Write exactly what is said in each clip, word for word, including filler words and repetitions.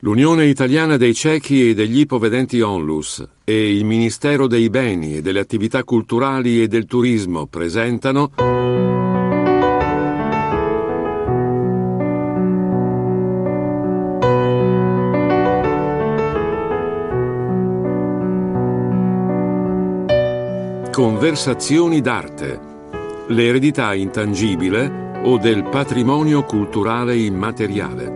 L'Unione Italiana dei Ciechi e degli Ipovedenti Onlus e il Ministero dei Beni e delle Attività Culturali e del Turismo presentano Conversazioni d'arte, l'eredità intangibile o del patrimonio culturale immateriale.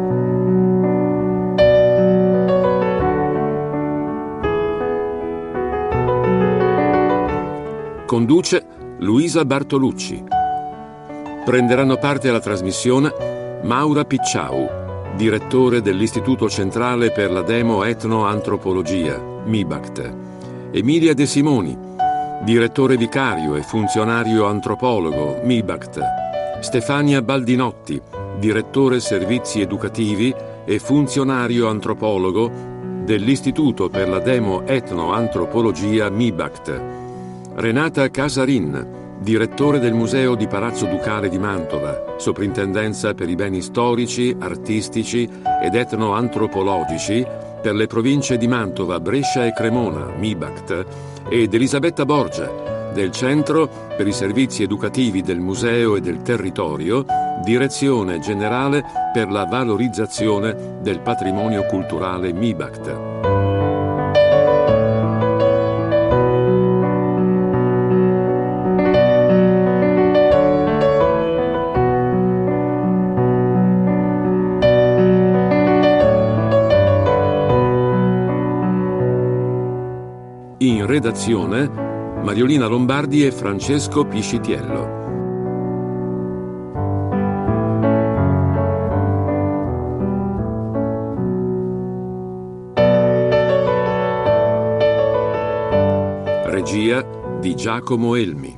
Conduce Luisa Bartolucci. Prenderanno parte alla trasmissione Maura Picciau, direttore dell'Istituto Centrale per la Demo-Etnoantropologia, MIBACT, Emilia De Simoni, direttore vicario e funzionario antropologo, MIBACT, Stefania Baldinotti, direttore servizi educativi e funzionario antropologo dell'Istituto per la Demo-Etnoantropologia, MIBACT, Renata Casarin, direttore del Museo di Palazzo Ducale di Mantova, Soprintendenza per i beni storici, artistici ed etnoantropologici per le province di Mantova, Brescia e Cremona, MIBACT, ed Elisabetta Borgia, del Centro per i Servizi Educativi del Museo e del Territorio, Direzione Generale per la Valorizzazione del Patrimonio Culturale MIBACT. In redazione Mariolina Lombardi e Francesco Piscitiello. Regia di Giacomo Elmi.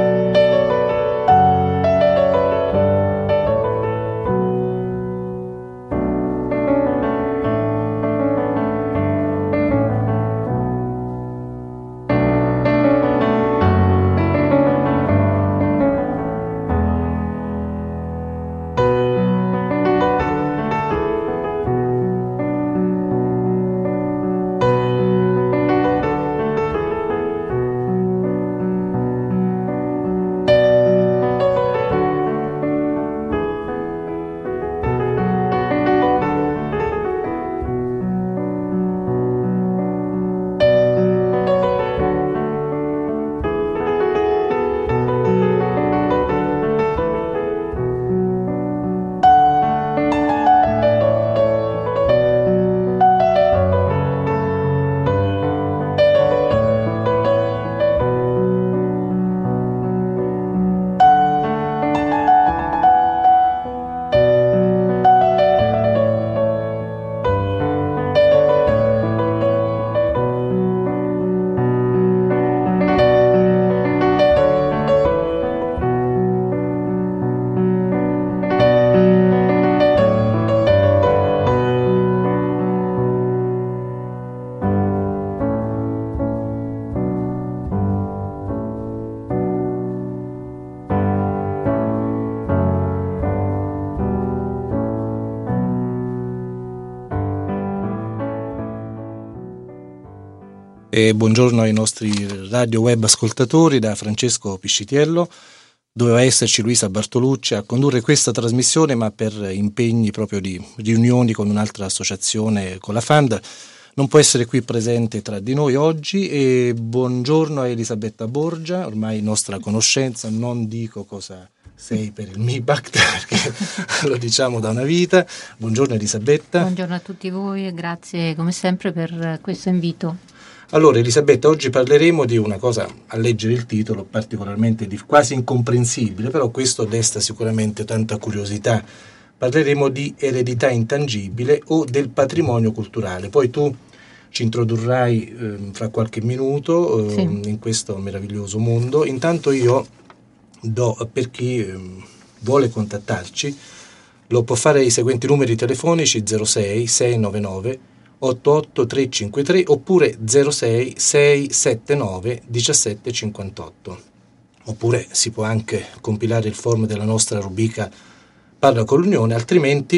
E buongiorno ai nostri radio web ascoltatori da Francesco Piscitiello. Doveva esserci Luisa Bartolucci a condurre questa trasmissione, ma per impegni proprio di riunioni con un'altra associazione, con la F A N D, non può essere qui presente tra di noi oggi. E buongiorno a Elisabetta Borgia, ormai nostra conoscenza, non dico cosa sei per il MIBACT perché lo diciamo da una vita. Buongiorno Elisabetta. Buongiorno a tutti voi e grazie come sempre per questo invito. Allora Elisabetta, oggi parleremo di una cosa, a leggere il titolo, particolarmente di, quasi incomprensibile, però questo desta sicuramente tanta curiosità. Parleremo di eredità intangibile o del patrimonio culturale. Poi tu ci introdurrai eh, fra qualche minuto eh, sì. in questo meraviglioso mondo. Intanto io do, per chi eh, vuole contattarci, lo può fare ai seguenti numeri telefonici: zero sei sei nove nove otto otto tre cinque tre oppure zero sei sei sette nove uno sette cinque otto. Oppure si può anche compilare il form della nostra rubrica Parla con l'Unione, altrimenti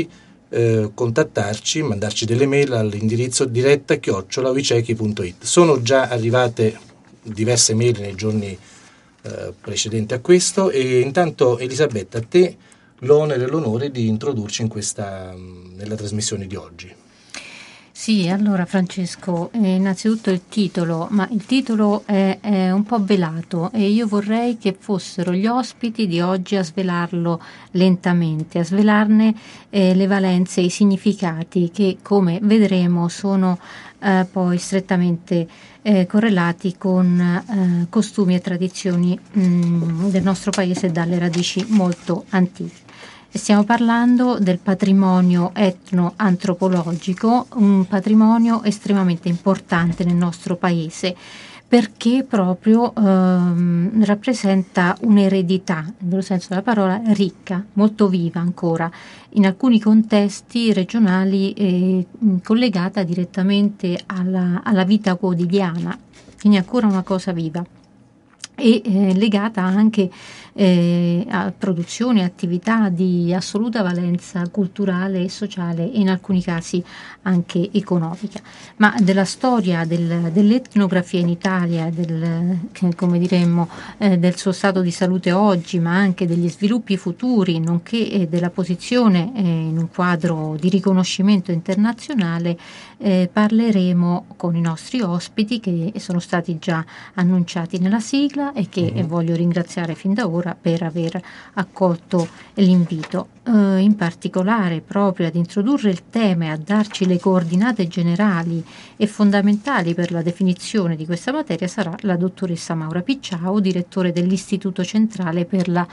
eh, contattarci, mandarci delle mail all'indirizzo diretta chiocciola oicechi punto it. Sono già arrivate diverse mail nei giorni eh, precedenti a questo, e intanto Elisabetta, a te l'onere e l'onore di introdurci in questa, nella trasmissione di oggi. Sì, allora Francesco, eh, innanzitutto il titolo, ma il titolo è, è un po' velato e io vorrei che fossero gli ospiti di oggi a svelarlo lentamente, a svelarne eh, le valenze e i significati che, come vedremo, sono eh, poi strettamente eh, correlati con eh, costumi e tradizioni mh, del nostro paese dalle radici molto antiche. Stiamo parlando del patrimonio etno-antropologico, un patrimonio estremamente importante nel nostro paese perché proprio ehm, rappresenta un'eredità, nel vero senso della parola, ricca, molto viva ancora, in alcuni contesti regionali eh, collegata direttamente alla, alla vita quotidiana, quindi ancora una cosa viva. E eh, legata anche eh, a produzioni e attività di assoluta valenza culturale e sociale e in alcuni casi anche economica. Ma della storia del, dell'etnografia in Italia, del, come diremmo, eh, del suo stato di salute oggi, ma anche degli sviluppi futuri, nonché eh, della posizione eh, in un quadro di riconoscimento internazionale, eh, parleremo con i nostri ospiti che sono stati già annunciati nella sigla e che mm-hmm. voglio ringraziare fin da ora per aver accolto l'invito. Eh, in particolare proprio ad introdurre il tema e a darci le coordinate generali e fondamentali per la definizione di questa materia sarà la dottoressa Maura Picciau, direttore dell'Istituto Centrale per la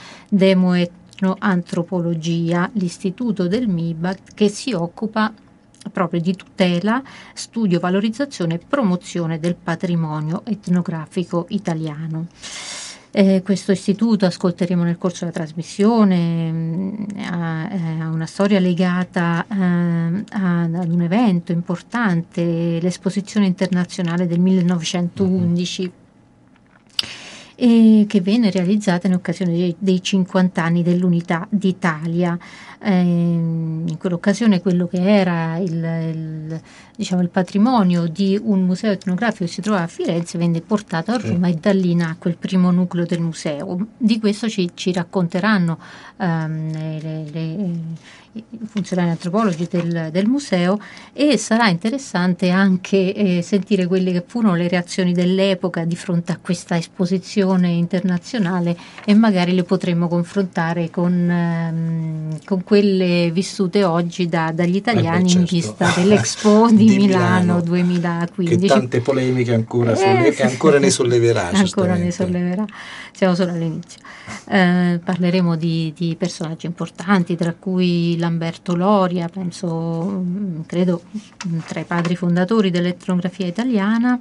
Demoetnoantropologia, l'istituto del M I B A C che si occupa proprio di tutela, studio, valorizzazione e promozione del patrimonio etnografico italiano. Eh, questo istituto, ascolteremo nel corso della trasmissione, mh, ha, ha una storia legata eh, a, ad un evento importante, l'esposizione internazionale del millenovecentoundici, e che venne realizzata in occasione dei, dei cinquanta anni dell'Unità d'Italia. Eh, in quell'occasione quello che era il, il, diciamo, il patrimonio di un museo etnografico che si trovava a Firenze venne portato a Roma, sì. E da lì nacque il primo nucleo del museo. Di questo ci, ci racconteranno um, le, le, i funzionari antropologi del, del museo, e sarà interessante anche eh, sentire quelle che furono le reazioni dell'epoca di fronte a questa esposizione internazionale, e magari le potremmo confrontare con, ehm, con quelle vissute oggi da, dagli italiani, eh beh, certo. in vista dell'Expo di, di Milano, Milano duemilaquindici. Che tante polemiche ancora, solle- eh, sì. ancora ne solleverà. Ancora ne solleverà, siamo solo all'inizio. Eh, parleremo di, di personaggi importanti, tra cui Lamberto Loria, penso, credo, tra i padri fondatori dell'etnografia italiana,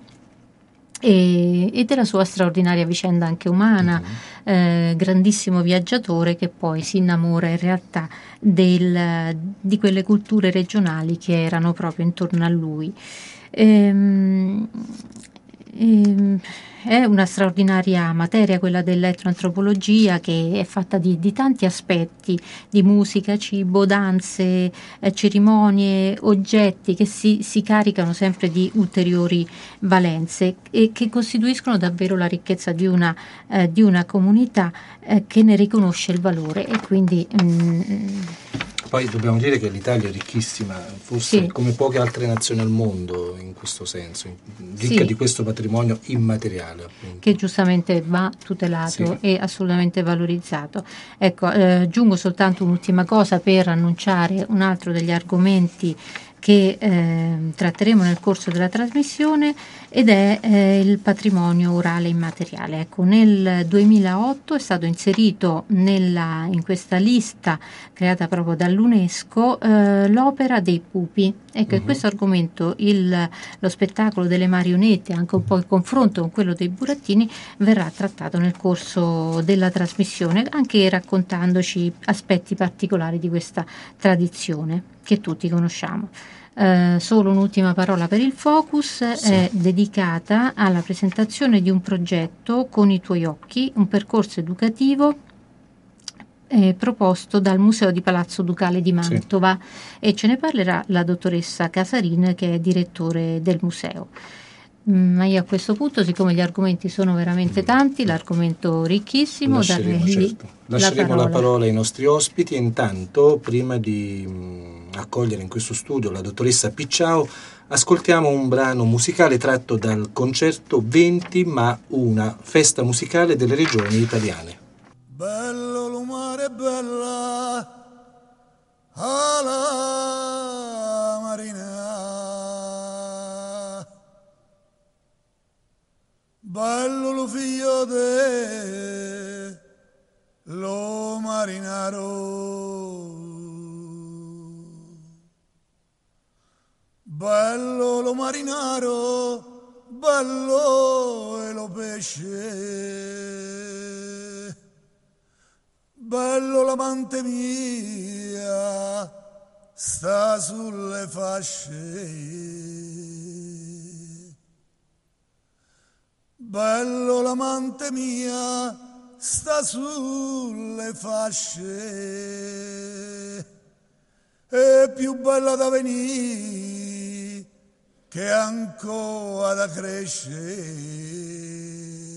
e, e della sua straordinaria vicenda anche umana, mm-hmm. eh, grandissimo viaggiatore che poi si innamora in realtà del, di quelle culture regionali che erano proprio intorno a lui. Ehm, ehm, È una straordinaria materia quella dell'etnoantropologia, che è fatta di, di tanti aspetti, di musica, cibo, danze, eh, cerimonie, oggetti che si, si caricano sempre di ulteriori valenze e che costituiscono davvero la ricchezza di una, eh, di una comunità eh, che ne riconosce il valore. E quindi mm, poi dobbiamo dire che l'Italia è ricchissima, forse sì. come poche altre nazioni al mondo in questo senso, ricca sì. di questo patrimonio immateriale, appunto. Che giustamente va tutelato sì. e assolutamente valorizzato. Ecco, eh, aggiungo soltanto un'ultima cosa per annunciare un altro degli argomenti che eh, tratteremo nel corso della trasmissione, ed è eh, il patrimonio orale immateriale. Ecco, nel duemilaotto è stato inserito nella, in questa lista creata proprio dall'UNESCO eh, l'opera dei pupi. Ecco, uh-huh. in questo argomento il, lo spettacolo delle marionette, anche un po' il confronto con quello dei burattini, verrà trattato nel corso della trasmissione, anche raccontandoci aspetti particolari di questa tradizione che tutti conosciamo. Eh, solo un'ultima parola per il focus, sì. è dedicata alla presentazione di un progetto Con i tuoi occhi, un percorso educativo eh, proposto dal Museo di Palazzo Ducale di Mantova, sì. E ce ne parlerà la dottoressa Casarin, che è direttore del museo. Ma io a questo punto, siccome gli argomenti sono veramente tanti, l'argomento ricchissimo, lasceremo, darei certo. lasceremo la la, parola. la parola ai nostri ospiti. E intanto, prima di mh, accogliere in questo studio la dottoressa Picciao, ascoltiamo un brano musicale tratto dal concerto venti ma una, festa musicale delle regioni italiane. Bello lo mare bella alla marina, bello lo figlio de lo marinaro, bello lo marinaro, bello e lo pesce, bello l'amante mia sta sulle fasce, bello l'amante mia sta sulle fasce, è più bella da venire che ancora da crescere.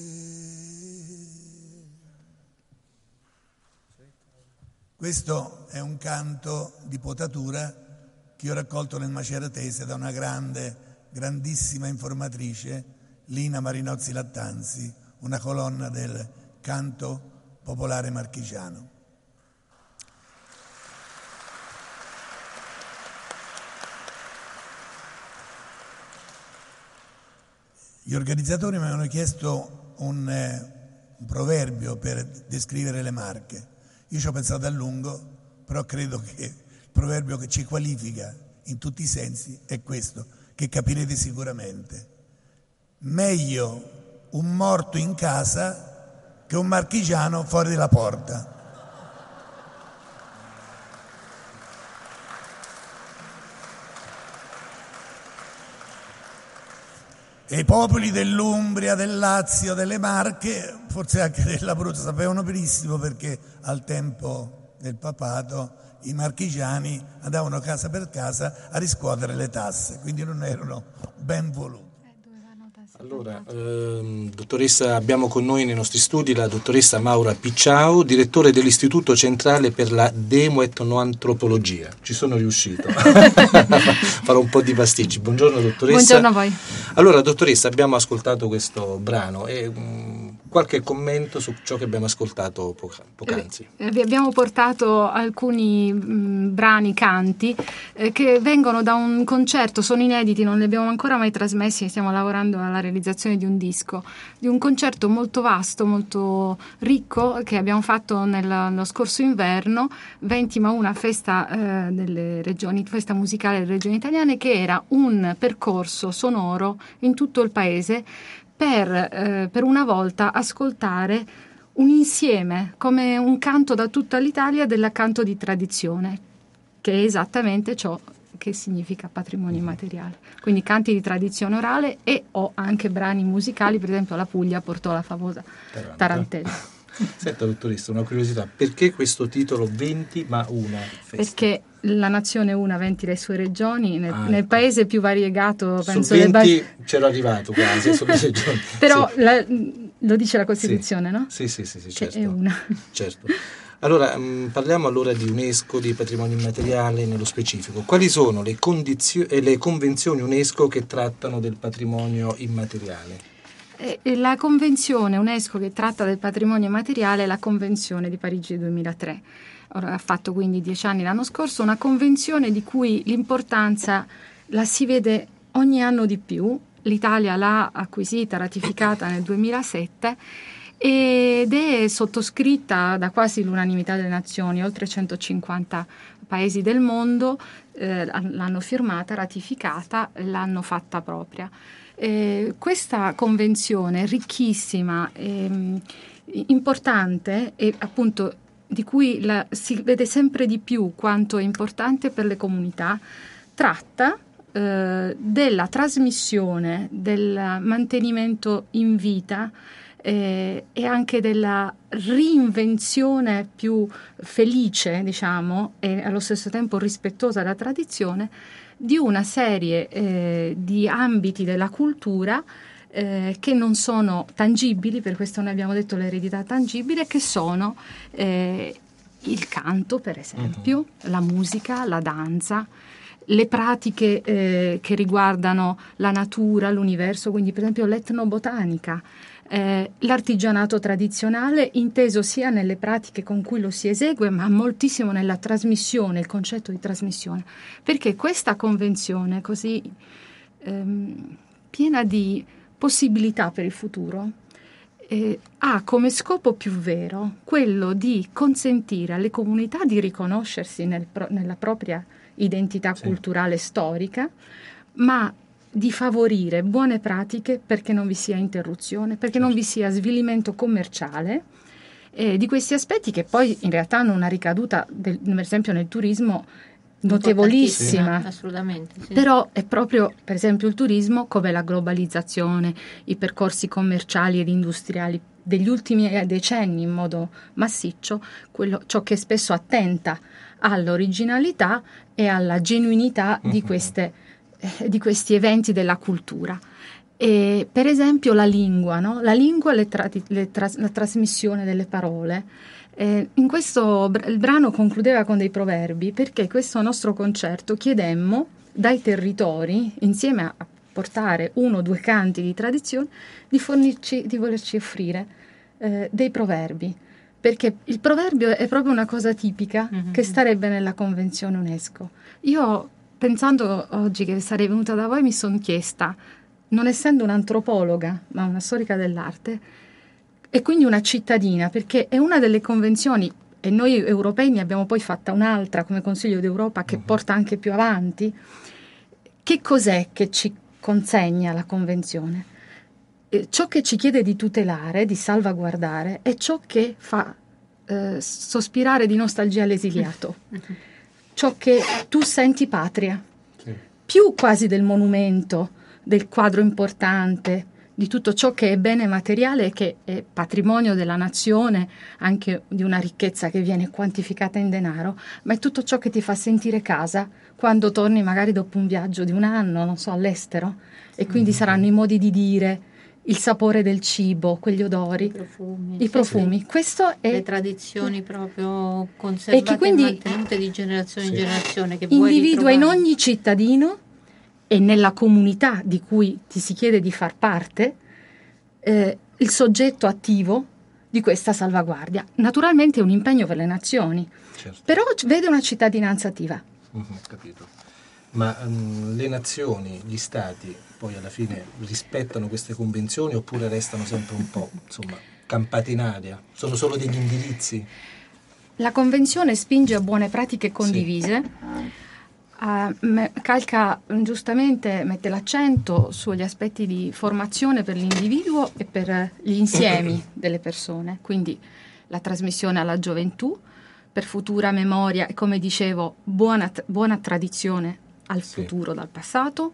Questo è un canto di potatura che io ho raccolto nel Maceratese da una grande, grandissima informatrice, Lina Marinozzi Lattanzi, una colonna del canto popolare marchigiano. Gli organizzatori mi avevano chiesto un, eh, un proverbio per descrivere le Marche. Io ci ho pensato a lungo, però credo che il proverbio che ci qualifica in tutti i sensi è questo, che capirete sicuramente. Meglio un morto in casa che un marchigiano fuori dalla porta. E i popoli dell'Umbria, del Lazio, delle Marche, forse anche dell'Abruzzo, sapevano benissimo, perché al tempo del papato i marchigiani andavano casa per casa a riscuotere le tasse, quindi non erano ben voluti. Allora, ehm, dottoressa, abbiamo con noi nei nostri studi la dottoressa Maura Picciao, direttore dell'Istituto Centrale per la Demoetnoantropologia. Ci sono riuscito. Farò un po' di pasticci. Buongiorno dottoressa. Buongiorno a voi. Allora, dottoressa, abbiamo ascoltato questo brano e mh, qualche commento su ciò che abbiamo ascoltato poca, poc'anzi. Eh, vi abbiamo portato alcuni mh, brani, canti eh, che vengono da un concerto, sono inediti, non li abbiamo ancora mai trasmessi, stiamo lavorando alla realizzazione di un disco, di un concerto molto vasto, molto ricco che abbiamo fatto nello scorso inverno, venti ma una, festa eh, delle regioni, festa musicale delle regioni italiane, che era un percorso sonoro in tutto il paese per, eh, per una volta ascoltare un insieme, come un canto da tutta l'Italia dell'accanto di tradizione, che è esattamente ciò che significa patrimonio immateriale. Quindi canti di tradizione orale e o anche brani musicali, per esempio la Puglia portò la famosa Taranta. Tarantella. Senta dottoressa, una curiosità, perché questo titolo venti ma una festa? Perché la nazione una, venti le sue regioni, nel, ah, nel ecco. paese più variegato, penso su venti del ba- c'ero arrivato quasi, sulle regioni. Però sì. la, lo dice la Costituzione, sì. no? Sì, sì, sì, sì, che certo. è una. Certo. Allora, mh, parliamo allora di UNESCO, di patrimonio immateriale nello specifico. Quali sono le, condizio- e le convenzioni UNESCO che trattano del patrimonio immateriale? La convenzione UNESCO che tratta del patrimonio immateriale è la Convenzione di Parigi del duemilatré. Ora, ha fatto quindi dieci anni l'anno scorso, una convenzione di cui l'importanza la si vede ogni anno di più. L'Italia l'ha acquisita, ratificata nel duemilasette ed è sottoscritta da quasi l'unanimità delle nazioni, oltre centocinquanta paesi del mondo eh, l'hanno firmata, ratificata, l'hanno fatta propria. Eh, questa convenzione ricchissima, ehm, importante e appunto di cui la, si vede sempre di più quanto è importante per le comunità, tratta eh, della trasmissione, del mantenimento in vita eh, e anche della reinvenzione più felice, diciamo, e allo stesso tempo rispettosa della tradizione, di una serie eh, di ambiti della cultura eh, che non sono tangibili, per questo noi abbiamo detto l'eredità tangibile, che sono eh, il canto, per esempio, uh-huh. la musica, la danza, le pratiche eh, che riguardano la natura, l'universo, quindi per esempio l'etnobotanica, eh, l'artigianato tradizionale, inteso sia nelle pratiche con cui lo si esegue, ma moltissimo nella trasmissione, il concetto di trasmissione, perché questa convenzione così ehm, piena di possibilità per il futuro eh, ha come scopo più vero quello di consentire alle comunità di riconoscersi nel pro- nella propria identità sì. culturale storica, ma di favorire buone pratiche perché non vi sia interruzione, perché certo. non vi sia svilimento commerciale eh, di questi aspetti che poi in realtà hanno una ricaduta, del, per esempio nel turismo, notevolissima. Assolutamente. Sì. Però è proprio, per esempio, il turismo, come la globalizzazione, i percorsi commerciali ed industriali degli ultimi decenni in modo massiccio, quello, ciò che spesso attenta all'originalità e alla genuinità di, queste, eh, di questi eventi della cultura. E, per esempio la lingua, no? La lingua, le tra- le tra- la trasmissione delle parole. Eh, in questo il brano concludeva con dei proverbi, perché questo nostro concerto chiedemmo dai territori, insieme a portare uno o due canti di tradizione, di fornirci, di volerci offrire eh, dei proverbi, perché il proverbio è proprio una cosa tipica mm-hmm. che starebbe nella Convenzione UNESCO. Io, pensando oggi che sarei venuta da voi, mi sono chiesta, non essendo un'antropologa, ma una storica dell'arte, e quindi una cittadina, perché è una delle convenzioni, e noi europei ne abbiamo poi fatta un'altra come Consiglio d'Europa che uh-huh. porta anche più avanti. Che cos'è che ci consegna la Convenzione? Eh, ciò che ci chiede di tutelare, di salvaguardare, è ciò che fa eh, sospirare di nostalgia l'esiliato, uh-huh. ciò che tu senti patria, sì. più quasi del monumento, del quadro importante, di tutto ciò che è bene materiale e che è patrimonio della nazione, anche di una ricchezza che viene quantificata in denaro, ma è tutto ciò che ti fa sentire casa quando torni magari dopo un viaggio di un anno, non so, all'estero, e quindi mm-hmm. saranno i modi di dire, il sapore del cibo, quegli odori, i profumi, i profumi. Sì. Questo è le tradizioni proprio conservate e, che quindi, e mantenute di generazione sì. in generazione, che individua in ogni cittadino e nella comunità di cui ti si chiede di far parte, eh, il soggetto attivo di questa salvaguardia. Naturalmente è un impegno per le nazioni, certo. però vede una cittadinanza attiva. Mm-hmm, capito. Ma um, le nazioni, gli stati, poi alla fine rispettano queste convenzioni oppure restano sempre un po', insomma, campati in aria? Sono solo degli indirizzi? La convenzione spinge a buone pratiche condivise. Sì. Uh, me, calca giustamente, mette l'accento sugli aspetti di formazione per l'individuo e per gli insiemi delle persone, quindi la trasmissione alla gioventù per futura memoria e, come dicevo, buona, buona tradizione al sì. futuro dal passato,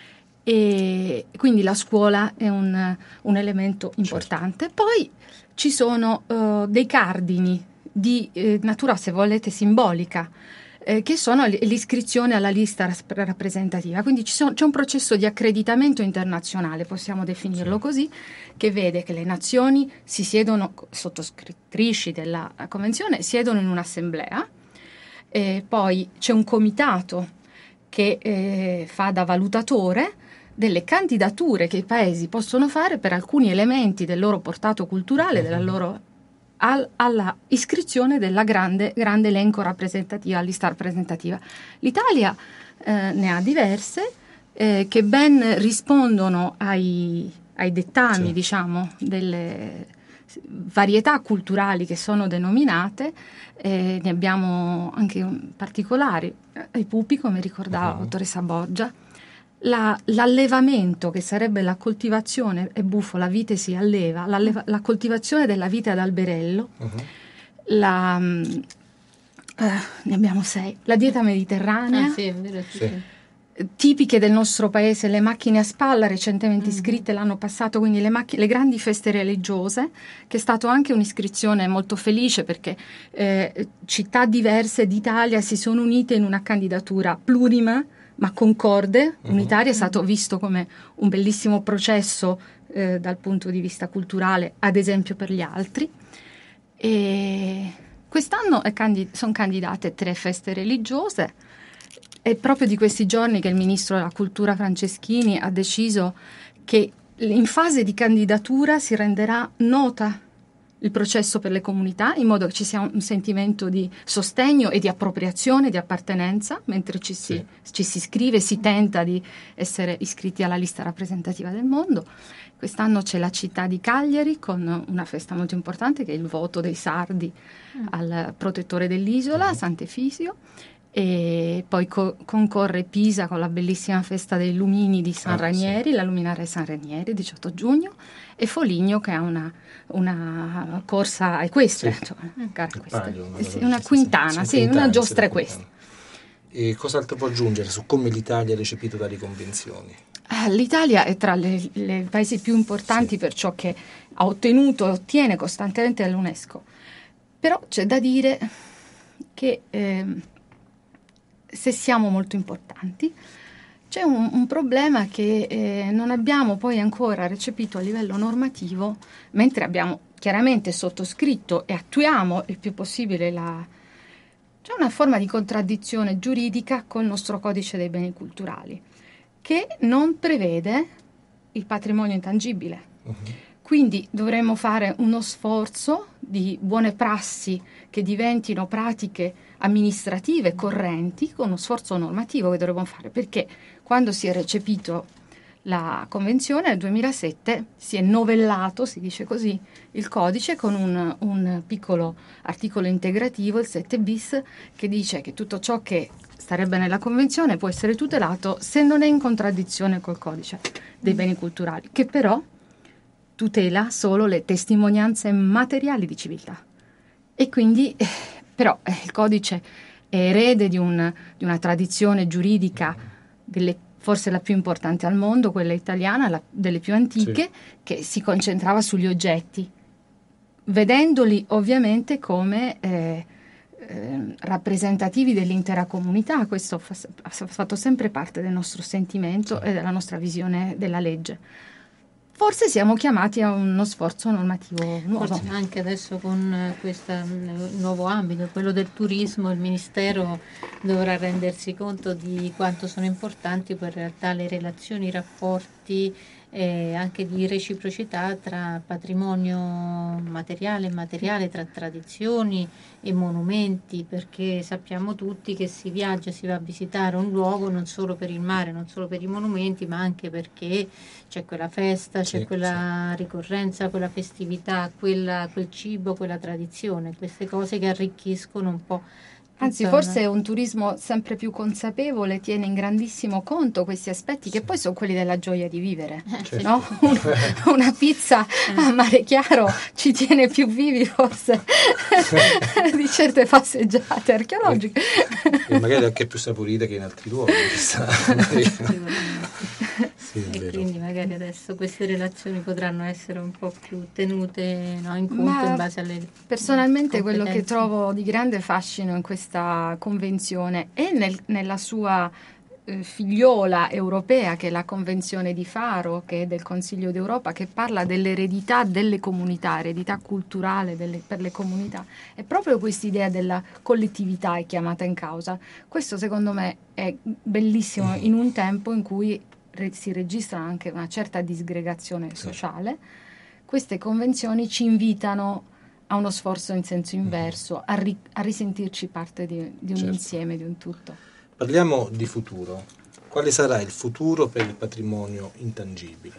e quindi la scuola è un, un elemento importante. Certo. Poi ci sono uh, dei cardini di eh, natura, se volete, simbolica, Eh, che sono l'iscrizione alla lista rappresentativa. Quindi ci sono, c'è un processo di accreditamento internazionale, possiamo definirlo sì. così, che vede che le nazioni si siedono, sottoscrittrici della convenzione, siedono in un'assemblea, e poi c'è un comitato che eh, fa da valutatore delle candidature che i paesi possono fare per alcuni elementi del loro portato culturale, della loro Al, alla iscrizione della grande, grande elenco rappresentativa, lista rappresentativa. L'Italia eh, ne ha diverse eh, che ben rispondono ai, ai dettami, sì. diciamo, delle varietà culturali che sono denominate. Eh, ne abbiamo anche particolari, ai pupi, come ricordava uh-huh. la dottoressa Borgia. La, l'allevamento, che sarebbe la coltivazione, è buffo, la vite si alleva, la coltivazione della vite ad alberello, uh-huh. la, uh, ne abbiamo sei, la dieta mediterranea, ah, sì, è vero, sì. Sì. tipiche del nostro paese, le macchine a spalla recentemente mm-hmm. iscritte l'anno passato, quindi le, macch- le grandi feste religiose, che è stata anche un'iscrizione molto felice perché eh, città diverse d'Italia si sono unite in una candidatura plurima ma concorde, mm-hmm. unitaria. È stato visto come un bellissimo processo eh, dal punto di vista culturale, ad esempio per gli altri. E quest'anno è candid- sono candidate tre feste religiose. È proprio di questi giorni che il ministro della cultura Franceschini ha deciso che in fase di candidatura si renderà nota il processo per le comunità, in modo che ci sia un sentimento di sostegno e di appropriazione, di appartenenza, mentre ci si, sì. ci si iscrive, si tenta di essere iscritti alla lista rappresentativa del mondo. Quest'anno c'è la città di Cagliari con una festa molto importante che è il voto dei sardi mm. al protettore dell'isola, mm. Sant'Efisio. E poi co- concorre Pisa con la bellissima festa dei lumini di San ah, Ranieri, sì. la luminaria San Ranieri, diciotto giugno, e Foligno che ha una, una corsa equestre, sì. cioè, una, gara equestre. Palio, una, sì, una quintana, sì, sì, una giostra equestre. E cos'altro può aggiungere su come l'Italia ha recepito tali convenzioni? Ah, L'Italia è tra i paesi più importanti sì. per ciò che ha ottenuto e ottiene costantemente dall'UNESCO, però c'è da dire che eh, se siamo molto importanti, c'è un, un problema che eh, non abbiamo poi ancora recepito a livello normativo, mentre abbiamo chiaramente sottoscritto e attuiamo il più possibile la... C'è una forma di contraddizione giuridica col nostro codice dei beni culturali, che non prevede il patrimonio intangibile. Uh-huh. Quindi dovremmo fare uno sforzo di buone prassi che diventino pratiche amministrative correnti, con uno sforzo normativo che dovremmo fare, perché quando si è recepito la convenzione nel duemilasette si è novellato, si dice così, il codice con un, un piccolo articolo integrativo, il sette bis, che dice che tutto ciò che starebbe nella convenzione può essere tutelato se non è in contraddizione col codice dei beni culturali, che però tutela solo le testimonianze materiali di civiltà. E quindi, eh, però, eh, il codice è erede di, un, di una tradizione giuridica, delle, forse la più importante al mondo, quella italiana, la, delle più antiche, sì. che si concentrava sugli oggetti, vedendoli ovviamente come eh, eh, rappresentativi dell'intera comunità. Questo fa, ha fatto sempre parte del nostro sentimento sì. e della nostra visione della legge. Forse siamo chiamati a uno sforzo normativo nuovo. Forse anche adesso con questo nuovo ambito, quello del turismo, il Ministero dovrà rendersi conto di quanto sono importanti poi in realtà le relazioni, i rapporti eh, anche di reciprocità tra patrimonio materiale e immateriale, tra tradizioni e monumenti, perché sappiamo tutti che si viaggia, si va a visitare un luogo non solo per il mare, non solo per i monumenti, ma anche perché c'è quella festa, c'è sì, quella sì. ricorrenza, quella festività, quella, quel cibo, quella tradizione, queste cose che arricchiscono un po'. Anzi, forse un turismo sempre più consapevole tiene in grandissimo conto questi aspetti, sì. che poi sono quelli della gioia di vivere. Certo. No? Un, una pizza a mare chiaro ci tiene più vivi forse di certe passeggiate archeologiche. E, e magari anche più saporite che in altri luoghi. Sì, e quindi magari adesso queste relazioni potranno essere un po' più tenute no, in conto Ma in base alle personalmente quello che trovo di grande fascino in questa convenzione è nel, nella sua eh, figliola europea, che è la Convenzione di Faro, che è del Consiglio d'Europa, che parla dell'eredità delle comunità, eredità culturale delle, per le comunità. È proprio quest'idea della collettività è chiamata in causa. Questo secondo me è bellissimo in un tempo in cui si registra anche una certa disgregazione sociale. Queste convenzioni ci invitano a uno sforzo in senso inverso, a, ri- a risentirci parte di, di un certo. insieme, di un tutto. Parliamo di futuro. Quale sarà il futuro per il patrimonio intangibile?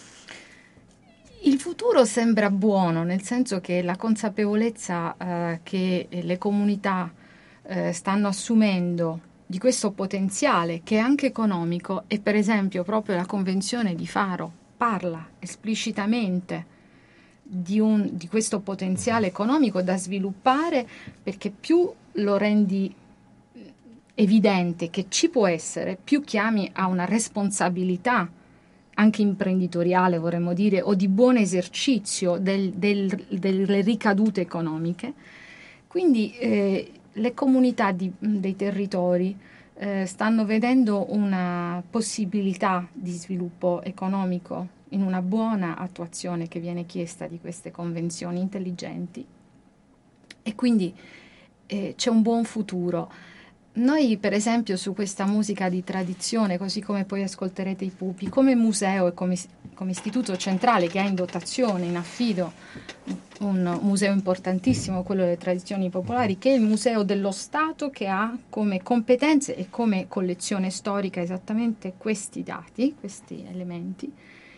Il futuro sembra buono, nel senso che la consapevolezza eh, che le comunità eh, stanno assumendo di questo potenziale che è anche economico, e per esempio proprio la Convenzione di Faro parla esplicitamente di, un, di questo potenziale economico da sviluppare, perché più lo rendi evidente che ci può essere, più chiami a una responsabilità anche imprenditoriale, vorremmo dire, o di buon esercizio del, del, delle ricadute economiche. Quindi eh, le comunità di, dei territori eh, stanno vedendo una possibilità di sviluppo economico in una buona attuazione che viene chiesta di queste convenzioni intelligenti, e quindi eh, c'è un buon futuro. Noi, per esempio, su questa musica di tradizione, così come poi ascolterete i Pupi, come museo e come, come istituto centrale che ha in dotazione, in affido, un museo importantissimo, quello delle tradizioni popolari, che è il Museo dello Stato, che ha come competenze e come collezione storica esattamente questi dati, questi elementi,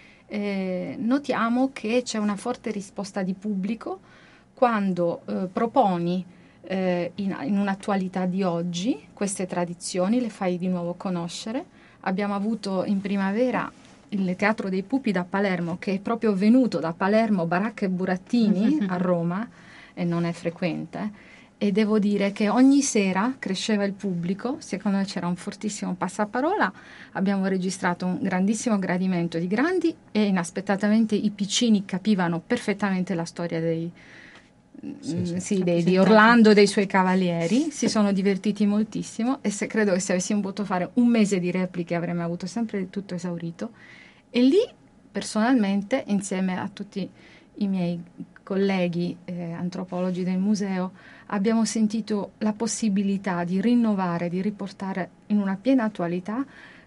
eh, notiamo che c'è una forte risposta di pubblico quando eh, proponi eh, in, in un'attualità di oggi queste tradizioni, le fai di nuovo conoscere. Abbiamo avuto in primavera il Teatro dei Pupi da Palermo, che è proprio venuto da Palermo, Baracca e Burattini, a Roma, e non è frequente, e devo dire che ogni sera cresceva il pubblico, secondo me c'era un fortissimo passaparola, abbiamo registrato un grandissimo gradimento di grandi e inaspettatamente i piccini capivano perfettamente la storia dei, sì, sì. Sì, dei, di Orlando e dei suoi cavalieri, si sono divertiti moltissimo, e se, credo che se avessimo potuto fare un mese di repliche avremmo avuto sempre tutto esaurito. E lì personalmente, insieme a tutti i miei colleghi eh, antropologi del museo, abbiamo sentito la possibilità di rinnovare, di riportare in una piena attualità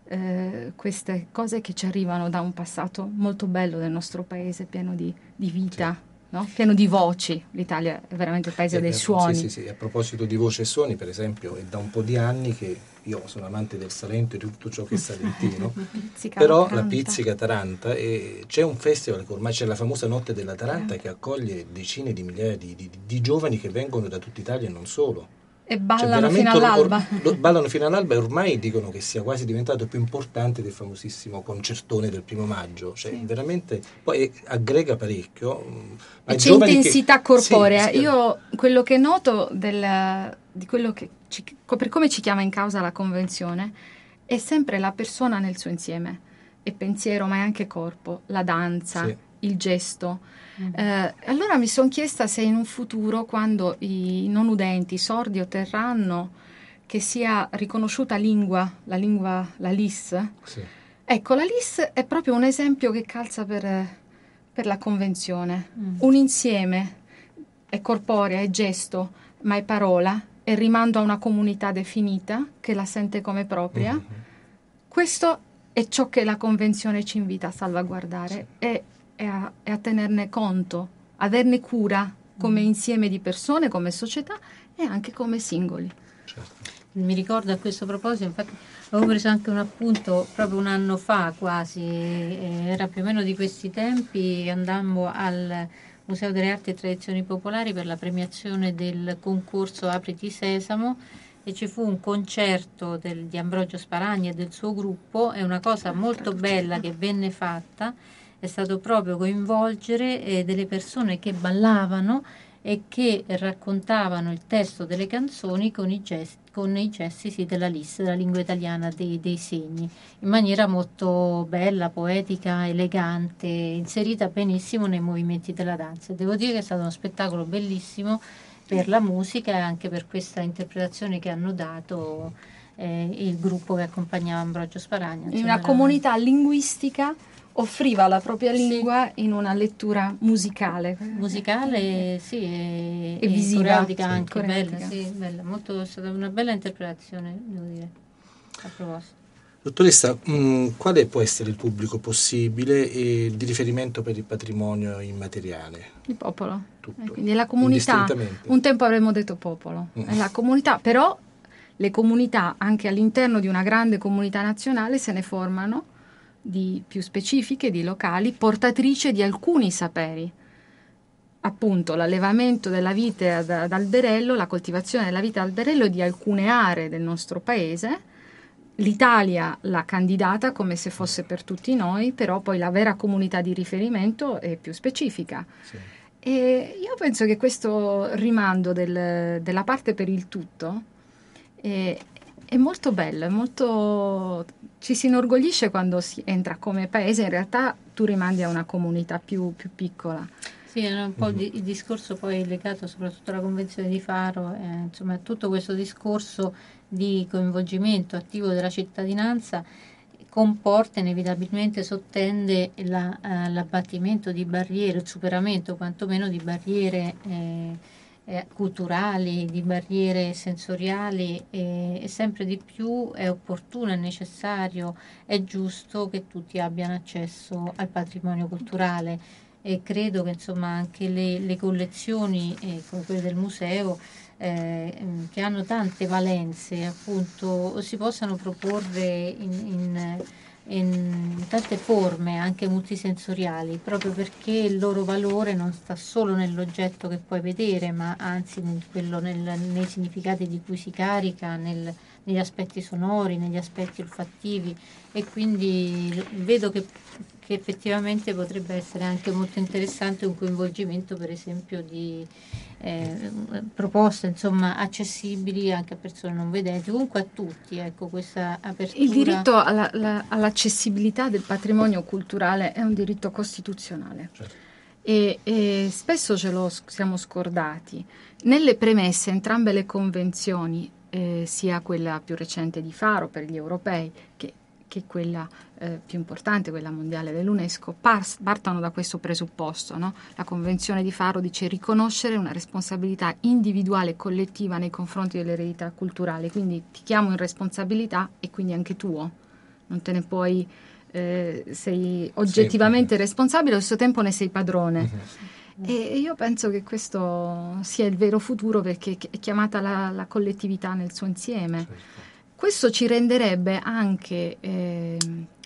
eh, queste cose che ci arrivano da un passato molto bello del nostro paese, pieno di, di vita, sì. No? Pieno di voci. L'Italia è veramente il paese eh, dei suoni. Sì, sì, sì. A proposito di voci e suoni, per esempio, è da un po' di anni che io sono amante del Salento e di tutto ciò che è salentino, però la pizzica Taranta, e c'è un festival che ormai c'è, la famosa Notte della Taranta, eh. che accoglie decine di migliaia di, di, di giovani che vengono da tutta Italia e non solo. E ballano cioè, fino all'alba. Or, or, ballano fino all'alba e ormai dicono che sia quasi diventato più importante del famosissimo concertone del primo maggio. Cioè, sì. veramente poi aggrega parecchio. Ma e c'è intensità che, corporea. Sì, Io quello che noto del, di quello che ci, per come ci chiama in causa la convenzione è sempre la persona nel suo insieme. È pensiero, ma è anche corpo, la danza, sì. il gesto. Eh, allora mi sono chiesta se in un futuro, quando i non udenti, sordi otterranno che sia riconosciuta lingua, la lingua, la L I S, sì. ecco, la L I S è proprio un esempio che calza per, per la convenzione, mm. un insieme, è corporea, è gesto, ma è parola, è rimando a una comunità definita che la sente come propria. Mm-hmm. Questo è ciò che la convenzione ci invita a salvaguardare, sì. e E a, e a tenerne conto, averne cura come mm. insieme di persone, come società e anche come singoli. Certo. Mi ricordo a questo proposito, infatti avevo preso anche un appunto proprio un anno fa quasi, eh, era più o meno di questi tempi, andammo al Museo delle Arti e Tradizioni Popolari per la premiazione del concorso Apriti Sesamo, e ci fu un concerto del, di Ambrogio Sparagna e del suo gruppo, e una cosa molto bella che venne fatta è stato proprio coinvolgere eh, delle persone che ballavano e che raccontavano il testo delle canzoni con i gesti, con i gesti sì, della L I S, della lingua italiana dei, dei segni, in maniera molto bella, poetica, elegante, inserita benissimo nei movimenti della danza. Devo dire che è stato uno spettacolo bellissimo per la musica e anche per questa interpretazione che hanno dato eh, il gruppo che accompagnava Ambrogio Sparagna. In una comunità linguistica offriva la propria lingua sì. in una lettura musicale. Musicale, sì, e, e visiva. Coreotica anche, coreotica. Bella, sì, bella. Molto, è stata una bella interpretazione, devo dire, a proposito. Dottoressa, mh, quale può essere il pubblico possibile e di riferimento per il patrimonio immateriale? Il popolo. Tutto. Eh, quindi la comunità. Un tempo avremmo detto popolo. Mm. È la comunità, però le comunità, anche all'interno di una grande comunità nazionale, se ne formano di più specifiche, di locali, portatrice di alcuni saperi. Appunto, l'allevamento della vite ad, ad alberello, la coltivazione della vite ad alberello di alcune aree del nostro paese. L'Italia l'ha candidata come se fosse per tutti noi, però poi la vera comunità di riferimento è più specifica. Sì. E io penso che questo rimando del, della parte per il tutto eh, è molto bello, è molto, ci si inorgoglisce quando si entra come paese, in realtà tu rimandi a una comunità più, più piccola. Sì, è un po' di, il discorso poi legato soprattutto alla Convenzione di Faro, eh, insomma tutto questo discorso di coinvolgimento attivo della cittadinanza comporta inevitabilmente, sottende la, eh, l'abbattimento di barriere, il superamento quantomeno di barriere eh, eh, culturali, di barriere sensoriali e, e sempre di più è opportuno, è necessario, è giusto che tutti abbiano accesso al patrimonio culturale. E credo che insomma anche le, le collezioni eh, come quelle del museo eh, che hanno tante valenze appunto si possano proporre in, in, in tante forme anche multisensoriali, proprio perché il loro valore non sta solo nell'oggetto che puoi vedere, ma anzi nel, quello nel, nei significati di cui si carica, nel, negli aspetti sonori, negli aspetti olfattivi, e quindi vedo che che effettivamente potrebbe essere anche molto interessante un coinvolgimento per esempio di eh, proposte insomma accessibili anche a persone non vedenti, comunque a tutti, ecco, questa apertura. Il diritto alla, la, all'accessibilità del patrimonio culturale è un diritto costituzionale. Certo. E, e spesso ce lo siamo scordati. Nelle premesse entrambe le convenzioni, eh, sia quella più recente di Faro per gli europei che che quella eh, più importante, quella mondiale dell'UNESCO, par- partono da questo presupposto, no? La Convenzione di Faro dice riconoscere una responsabilità individuale e collettiva nei confronti dell'eredità culturale, quindi ti chiamo in responsabilità e quindi anche tuo, non te ne puoi, eh, sei oggettivamente sì. responsabile, allo stesso tempo ne sei padrone. Uh-huh. E io penso che questo sia il vero futuro, perché è chiamata la, la collettività nel suo insieme. Certo. Questo ci renderebbe anche eh,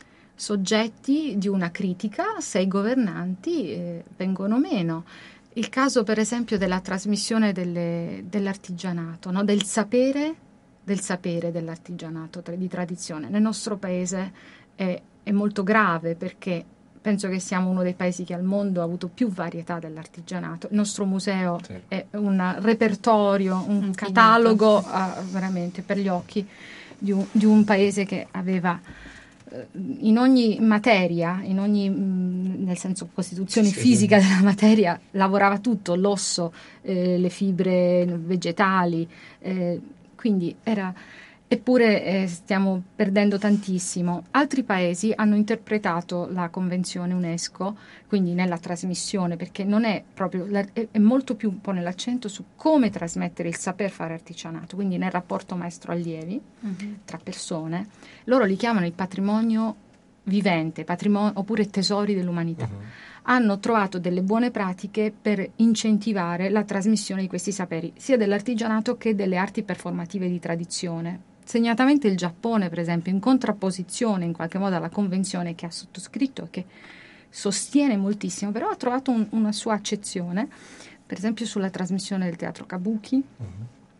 soggetti di una critica se i governanti eh, vengono meno. Il caso per esempio della trasmissione delle, dell'artigianato, no? del sapere del sapere dell'artigianato tra, di tradizione. Nel nostro paese è, è molto grave, perché penso che siamo uno dei paesi che al mondo ha avuto più varietà dell'artigianato. Il nostro museo sì. è un repertorio, un Infinito. catalogo uh, veramente per gli occhi di un, di un paese che aveva uh, in ogni materia, in ogni, mh, nel senso costituzione sì, fisica sì. della materia, lavorava tutto, l'osso, eh, le fibre vegetali, eh, quindi era... Eppure eh, stiamo perdendo tantissimo. Altri paesi hanno interpretato la Convenzione UNESCO, quindi nella trasmissione, perché non è proprio, è, è molto più, pone l'accento su come trasmettere il saper fare artigianato, quindi nel rapporto maestro-allievi, uh-huh. tra persone. Loro li chiamano il patrimonio vivente, patrimonio, oppure tesori dell'umanità. Uh-huh. Hanno trovato delle buone pratiche per incentivare la trasmissione di questi saperi, sia dell'artigianato che delle arti performative di tradizione. Segnatamente il Giappone, per esempio, in contrapposizione in qualche modo alla convenzione che ha sottoscritto e che sostiene moltissimo, però ha trovato un, una sua accezione, per esempio sulla trasmissione del teatro Kabuki, uh-huh.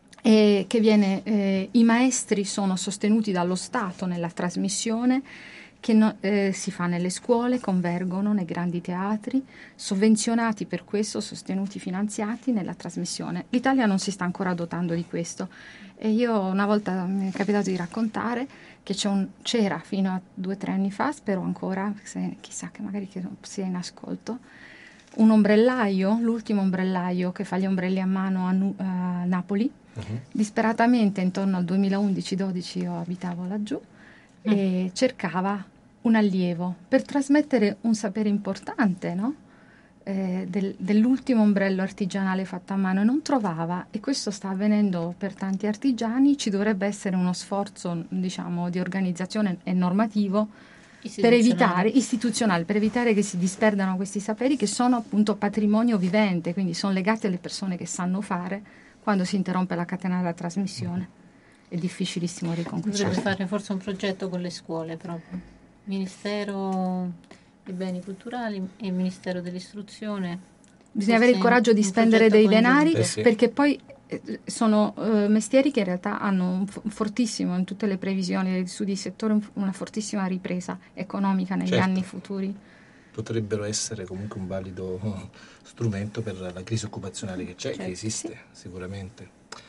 e che viene, eh, i maestri sono sostenuti dallo Stato nella trasmissione, che no, eh, si fa nelle scuole, convergono nei grandi teatri, sovvenzionati per questo, sostenuti, finanziati nella trasmissione. L'Italia non si sta ancora dotando di questo, e io una volta mi è capitato di raccontare che c'è un, c'era fino a due o tre anni fa, spero ancora, se, chissà che magari che sia in ascolto, un ombrellaio, l'ultimo ombrellaio che fa gli ombrelli a mano a, Nu- a Napoli. Uh-huh. Disperatamente intorno al duemilaundici dodici io abitavo laggiù, mm. e cercava un allievo per trasmettere un sapere importante, no? Eh, del, dell'ultimo ombrello artigianale fatto a mano, e non trovava, e questo sta avvenendo per tanti artigiani. Ci dovrebbe essere uno sforzo, diciamo, di organizzazione e normativo per evitare, istituzionale, per evitare che si disperdano questi saperi, che sono appunto patrimonio vivente, quindi sono legati alle persone che sanno fare. Quando si interrompe la catena della trasmissione è difficilissimo riconquistare. Dovrebbe fare forse un progetto con le scuole proprio, Ministero dei Beni Culturali e il Ministero dell'Istruzione. Bisogna avere il coraggio di spendere dei denari, eh sì. perché poi eh, sono eh, mestieri che in realtà hanno un, f- un fortissimo, in tutte le previsioni degli studi di settore, un, una fortissima ripresa economica negli certo. anni futuri. Potrebbero essere comunque un valido strumento per la crisi occupazionale che c'è, certo, che esiste sì. sicuramente.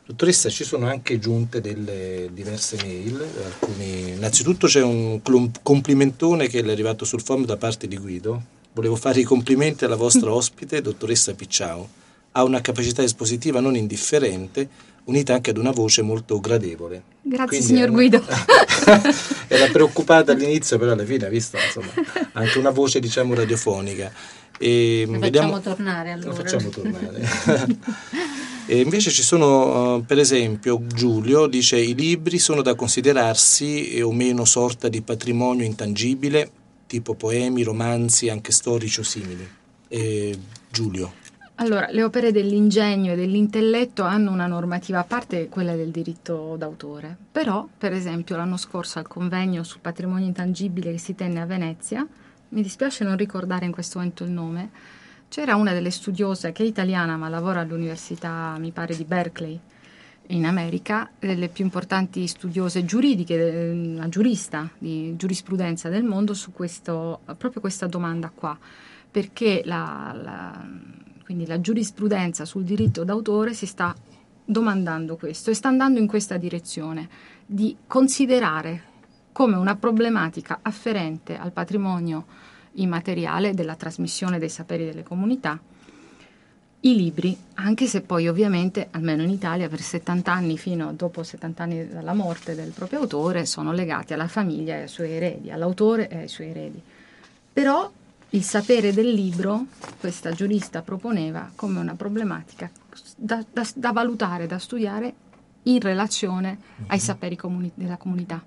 Dottoressa, ci sono anche giunte delle diverse mail, alcuni... innanzitutto c'è un complimentone che è arrivato sul forum da parte di Guido. Volevo fare i complimenti alla vostra ospite, dottoressa Picciao. Ha una capacità espositiva non indifferente, unita anche ad una voce molto gradevole. Grazie. Quindi signor una... Guido. Era preoccupata all'inizio, però alla fine ha visto, insomma, anche una voce, diciamo, radiofonica. E lo vediamo... facciamo tornare allora. Lo facciamo tornare. E invece ci sono, uh, per esempio, Giulio dice: i libri sono da considerarsi e o meno sorta di patrimonio intangibile, tipo poemi, romanzi, anche storici o simili. E Giulio. Allora, le opere dell'ingegno e dell'intelletto hanno una normativa, a parte quella del diritto d'autore, però, per esempio, l'anno scorso al convegno sul patrimonio intangibile che si tenne a Venezia, mi dispiace non ricordare in questo momento il nome, c'era una delle studiose che è italiana ma lavora all'università, mi pare, di Berkeley in America, delle più importanti studiose giuridiche, una giurista di giurisprudenza del mondo su questo, proprio questa domanda qua, perché la, la, quindi la giurisprudenza sul diritto d'autore si sta domandando questo e sta andando in questa direzione di considerare come una problematica afferente al patrimonio immateriale della trasmissione dei saperi delle comunità i libri, anche se poi ovviamente, almeno in Italia, per settanta anni, fino a dopo settanta anni dalla morte del proprio autore, sono legati alla famiglia e ai suoi eredi, all'autore e ai suoi eredi. Però il sapere del libro, questa giurista proponeva come una problematica da, da, da valutare, da studiare in relazione ai saperi comuni- della comunità.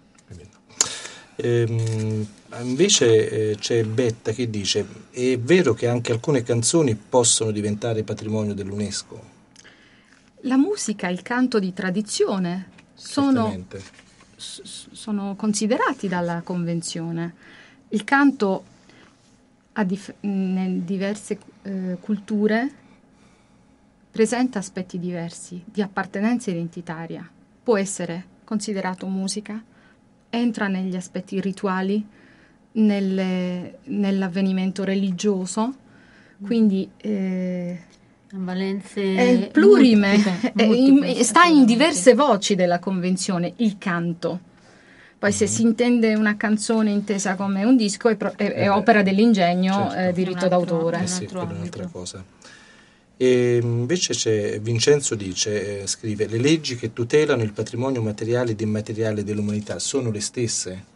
Ehm, invece eh, c'è Betta che dice: è vero che anche alcune canzoni possono diventare patrimonio dell'UNESCO? La musica e il canto di tradizione sono, s- sono considerati dalla Convenzione. Il canto a dif- in diverse eh, culture presenta aspetti diversi di appartenenza identitaria. Può essere considerato musica, entra negli aspetti rituali, nelle, nell'avvenimento religioso, quindi eh, valenze è plurime, multiple, è multiple, in, sta in diverse voci della Convenzione, il canto. Poi se si intende una canzone intesa come un disco è, pro, è, è opera dell'ingegno, certo. eh, diritto d'autore. Eh sì, quella è un'altra cosa. E invece c'è Vincenzo dice, eh, scrive: le leggi che tutelano il patrimonio materiale ed immateriale dell'umanità sono le stesse?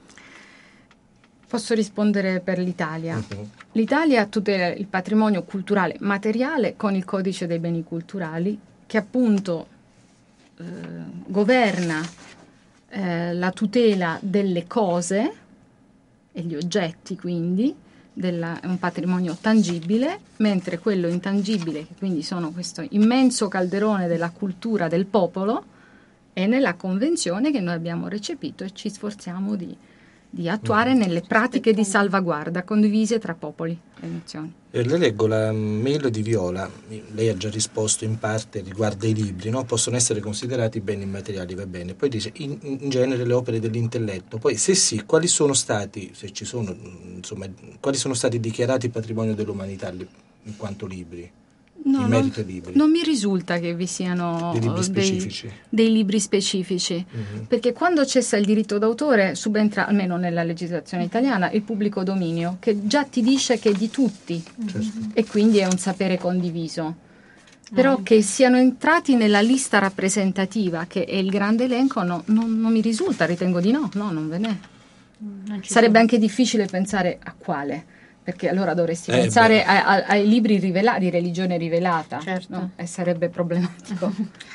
Posso rispondere per l'Italia. Uh-huh. L'Italia tutela il patrimonio culturale materiale con il codice dei beni culturali che appunto eh, governa eh, la tutela delle cose e gli oggetti, quindi della, un patrimonio tangibile, mentre quello intangibile, che quindi sono questo immenso calderone della cultura del popolo, è nella convenzione che noi abbiamo recepito e ci sforziamo di, di attuare mm. nelle pratiche di salvaguardia condivise tra popoli e nazioni. Eh, le leggo la mail di Viola, lei ha già risposto in parte riguardo ai libri, no? Possono essere considerati beni immateriali, va bene. Poi dice in, in genere le opere dell'intelletto. Poi se sì, quali sono stati, se ci sono, insomma, quali sono stati dichiarati patrimonio dell'umanità in quanto libri? No, in merito non, ai libri? Non mi risulta che vi siano dei libri specifici, dei, dei libri specifici mm-hmm. perché quando cessa il diritto d'autore subentra, almeno nella legislazione italiana, il pubblico dominio, che già ti dice che è di tutti, certo. e quindi è un sapere condiviso. Però mm. che siano entrati nella lista rappresentativa, che è il grande elenco, no, non, non mi risulta, ritengo di no, no, non ve n'è. Non ci Sarebbe sono. anche difficile pensare a quale, perché allora dovresti eh, pensare a, a, ai libri rivelati, di religione rivelata, certo. no? E sarebbe problematico.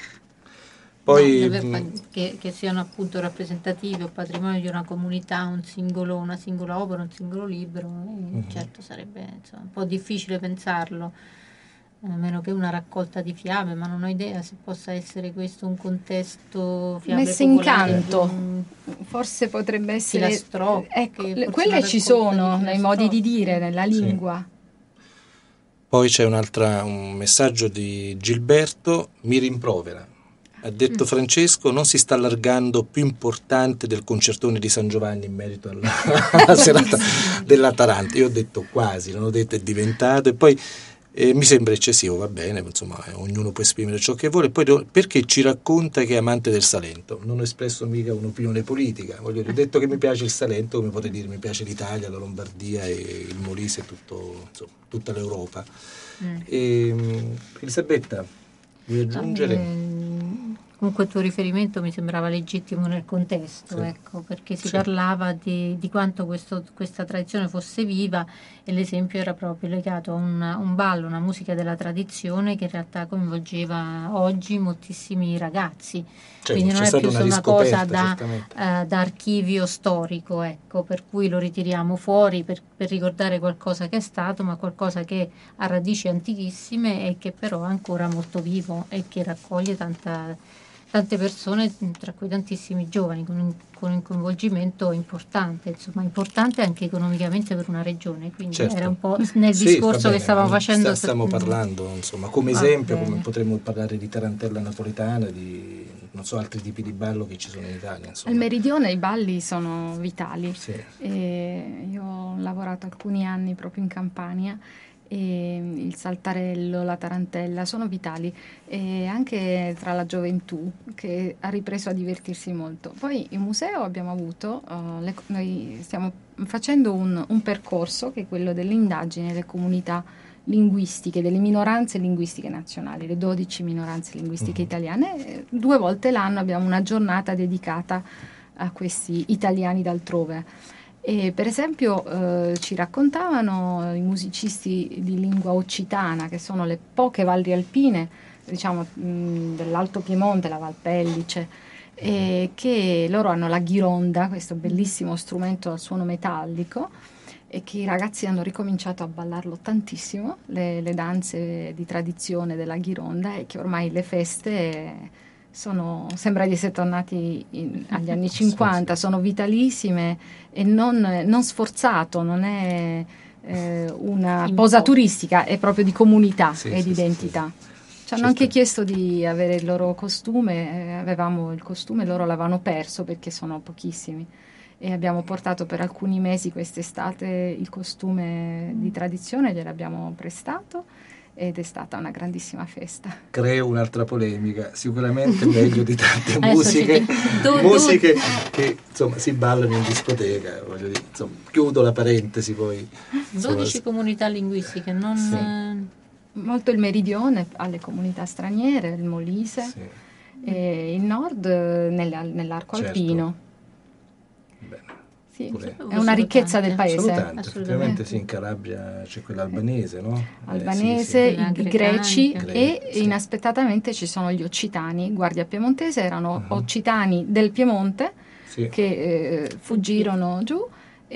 Poi, no, deve, che, che siano appunto rappresentativi o patrimonio di una comunità, un singolo, una singola opera, un singolo libro, e mm-hmm. certo sarebbe insomma, un po' difficile pensarlo, a meno che una raccolta di fiabe, ma non ho idea se possa essere questo un contesto fiabe messe in canto, un... forse potrebbe essere filastrocche, ecco, le, quelle ci sono nei modi di dire, nella lingua. Sì. Poi c'è un'altra, un messaggio di Gilberto: mi rimprovera, ha detto mm. Francesco, non si sta allargando più importante del concertone di San Giovanni in merito alla, alla serata dell'Atarante. Io ho detto quasi, non ho detto è diventato, e poi E mi sembra eccessivo, va bene, insomma, ognuno può esprimere ciò che vuole. Poi do, perché ci racconta che è amante del Salento? Non ho espresso mica un'opinione politica, voglio dire, ho detto che mi piace il Salento, come potete dire, mi piace l'Italia, la Lombardia e il Molise e tutto, insomma, tutta l'Europa. Mm. E, Elisabetta, vuoi aggiungere? Um, Comunque il tuo riferimento mi sembrava legittimo nel contesto, sì. ecco, perché si sì. parlava di, di quanto questo, questa tradizione fosse viva, e l'esempio era proprio legato a una, un ballo, una musica della tradizione che in realtà coinvolgeva oggi moltissimi ragazzi. Certo, quindi non è più una, una cosa da, uh, da archivio storico, ecco, per cui lo ritiriamo fuori per, per ricordare qualcosa che è stato, ma qualcosa che ha radici antichissime e che però è ancora molto vivo e che raccoglie tanta... tante persone, tra cui tantissimi giovani, con un, con un coinvolgimento importante, insomma importante anche economicamente per una regione, quindi certo. era un po' nel sì, discorso bene, che stavamo facendo. Sta, stiamo parlando, insomma, come va esempio, bene. come potremmo parlare di tarantella napoletana, di non so, altri tipi di ballo che ci sono in Italia. Insomma. Al meridione i balli sono vitali. Sì. E io ho lavorato alcuni anni proprio in Campania. E il saltarello, la tarantella sono vitali, e anche tra la gioventù che ha ripreso a divertirsi molto. Poi in museo abbiamo avuto, uh, le, noi stiamo facendo un, un percorso che è quello dell'indagine delle comunità linguistiche, delle minoranze linguistiche nazionali, le dodici minoranze linguistiche uh-huh. italiane. Due volte l'anno abbiamo una giornata dedicata a questi italiani d'altrove. E per esempio eh, ci raccontavano i musicisti di lingua occitana, che sono le poche valli alpine, diciamo mh, dell'Alto Piemonte, la Val Pellice, e che loro hanno la ghironda, questo bellissimo strumento al suono metallico, e che i ragazzi hanno ricominciato a ballarlo tantissimo, le, le danze di tradizione della ghironda, e che ormai le feste... Sono, sembra di essere tornati in, agli anni cinquanta, sono vitalissime e non, non sforzato, non è eh, una posa turistica, è proprio di comunità sì, e sì, di identità. Sì, sì. Ci hanno anche chiesto di avere il loro costume, eh, avevamo il costume, loro l'avevano perso perché sono pochissimi, e abbiamo portato per alcuni mesi quest'estate il costume di tradizione, gliel'abbiamo prestato. Ed è stata una grandissima festa. Creo un'altra polemica, sicuramente meglio di tante musiche, do, musiche do. che insomma si ballano in discoteca, voglio dire, insomma, chiudo la parentesi poi. dodici insomma, comunità linguistiche, non... Sì. Molto il meridione alle comunità straniere, il Molise, sì. e il nord nelle, nell'arco certo. alpino. Bene. Sì, è una ricchezza del paese. Sono tante, effettivamente sì, in Calabria c'è quella albanese, no? Albanese, eh, sì, sì. i greci Gre- e sì. inaspettatamente ci sono gli occitani. Guardia Piemontese erano uh-huh. occitani del Piemonte sì. che eh, fuggirono giù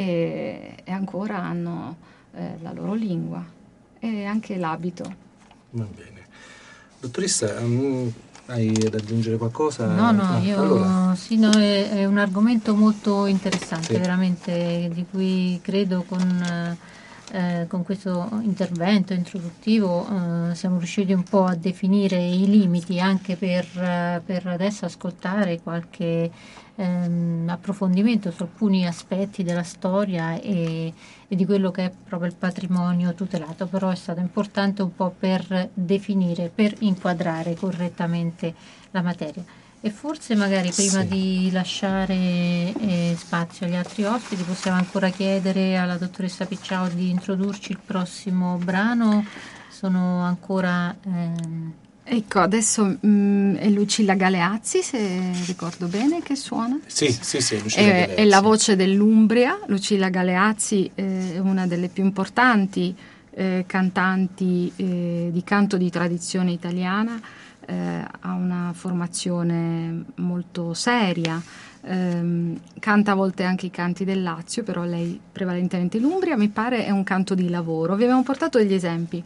e, e ancora hanno eh, la loro lingua e anche l'abito. Va bene. Dottoressa, um, hai da aggiungere qualcosa? No, no, no. io allora. sì, no, è, è un argomento molto interessante, sì. veramente, di cui credo con, eh, con questo intervento introduttivo eh, siamo riusciti un po' a definire i limiti anche per, per adesso ascoltare qualche ehm, approfondimento su alcuni aspetti della storia e, e di quello che è proprio il patrimonio tutelato, però è stato importante un po' per definire, per inquadrare correttamente la materia. E forse magari prima sì. di lasciare eh, spazio agli altri ospiti possiamo ancora chiedere alla dottoressa Picciao di introdurci il prossimo brano. Sono ancora... Ehm... Ecco, adesso mh, è Lucilla Galeazzi, se ricordo bene, che suona. Sì, sì, sì, Lucilla è, Galeazzi. È la voce dell'Umbria. Lucilla Galeazzi eh, è una delle più importanti eh, cantanti eh, di canto di tradizione italiana, eh, ha una formazione molto seria, ehm, canta a volte anche i canti del Lazio, però lei prevalentemente l'Umbria, mi pare è un canto di lavoro. Vi abbiamo portato degli esempi.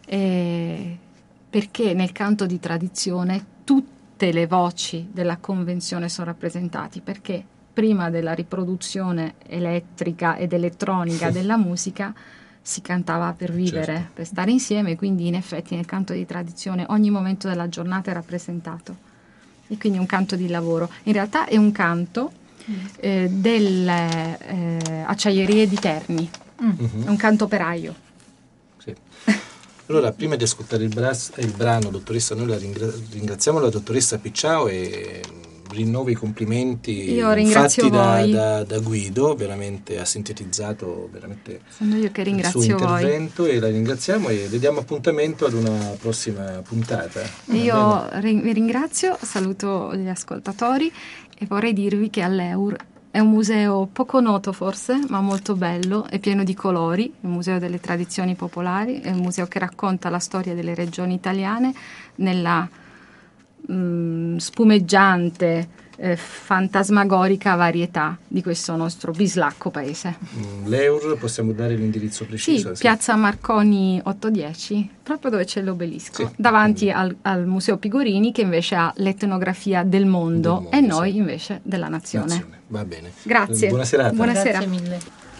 Eh, perché nel canto di tradizione tutte le voci della convenzione sono rappresentate, perché prima della riproduzione elettrica ed elettronica sì. della musica si cantava per vivere, certo. per stare insieme, quindi in effetti nel canto di tradizione ogni momento della giornata è rappresentato, e quindi un canto di lavoro. In realtà è un canto eh, delle eh, acciaierie di Terni, mm. mm-hmm. è un canto operaio. Sì. Allora, prima di ascoltare il, bras- il brano, dottoressa, noi la ringra- ringraziamo la dottoressa Picciao e rinnovo i complimenti fatti da, da, da Guido, veramente ha sintetizzato veramente Sono io che ringrazio il suo intervento voi. E la ringraziamo e le diamo appuntamento ad una prossima puntata. Io vi ringrazio, saluto gli ascoltatori e vorrei dirvi che all'Eur è un museo poco noto forse, ma molto bello, è pieno di colori, è un museo delle tradizioni popolari, è un museo che racconta la storia delle regioni italiane nella mh, spumeggiante, eh, fantasmagorica varietà di questo nostro bislacco paese. L'Eur, possiamo dare l'indirizzo preciso? Sì, piazza Marconi ottocentodieci, proprio dove c'è l'obelisco, sì, davanti al, al Museo Pigorini, che invece ha l'etnografia del mondo, del mondo e noi sì. invece della nazione. nazione. Va bene. Grazie. Buona serata. Buonasera. Grazie mille.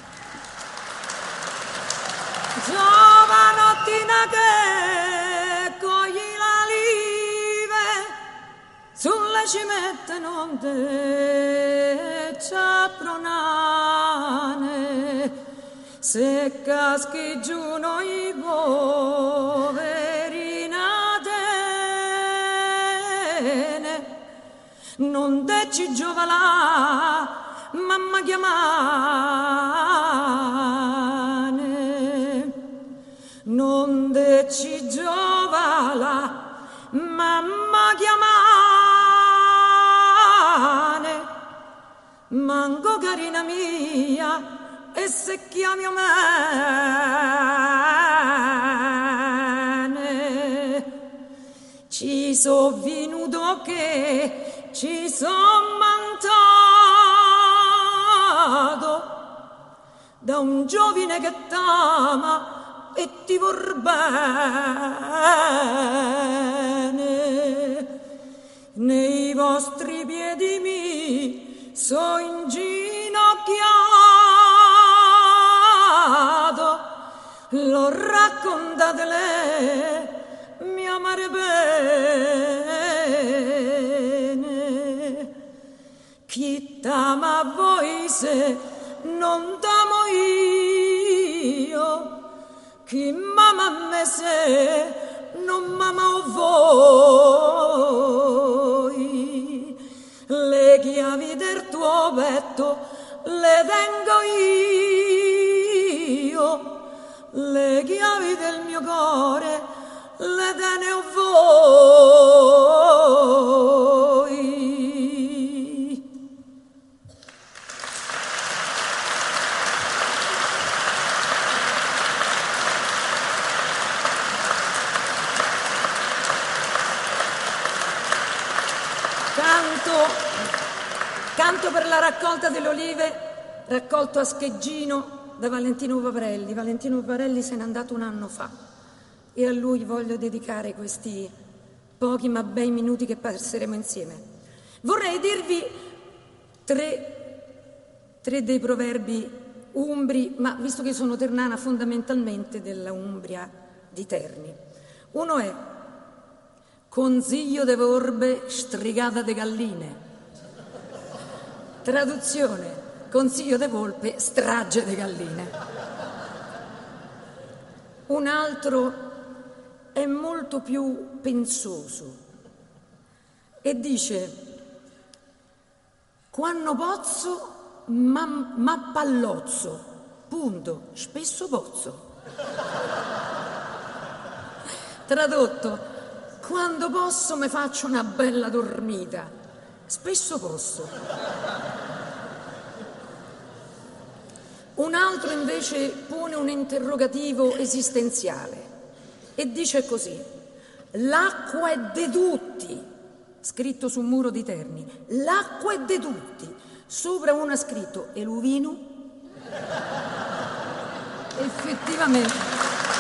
Giovanottina che cogli la live, sulle cimette non te c'appronane, se caschi giù noi poveri natene, non te ci giovalà mamma chiamane, non te ci giovalà mamma chiamane, manco carina mia, e se chiami me ci so venuto che ci son mangiato da un giovine che t'ama e ti vor bene, nei vostri piedi mi so inginocchiato, l'ho raccontato lei mi amare bene, chi t'ama a voi se non t'amo io, chi m'ama a me se non m'ama voi, le chiavi del tuo petto le tengo io, le chiavi del mio cuore le tengo voi. Canto, canto per la raccolta delle olive, raccolto a Scheggino da Valentino Paparelli. Valentino Paparelli se n'è andato un anno fa e a lui voglio dedicare questi pochi ma bei minuti che passeremo insieme. Vorrei dirvi tre, tre dei proverbi umbri, ma visto che sono ternana fondamentalmente della Umbria di Terni. Uno è: consiglio de vorbe strigata de galline. Traduzione: consiglio de volpe, strage de galline. Un altro è molto più pensoso e dice: quando pozzo ma, ma pallozzo, punto, spesso pozzo. Tradotto: quando posso mi faccio una bella dormita, spesso posso. Un altro invece pone un interrogativo esistenziale e dice così: l'acqua è de tutti, scritto sul muro di Terni, l'acqua è de tutti, sopra uno ha scritto eluvino. Effettivamente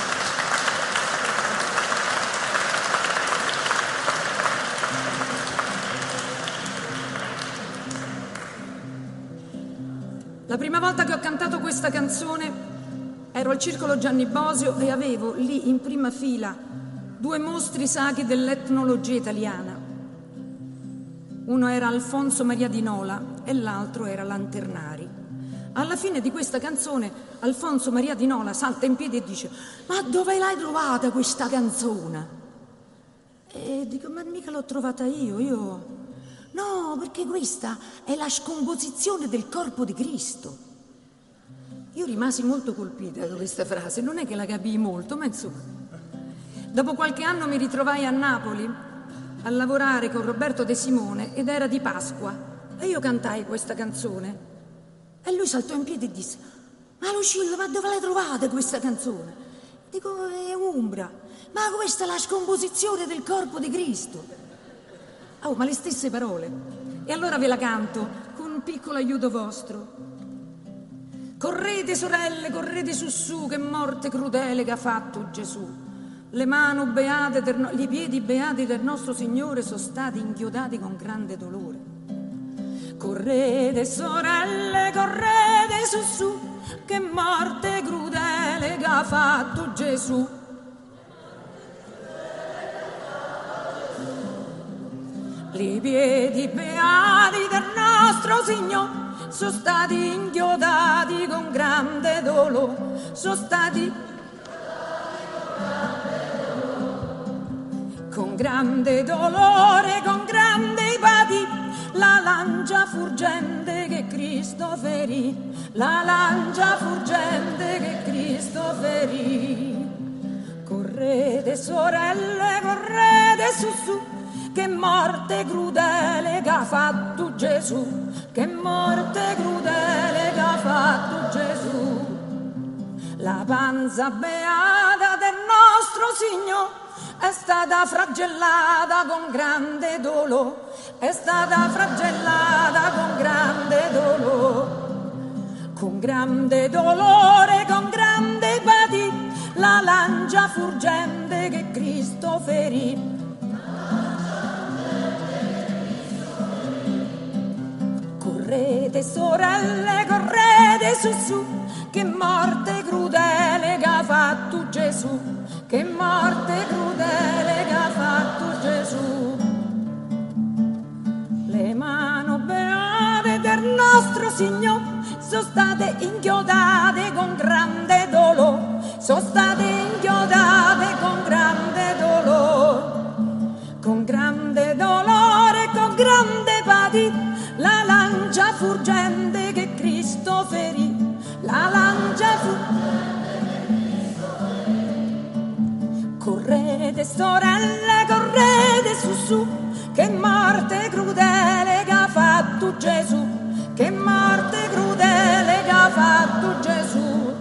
la prima volta che ho cantato questa canzone ero al Circolo Gianni Bosio e avevo lì in prima fila due mostri sacri dell'etnologia italiana. Uno era Alfonso Maria di Nola e l'altro era Lanternari. Alla fine di questa canzone Alfonso Maria di Nola salta in piedi e dice: ma dove l'hai trovata questa canzone? E dico: ma mica l'ho trovata io, io... No, perché questa è la scomposizione del corpo di Cristo. Io rimasi molto colpita da questa frase, non è che la capii molto, ma insomma. Dopo qualche anno mi ritrovai a Napoli a lavorare con Roberto De Simone ed era di Pasqua e io cantai questa canzone e lui saltò in piedi e disse: ma Lucilla, ma dove l'hai trovata questa canzone? Dico: è Umbra. Ma questa è la scomposizione del corpo di Cristo. Oh, ma le stesse parole. E allora ve la canto con un piccolo aiuto vostro. Correte sorelle, correte su su, che morte crudele che ha fatto Gesù. Le mani beate, del no- i piedi beati del nostro Signore sono stati inchiodati con grande dolore. Correte sorelle, correte su su, che morte crudele che ha fatto Gesù. I piedi beati del nostro Signore sono stati inchiodati con grande dolore, sono stati con grande dolore, con grande pati, la lancia furgente che Cristo ferì, la lancia furgente che Cristo ferì. Correte sorelle, correte su su, che morte crudele che ha fatto Gesù, che morte crudele che ha fatto Gesù. La panza beata del nostro Signore è stata flagellata con grande dolore, è stata flagellata con grande dolore, con grande dolore, con grande pati, la lancia furgente che Cristo ferì. Correte sorelle, correte su su, che morte crudele che ha fatto Gesù, che morte crudele che ha fatto Gesù. Le mani beate del nostro Signore sono state inchiodate con grande dolore, sono state inchiodate con grande dolore, con grande dolore, con grande pati, la lancia furgente che Cristo ferì, la lancia furgente che Cristo ferì. Correte sorelle, correte su su, che morte crudele che ha fatto Gesù, che morte crudele che ha fatto Gesù.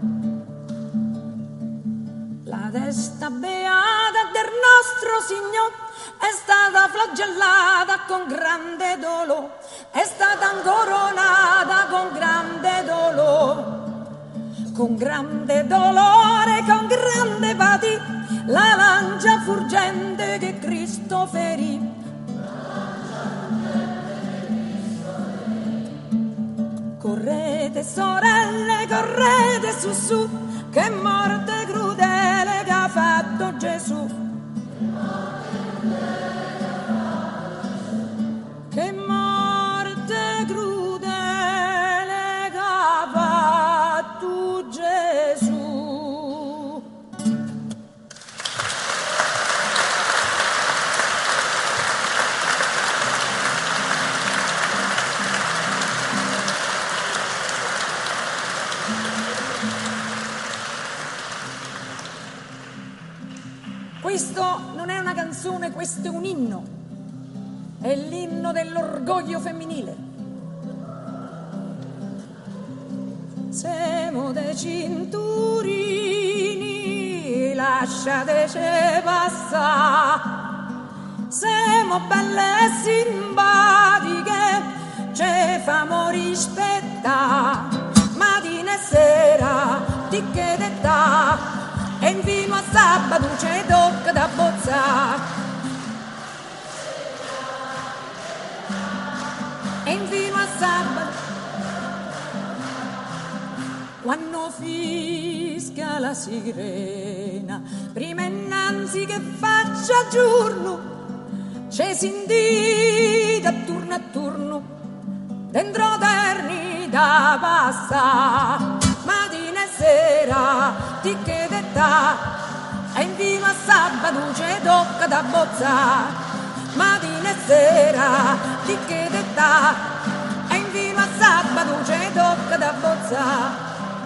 La testa beata del nostro Signore è stata flagellata con grande dolore, è stata incoronata con grande dolore, con grande dolore, con grande pati, la lancia furgente che Cristo ferì. Correte sorelle, correte su su, che morte crudele che ha fatto Gesù. Che morte crudele che ha fatto Gesù. Questo non è una canzone, questo è un inno. È l'inno dell'orgoglio femminile. Siamo dei cinturini, lasciateci passare. Siamo belle e simpatiche, ci famo rispettare. Mattina e sera, di che d'età, e fino a sabato ci tocca da bozzare. E fino a sabato, quando fischia la sirena, prima innanzi che faccia giorno, ci si indita a turno a turno, dentro eternità. che passa, mattina e sera ti chiedetta, e in vino a sabato ci tocca da bozzare, mattina e sera ti chiedetta, e in vino a sabato ci tocca da bozzare.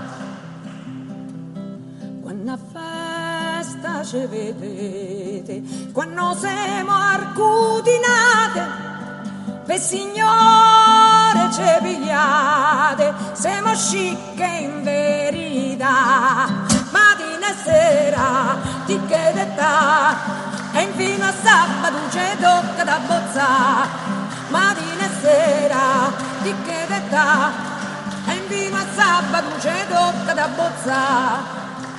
Quando a festa ci vedete, quando siamo arcutinate, per signore ci pigliate, siamo scicche in verità, mattina e sera ti chiedetta, e infino a sabato ci tocca da bozzare, mattina e sera ti chiedetta, e infino a sabato ci tocca da bozzare.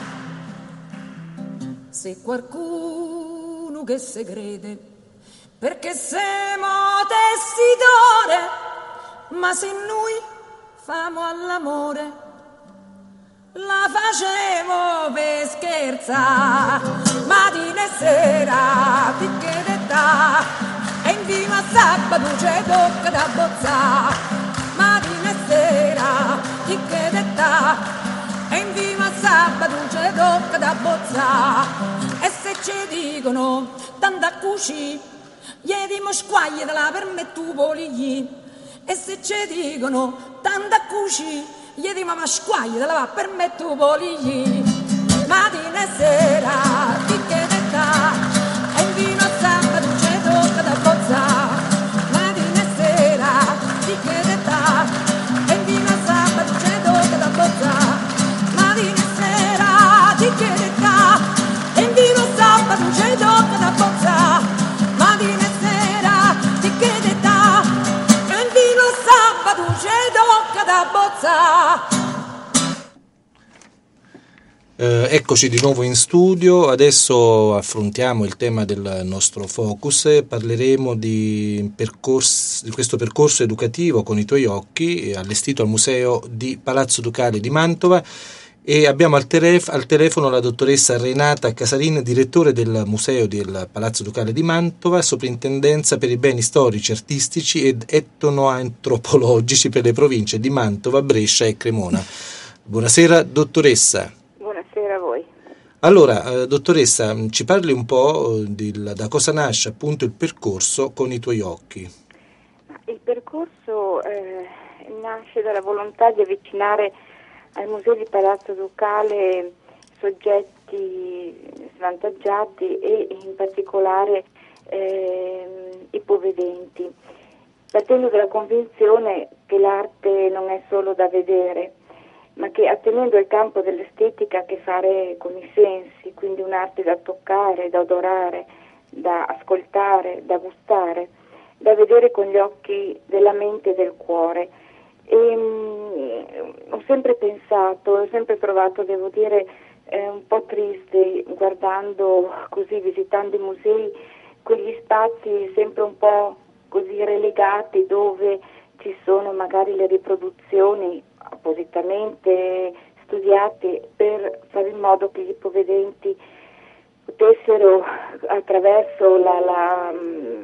Se qualcuno che se crede, perché siamo tessitore, ma se noi famo all'amore, la facemo per scherzare, mattina e sera ti chiedetta, e in vino a sabato ci tocca da bozzare, mattina e sera ti chiedetta, e in vino a sabato ci tocca da bozzare. E se ci dicono tanto a cuci, gli dimo squaglie della permettu poligli. E se ci dicono tanto a cuci, gli dimo ma squaglie della permettu poligli. Mattina e sera ti chiedetta, e in vino a sabato ci tocca da bozzare, mattina e sera ti chiedetta, e in vino a sabato ci tocca da bozzare, mattina e sera ti chiedetta, e in vino a sabato ci tocca da bozzare, mattina e sera ti chiedetta, e in vino a sabato ci tocca da bozzare. Eh, eccoci di nuovo in studio, adesso affrontiamo il tema del nostro focus, parleremo di, percorsi, di questo percorso educativo con i tuoi occhi allestito al Museo di Palazzo Ducale di Mantova, e abbiamo al, telef- al telefono la dottoressa Renata Casarin, direttore del Museo del Palazzo Ducale di Mantova, soprintendenza per i beni storici, artistici ed etnoantropologici per le province di Mantova, Brescia e Cremona. Buonasera dottoressa. Buonasera a voi. Allora, eh, dottoressa, ci parli un po' di, da cosa nasce appunto il percorso con i tuoi occhi? Il percorso eh, nasce dalla volontà di avvicinare al Museo di Palazzo Ducale soggetti svantaggiati e in particolare eh, ipovedenti, partendo dalla convinzione che l'arte non è solo da vedere, ma che attenendo al campo dell'estetica ha a che fare con i sensi, quindi un'arte da toccare, da odorare, da ascoltare, da gustare, da vedere con gli occhi della mente e del cuore. E, um, ho sempre pensato, ho sempre trovato, devo dire, eh, un po' triste guardando così, visitando i musei, quegli spazi sempre un po' così relegati dove ci sono magari le riproduzioni appositamente studiate per fare in modo che gli ipovedenti potessero attraverso la, la,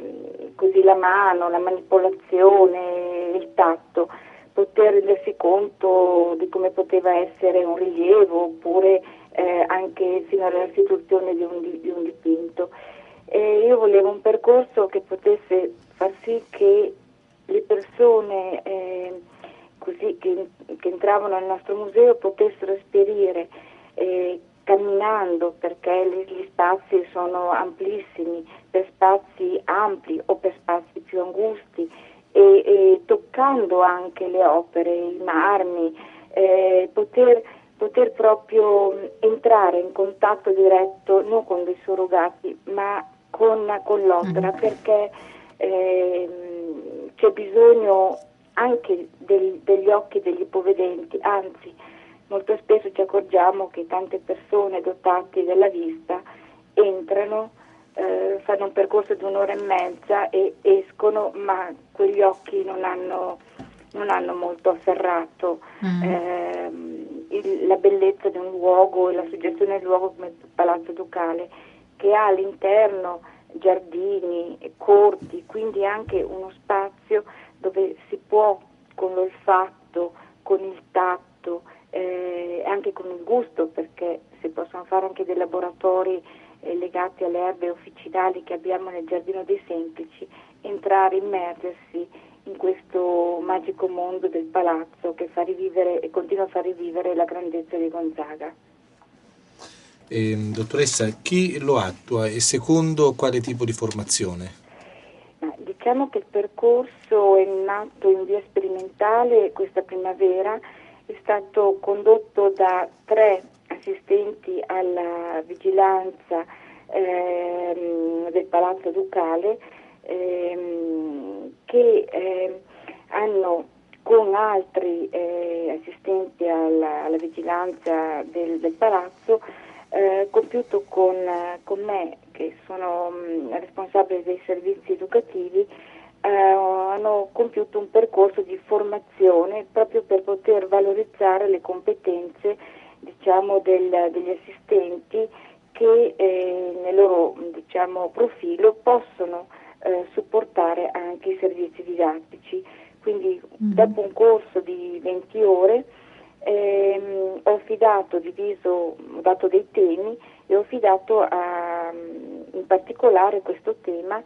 così, la mano, la manipolazione, il tatto, poter rendersi conto di come poteva essere un rilievo oppure eh, anche fino alla restituzione di un, di un dipinto. E io volevo un percorso che potesse far sì che le persone eh, così che, che entravano nel nostro museo potessero esperire eh, camminando, perché gli spazi sono amplissimi, per spazi ampli o per spazi più angusti, e, e toccando anche le opere, i marmi, eh, poter, poter proprio entrare in contatto diretto non con dei surrogati ma con, con l'opera, perché eh, c'è bisogno anche del, degli occhi degli ipovedenti, anzi molto spesso ci accorgiamo che tante persone dotate della vista entrano, eh, fanno un percorso di un'ora e mezza e escono, ma quegli occhi non hanno, non hanno molto afferrato mm. eh, il, la bellezza di un luogo e la suggestione del luogo come il Palazzo Ducale, che ha all'interno giardini, corti, quindi anche uno spazio dove si può con l'olfatto, con il tatto, eh, anche con il gusto, perché si possono fare anche dei laboratori eh, legati alle erbe officinali che abbiamo nel Giardino dei Semplici, entrare, immergersi in questo magico mondo del palazzo che fa rivivere e continua a far rivivere la grandezza di Gonzaga. Eh, dottoressa, chi lo attua e secondo quale tipo di formazione? Ma diciamo che il percorso è nato in via sperimentale questa primavera, è stato condotto da tre assistenti alla vigilanza ehm, del Palazzo Ducale ehm, che ehm, hanno con altri eh, assistenti alla, alla vigilanza del, del palazzo eh, compiuto con, con me, che sono mh, responsabile dei servizi educativi, eh, hanno compiuto un percorso di formazione proprio per poter valorizzare le competenze, diciamo, del, degli assistenti che eh, nel loro, diciamo, profilo possono eh, supportare anche i servizi didattici. Quindi mm-hmm. dopo un corso di venti ore ehm, ho affidato, diviso, ho dato dei temi e ho affidato a, in particolare questo tema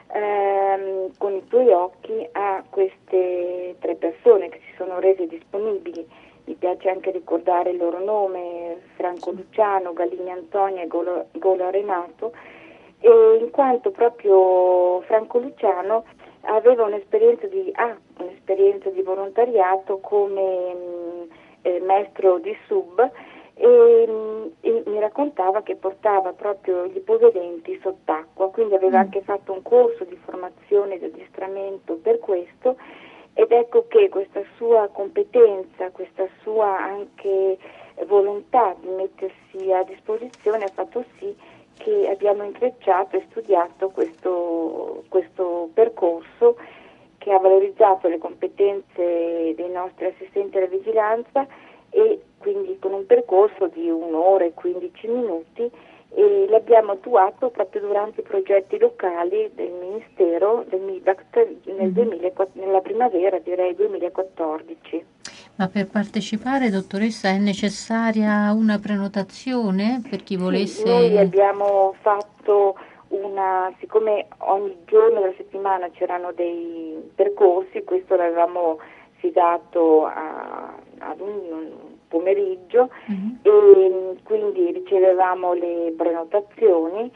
ehm, con i tuoi occhi a queste tre persone che si sono rese disponibili. Mi piace anche ricordare il loro nome: Franco Luciano, Gallini Antonia e Golo, Golo Renato, e in quanto proprio Franco Luciano aveva un'esperienza di, ah, un'esperienza di volontariato come mh, eh, maestro di sub e, mh, e mi raccontava che portava proprio gli ipovedenti sott'acqua, quindi aveva mm. anche fatto un corso di formazione di addestramento per questo, ed ecco che questa sua competenza, questa sua anche volontà di mettersi a disposizione ha fatto sì che abbiamo intrecciato e studiato questo, questo percorso che ha valorizzato le competenze dei nostri assistenti alla vigilanza, e quindi con un percorso di un'ora e quindici minuti, e l'abbiamo attuato proprio durante i progetti locali del Ministero, del MIBACT, nel duemilaquattordici, nella primavera, direi duemilaquattordici. Ma per partecipare, dottoressa, è necessaria una prenotazione per chi volesse? Sì, noi abbiamo fatto una, siccome ogni giorno della settimana c'erano dei percorsi, questo l'avevamo fidato a, ad un, un pomeriggio, uh-huh. e quindi ricevevamo le prenotazioni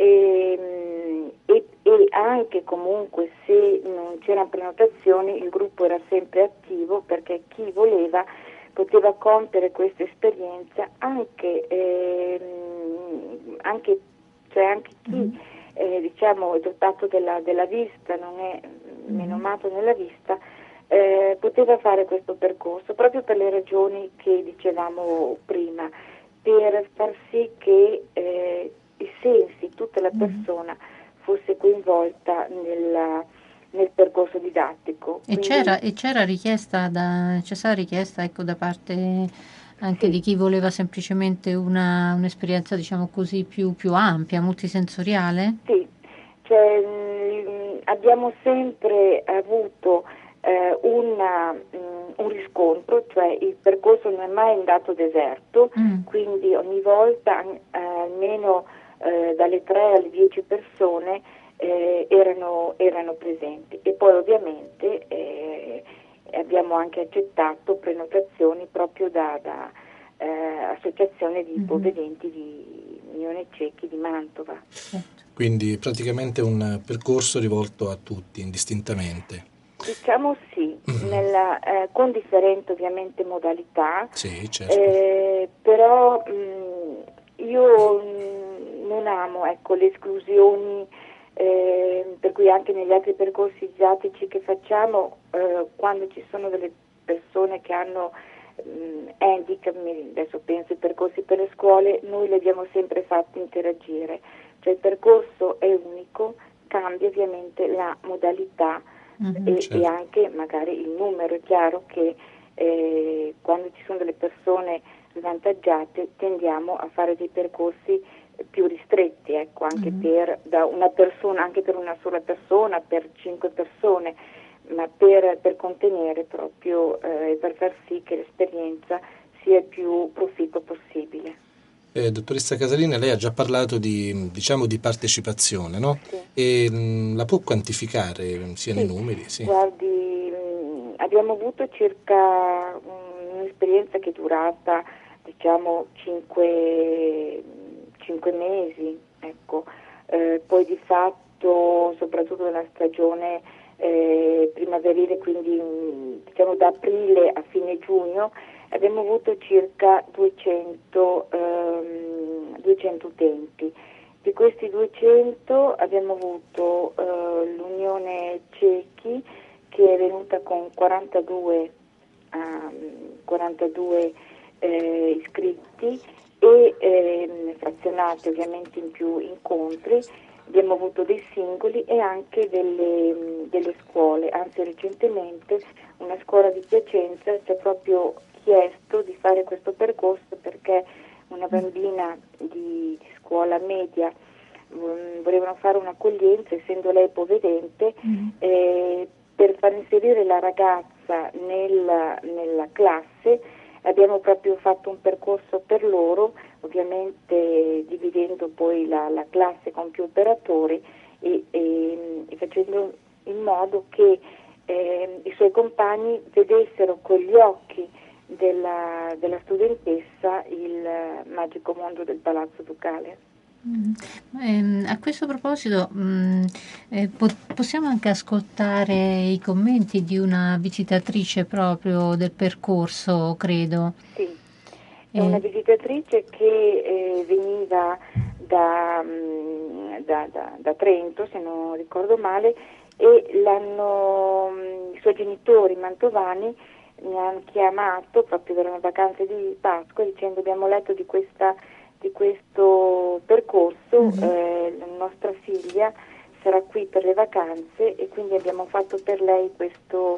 e, e, e anche comunque se non c'erano prenotazioni il gruppo era sempre attivo, perché chi voleva poteva compiere questa esperienza anche, eh, anche, cioè anche chi mm-hmm. eh, diciamo è dotato della, della vista, non è mm-hmm. menomato nella vista, eh, poteva fare questo percorso proprio per le ragioni che dicevamo prima, per far sì che eh, i sensi, tutta la persona fosse coinvolta nella, nel percorso didattico. E, Quindi, c'era, e c'era richiesta da, c'è stata richiesta ecco, da parte anche sì. di chi voleva semplicemente una, un'esperienza, diciamo così, più, più ampia, multisensoriale? Sì, cioè, mh, abbiamo sempre avuto eh, una, mh, un riscontro, cioè il percorso non è mai andato deserto, mm. quindi ogni volta eh, almeno eh, dalle tre alle dieci persone eh, erano, erano presenti, e poi ovviamente eh, abbiamo anche accettato prenotazioni proprio da, da eh, associazione di ipovedenti mm-hmm. di Mione Ciechi di Mantova. Quindi praticamente un percorso rivolto a tutti indistintamente. Diciamo sì, mm-hmm. nella, eh, con differenti ovviamente modalità, sì, certo. eh, però mh, io mh, non amo ecco, le esclusioni, eh, per cui anche negli altri percorsi didattici che facciamo, eh, quando ci sono delle persone che hanno mh, handicap, adesso penso ai percorsi per le scuole, noi li abbiamo sempre fatti interagire, cioè il percorso è unico, cambia ovviamente la modalità. Mm-hmm, e, certo. e anche magari il numero. È chiaro che eh, quando ci sono delle persone svantaggiate tendiamo a fare dei percorsi più ristretti, ecco, anche mm-hmm. per da una persona, anche per una sola persona, per cinque persone, ma per, per contenere proprio e eh, per far sì che l'esperienza sia il più proficua possibile. Eh, dottoressa Casalina, lei ha già parlato di, diciamo, di partecipazione, no? Sì. E mh, la può quantificare sia sì. nei numeri? Sì. Guardi, mh, abbiamo avuto circa mh, un'esperienza che è durata, diciamo, cinque, cinque mesi, ecco. Eh, poi di fatto, soprattutto nella stagione eh, primaverile, quindi mh, diciamo da aprile a fine giugno, abbiamo avuto circa duecento, ehm, duecento utenti. Di questi duecento abbiamo avuto eh, l'Unione Cechi, che è venuta con quarantadue, um, quarantadue eh, iscritti e eh, frazionati ovviamente in più incontri. Abbiamo avuto dei singoli e anche delle, delle scuole, anzi recentemente una scuola di Piacenza ci ha proprio chiesto di fare questo percorso perché una bambina di, di scuola media um, volevano fare un'accoglienza, essendo lei ipovedente, mm. eh, per far inserire la ragazza nella, nella classe abbiamo proprio fatto un percorso per loro, ovviamente dividendo poi la, la classe con più operatori e, e, e facendo in modo che eh, i suoi compagni vedessero con gli occhi della, della studentessa il magico mondo del Palazzo Ducale. Mm. Eh, a questo proposito mh, eh, po- possiamo anche ascoltare i commenti di una visitatrice proprio del percorso, credo. Sì, è eh. una visitatrice che eh, veniva da, mh, da, da, da Trento, se non ricordo male, e l'hanno, mh, i suoi genitori mantovani mi hanno chiamato proprio per una vacanza di Pasqua dicendo: abbiamo letto di questa di questo percorso, mm-hmm. eh, la nostra figlia sarà qui per le vacanze e quindi abbiamo fatto per lei questo,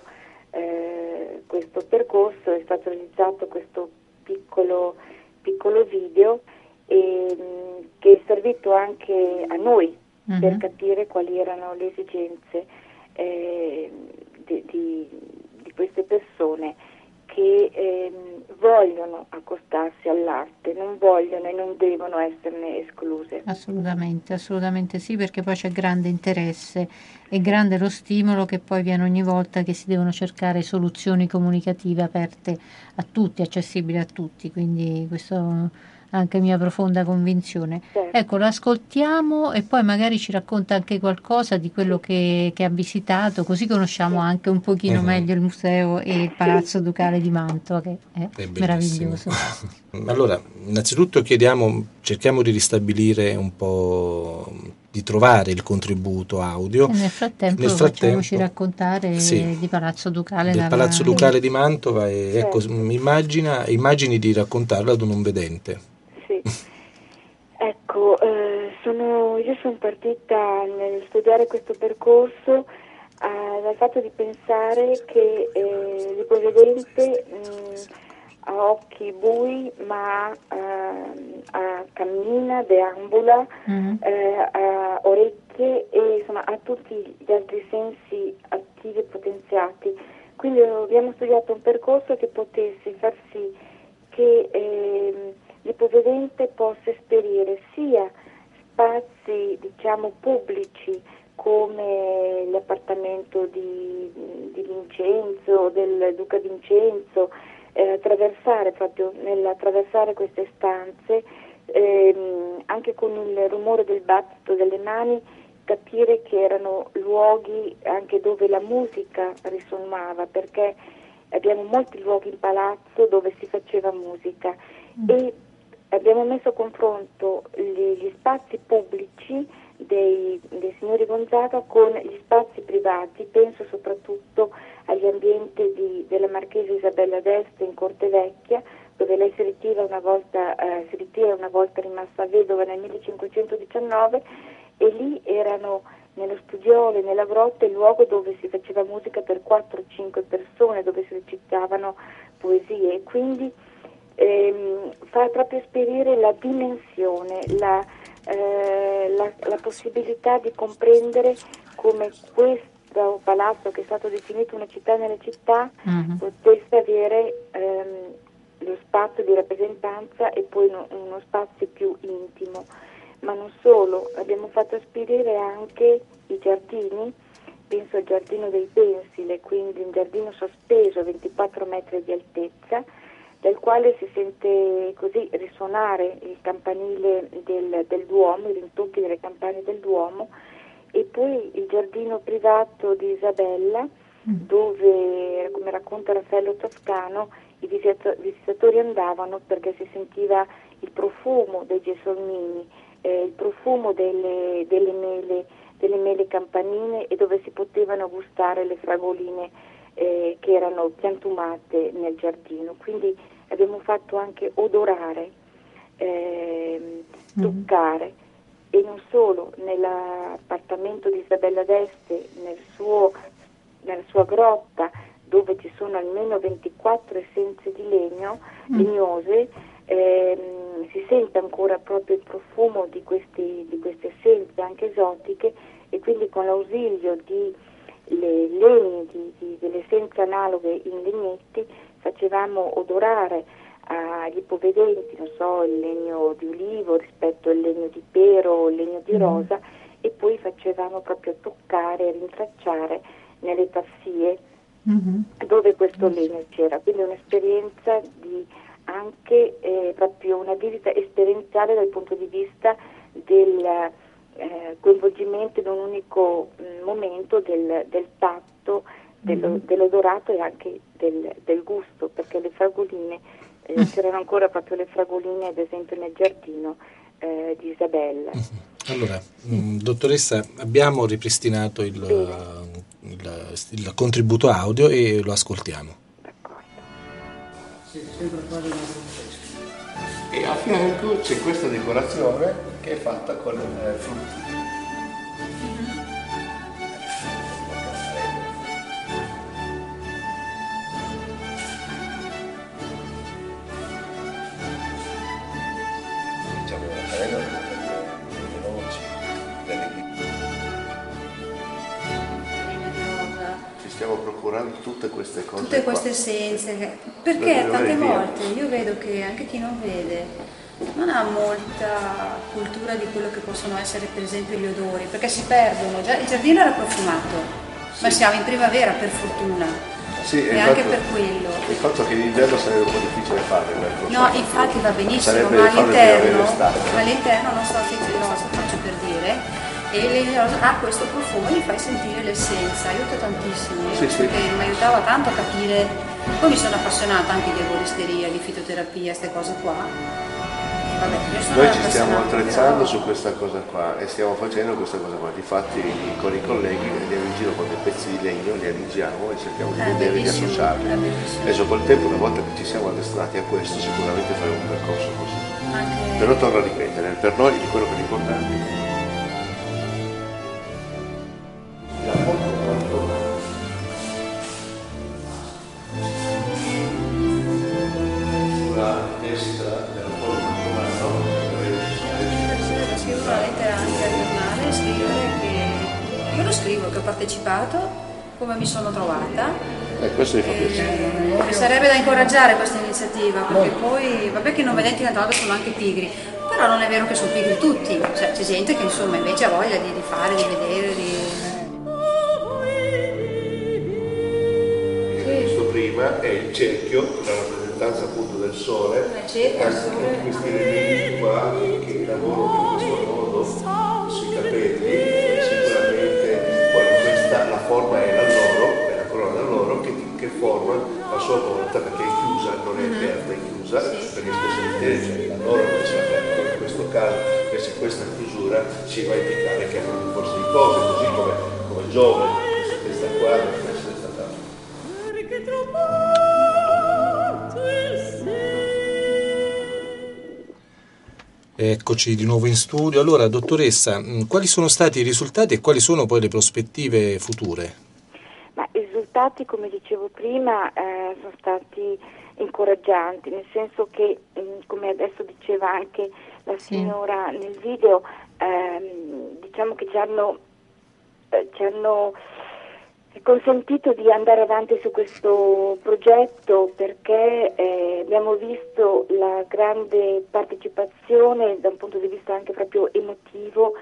eh, questo percorso. È stato realizzato questo piccolo, piccolo video e, mh, che è servito anche a noi mm-hmm. per capire quali erano le esigenze eh, di, di, di queste persone che eh, vogliono accostarsi all'arte, non vogliono e non devono esserne escluse. Assolutamente, assolutamente sì, perché poi c'è grande interesse e grande lo stimolo che poi viene ogni volta che si devono cercare soluzioni comunicative aperte a tutti, accessibili a tutti, quindi questo è anche mia profonda convinzione. Certo. Ecco, lo ascoltiamo e poi magari ci racconta anche qualcosa di quello sì. che, che ha visitato, così conosciamo sì. anche un pochino uh-huh. meglio il museo e il Palazzo sì. Ducale di Mantova, che è, è meraviglioso. Allora, innanzitutto chiediamo, cerchiamo di ristabilire un po', di trovare il contributo audio. E nel frattempo, nel frattempo facciamoci raccontare sì, di Palazzo Ducale. Del dalla... Palazzo Ducale di Mantova e ecco, sì. immagina, immagini di raccontarlo ad un non vedente. Sì, ecco, eh, sono, io sono partita nel studiare questo percorso eh, dal fatto di pensare che eh, l'ipovedente mh, ha occhi bui ma eh, ha, cammina, deambula, mm-hmm. eh, ha orecchie e insomma ha tutti gli altri sensi attivi e potenziati. Quindi abbiamo studiato un percorso che potesse far sì che eh, l'ipovedente possa esperire sia spazi diciamo pubblici come l'appartamento di, di Vincenzo, del Duca Vincenzo, eh, attraversare proprio nell'attraversare queste stanze ehm, anche con il rumore del battito delle mani capire che erano luoghi anche dove la musica risuonava, perché abbiamo molti luoghi in palazzo dove si faceva musica mm. e abbiamo messo a confronto gli, gli spazi pubblici dei, dei signori Gonzaga con gli spazi privati, penso soprattutto agli ambienti di, della Marchesa Isabella d'Este in Corte Vecchia, dove lei si ritira una volta, eh, si ritira una volta rimasta vedova nel millecinquecentodiciannove e lì erano nello studiolo e nella grotta il luogo dove si faceva musica per quattro cinque persone, dove si recitavano poesie e quindi ehm, fa proprio esperire la dimensione, la, eh, la, la possibilità di comprendere come questa questo palazzo, che è stato definito una città nelle città, uh-huh. potesse avere ehm, lo spazio di rappresentanza e poi uno, uno spazio più intimo. Ma non solo, abbiamo fatto aspirire anche i giardini, penso al giardino dei Pensile, quindi un giardino sospeso a ventiquattro metri di altezza, dal quale si sente così risuonare il campanile del, del Duomo, i rintocchi delle campane del Duomo, e poi il giardino privato di Isabella, dove, come racconta Raffaello Toscano, i visitatori andavano perché si sentiva il profumo dei gessolmini, eh, il profumo delle, delle, mele, delle mele campanine, e dove si potevano gustare le fragoline eh, che erano piantumate nel giardino. Quindi abbiamo fatto anche odorare, eh, toccare, e non solo, nell'appartamento di Isabella d'Este, nel suo, nella sua grotta, dove ci sono almeno ventiquattro essenze di legno, mm. legnose, ehm, si sente ancora proprio il profumo di, questi, di queste essenze anche esotiche, e quindi con l'ausilio di le legni di, di, delle essenze analoghe in legnetti facevamo odorare agli ipovedenti, non so, il legno di ulivo rispetto al legno di pero, il legno di rosa, mm. e poi facevamo proprio toccare e rintracciare nelle tassie mm-hmm. dove questo legno c'era. Quindi un'esperienza di anche eh, proprio una visita esperienziale dal punto di vista del eh, coinvolgimento in un unico mh, momento del, del tatto, dello, mm-hmm. dell'odorato e anche del, del gusto, perché le fragoline Eh, c'erano ancora proprio le fragoline, ad esempio nel giardino eh, di Isabella. Allora, mh, dottoressa, abbiamo ripristinato il, il, il contributo audio e lo ascoltiamo. D'accordo. E a fianco c'è questa decorazione che è fatta con eh, frutti. Stiamo procurando tutte queste cose, tutte queste qua. essenze, perché tante volte io vedo che anche chi non vede non ha molta cultura di quello che possono essere per esempio gli odori, perché si perdono. Già il giardino era profumato, sì. ma siamo in primavera per fortuna, sì, e anche per quello il fatto che in inverno sarebbe un po' difficile farlo. No, infatti va benissimo, ma all'interno, all'interno non so se c'è rosa, faccio per dire, e le rose ha questo profumo e gli fai sentire l'essenza, aiuta tantissimo, sì, sì. perché mi aiutava tanto a capire. Poi mi sono appassionata anche di erboristeria, di fitoterapia, queste cose qua. E vabbè, io sono Noi ci stiamo attrezzando però... su questa cosa qua e stiamo facendo questa cosa qua. Difatti con i colleghi andiamo in giro con dei pezzi di legno, li arrangiamo e cerchiamo di è vedere, di associarli. Adesso col tempo, una volta che ci siamo addestrati a questo, sicuramente faremo un percorso così. Anche... Però torno a ripetere, per noi di quello che è importante. Sulla destra del pollo romano scrivo una lettera anche al giornale e scrivere che io lo scrivo, che ho partecipato, come mi sono trovata. Eh, questo mi fa piacere. E sarebbe da incoraggiare questa iniziativa, perché poi vabbè che i non vedenti naturalmente sono anche pigri, però non è vero che sono pigri tutti, cioè, c'è gente che insomma invece ha voglia di, di fare, di vedere, di... Prima è il cerchio, la rappresentanza appunto del sole, cerchio, anche sole, questi elementi qua che lavorano in questo modo sui capelli, sicuramente poi questa la forma è la loro, è la corona da loro che, che forma la sua volta, perché è chiusa, non è aperta, è chiusa, perché spesso la loro non è aperta. In questo caso invece questa chiusura ci va a indicare che è proprio forse di cose, così come, come Giove, questa qua deve essere stata. Eccoci di nuovo in studio. Allora, dottoressa, quali sono stati i risultati e quali sono poi le prospettive future? Ma i risultati, come dicevo prima, eh, sono stati incoraggianti, nel senso che, mh, come adesso diceva anche la signora sì. nel video, ehm, diciamo che ci hanno, eh, ci hanno consentito di andare avanti su questo progetto perché eh, abbiamo visto la grande partecipazione da un punto di vista anche proprio emotivo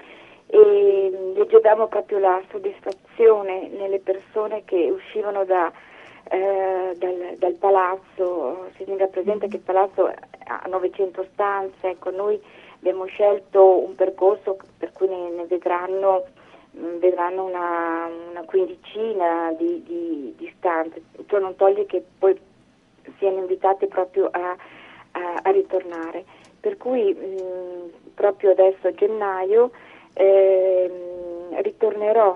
e leggevamo proprio la soddisfazione nelle persone che uscivano da, eh, dal, dal palazzo. Si tenga presente che il palazzo ha novecento stanze, ecco, noi abbiamo scelto un percorso per cui ne, ne vedranno vedranno una, una quindicina di, di, di stanze. Ciò non toglie che poi siano invitati proprio a, a, a ritornare. Per cui mh, proprio adesso a gennaio eh, ritornerò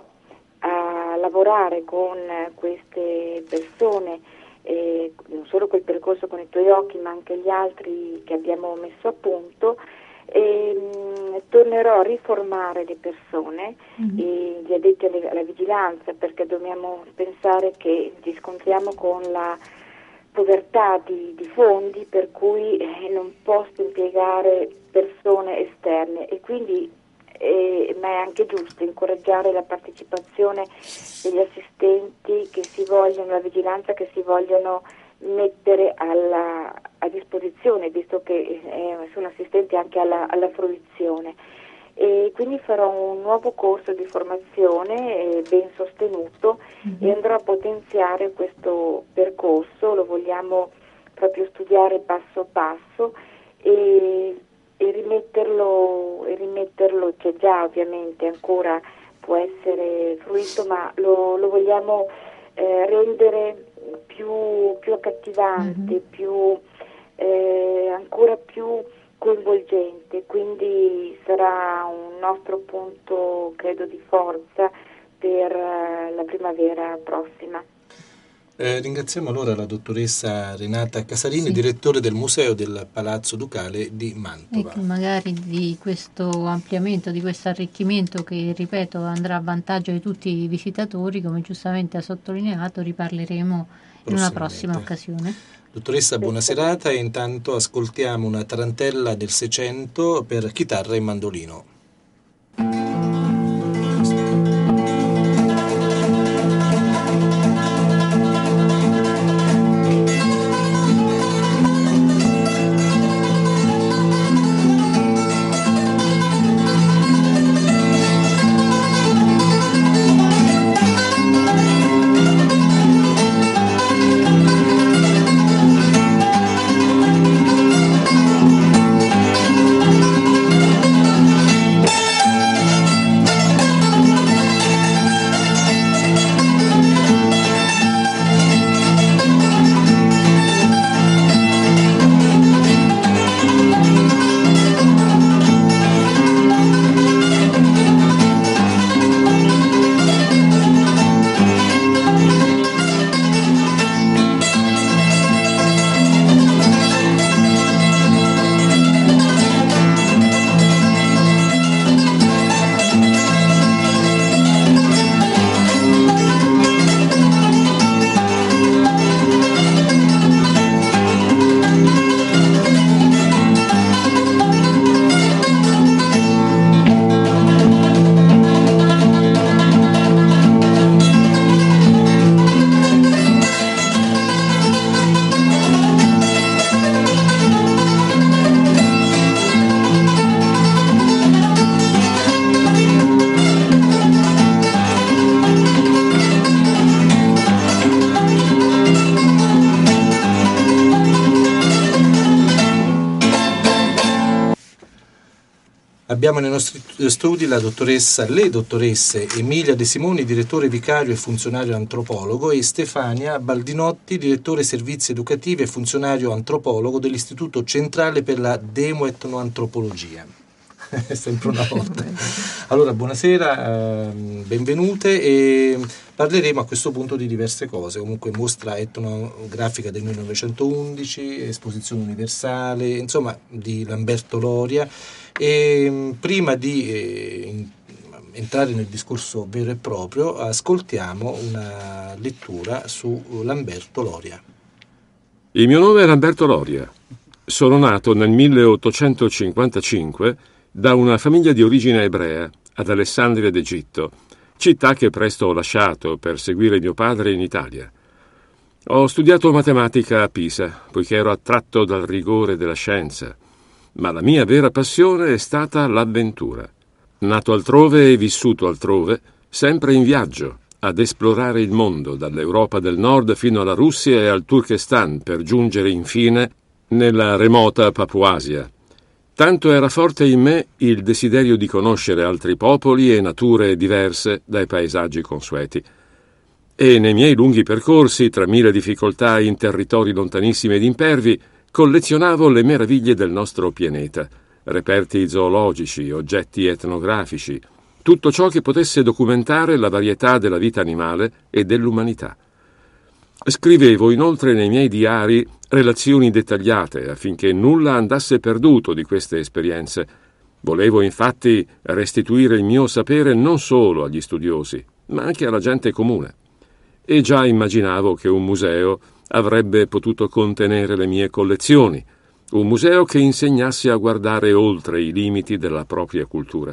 a lavorare con queste persone, eh, non solo quel percorso con i tuoi occhi, ma anche gli altri che abbiamo messo a punto. E, mh, tornerò a riformare le persone, mm-hmm. e gli addetti alla, alla vigilanza, perché dobbiamo pensare che ci scontriamo con la povertà di, di fondi, per cui eh, non posso impiegare persone esterne e quindi eh, ma è anche giusto incoraggiare la partecipazione degli assistenti che si vogliono, la vigilanza che si vogliono mettere alla, a disposizione, visto che eh, sono assistenti anche alla, alla fruizione. E quindi farò un nuovo corso di formazione eh, ben sostenuto, mm-hmm. e andrò a potenziare questo percorso, lo vogliamo proprio studiare passo passo e, e rimetterlo, e rimetterlo c'è già ovviamente, ancora può essere fruito, ma lo, lo vogliamo eh, rendere più, più accattivante, mm-hmm. più eh, ancora più coinvolgente, quindi sarà un nostro punto, credo, di forza per uh, la primavera prossima. Eh, ringraziamo allora la dottoressa Renata Casarini, sì. direttore del Museo del Palazzo Ducale di Mantova. E che magari di questo ampliamento, di questo arricchimento che, ripeto, andrà a vantaggio di tutti i visitatori, come giustamente ha sottolineato, riparleremo in una prossima occasione. Dottoressa, buona serata e intanto ascoltiamo una tarantella del Seicento per chitarra e mandolino. Abbiamo nei nostri studi la dottoressa, le dottoresse Emilia De Simoni, direttore vicario e funzionario antropologo, e Stefania Baldinotti, direttore servizi educativi e funzionario antropologo dell'Istituto Centrale per la Demoetnoantropologia. Sempre una volta. Allora, buonasera, benvenute, e parleremo a questo punto di diverse cose. Comunque mostra etnografica del millenovecentoundici, esposizione universale, insomma, di Lamberto Loria. E prima di eh, entrare nel discorso vero e proprio, ascoltiamo una lettura su Lamberto Loria. Il mio nome è Lamberto Loria. Sono nato nel milleottocentocinquantacinque da una famiglia di origine ebrea ad Alessandria d'Egitto città che presto ho lasciato per seguire mio padre in Italia. Ho studiato matematica a Pisa, poiché ero attratto dal rigore della scienza, ma la mia vera passione è stata l'avventura. Nato altrove e vissuto altrove, sempre in viaggio, ad esplorare il mondo, dall'Europa del Nord fino alla Russia e al Turkestan, per giungere infine nella remota Papuasia. Tanto era forte in me il desiderio di conoscere altri popoli e nature diverse dai paesaggi consueti. E nei miei lunghi percorsi, tra mille difficoltà in territori lontanissimi ed impervi, collezionavo le meraviglie del nostro pianeta, reperti zoologici, oggetti etnografici, tutto ciò che potesse documentare la varietà della vita animale e dell'umanità. Scrivevo inoltre nei miei diari relazioni dettagliate affinché nulla andasse perduto di queste esperienze. Volevo infatti restituire il mio sapere non solo agli studiosi, ma anche alla gente comune. E già immaginavo che un museo avrebbe potuto contenere le mie collezioni, un museo che insegnasse a guardare oltre i limiti della propria cultura.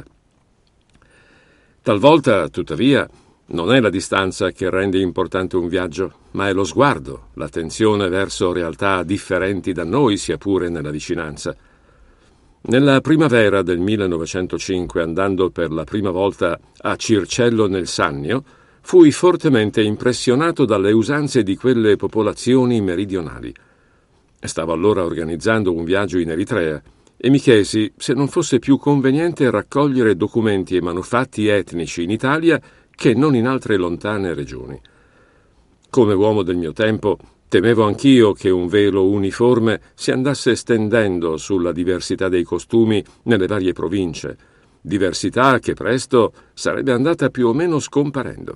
Talvolta, tuttavia, non è la distanza che rende importante un viaggio, ma è lo sguardo, l'attenzione verso realtà differenti da noi, sia pure nella vicinanza. Nella primavera del millenovecentocinque, andando per la prima volta a Circello nel Sannio, fui fortemente impressionato dalle usanze di quelle popolazioni meridionali. Stavo allora organizzando un viaggio in Eritrea e mi chiesi se non fosse più conveniente raccogliere documenti e manufatti etnici in Italia che non in altre lontane regioni. Come uomo del mio tempo, temevo anch'io che un velo uniforme si andasse stendendo sulla diversità dei costumi nelle varie province, diversità che presto sarebbe andata più o meno scomparendo.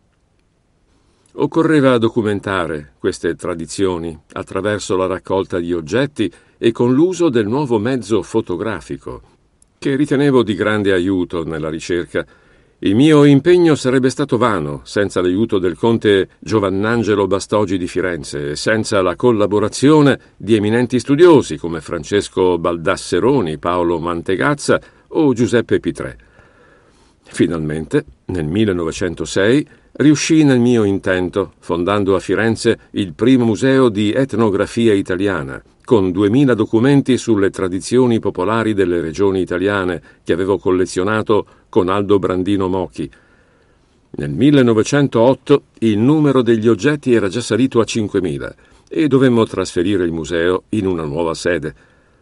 Occorreva documentare queste tradizioni attraverso la raccolta di oggetti e con l'uso del nuovo mezzo fotografico, che ritenevo di grande aiuto nella ricerca. Il mio impegno sarebbe stato vano senza l'aiuto del conte Giovannangelo Bastogi di Firenze e senza la collaborazione di eminenti studiosi come Francesco Baldasseroni, Paolo Mantegazza o Giuseppe Pitrè. Finalmente, nel millenovecentosei, riuscì nel mio intento, fondando a Firenze il primo museo di etnografia italiana, con duemila documenti sulle tradizioni popolari delle regioni italiane che avevo collezionato con Aldo Brandino Mochi. Nel millenovecentootto il numero degli oggetti era già salito a cinquemila e dovemmo trasferire il museo in una nuova sede.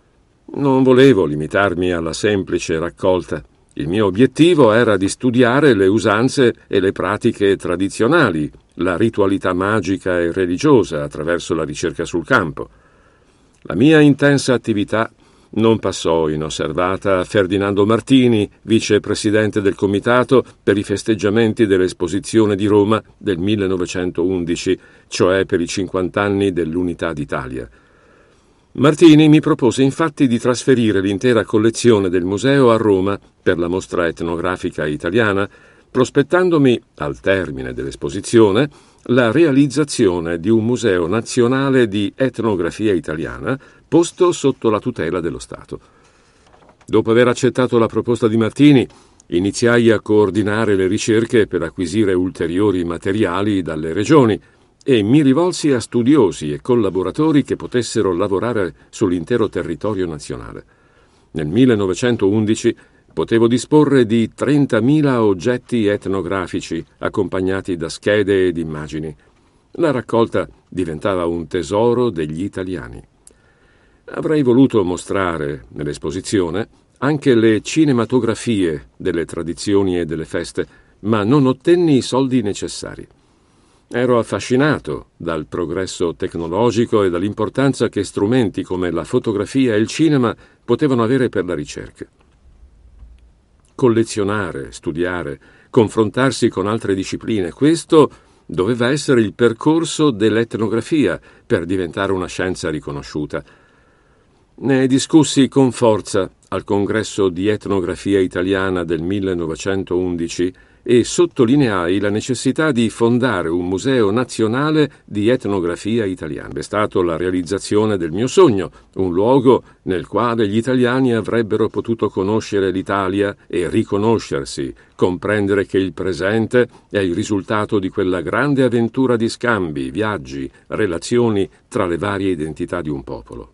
Non volevo limitarmi alla semplice raccolta. Il mio obiettivo era di studiare le usanze e le pratiche tradizionali, la ritualità magica e religiosa attraverso la ricerca sul campo. La mia intensa attività non passò inosservata a Ferdinando Martini, vicepresidente del Comitato per i festeggiamenti dell'Esposizione di Roma del millenovecentoundici, cioè per i cinquant'anni dell'Unità d'Italia. Martini mi propose infatti di trasferire l'intera collezione del museo a Roma per la mostra etnografica italiana, prospettandomi, al termine dell'esposizione, la realizzazione di un museo nazionale di etnografia italiana posto sotto la tutela dello Stato. Dopo aver accettato la proposta di Martini, iniziai a coordinare le ricerche per acquisire ulteriori materiali dalle regioni e mi rivolsi a studiosi e collaboratori che potessero lavorare sull'intero territorio nazionale. Nel millenovecentoundici potevo disporre di trentamila oggetti etnografici accompagnati da schede ed immagini. La raccolta diventava un tesoro degli italiani. Avrei voluto mostrare nell'esposizione anche le cinematografie delle tradizioni e delle feste, ma non ottenni i soldi necessari. Ero affascinato dal progresso tecnologico e dall'importanza che strumenti come la fotografia e il cinema potevano avere per la ricerca. Collezionare, studiare, confrontarsi con altre discipline, questo doveva essere il percorso dell'etnografia per diventare una scienza riconosciuta. Ne discussi con forza al congresso di etnografia italiana del millenovecentoundici e sottolineai la necessità di fondare un museo nazionale di etnografia italiana. È stata la realizzazione del mio sogno, un luogo nel quale gli italiani avrebbero potuto conoscere l'Italia e riconoscersi, comprendere che il presente è il risultato di quella grande avventura di scambi, viaggi, relazioni tra le varie identità di un popolo.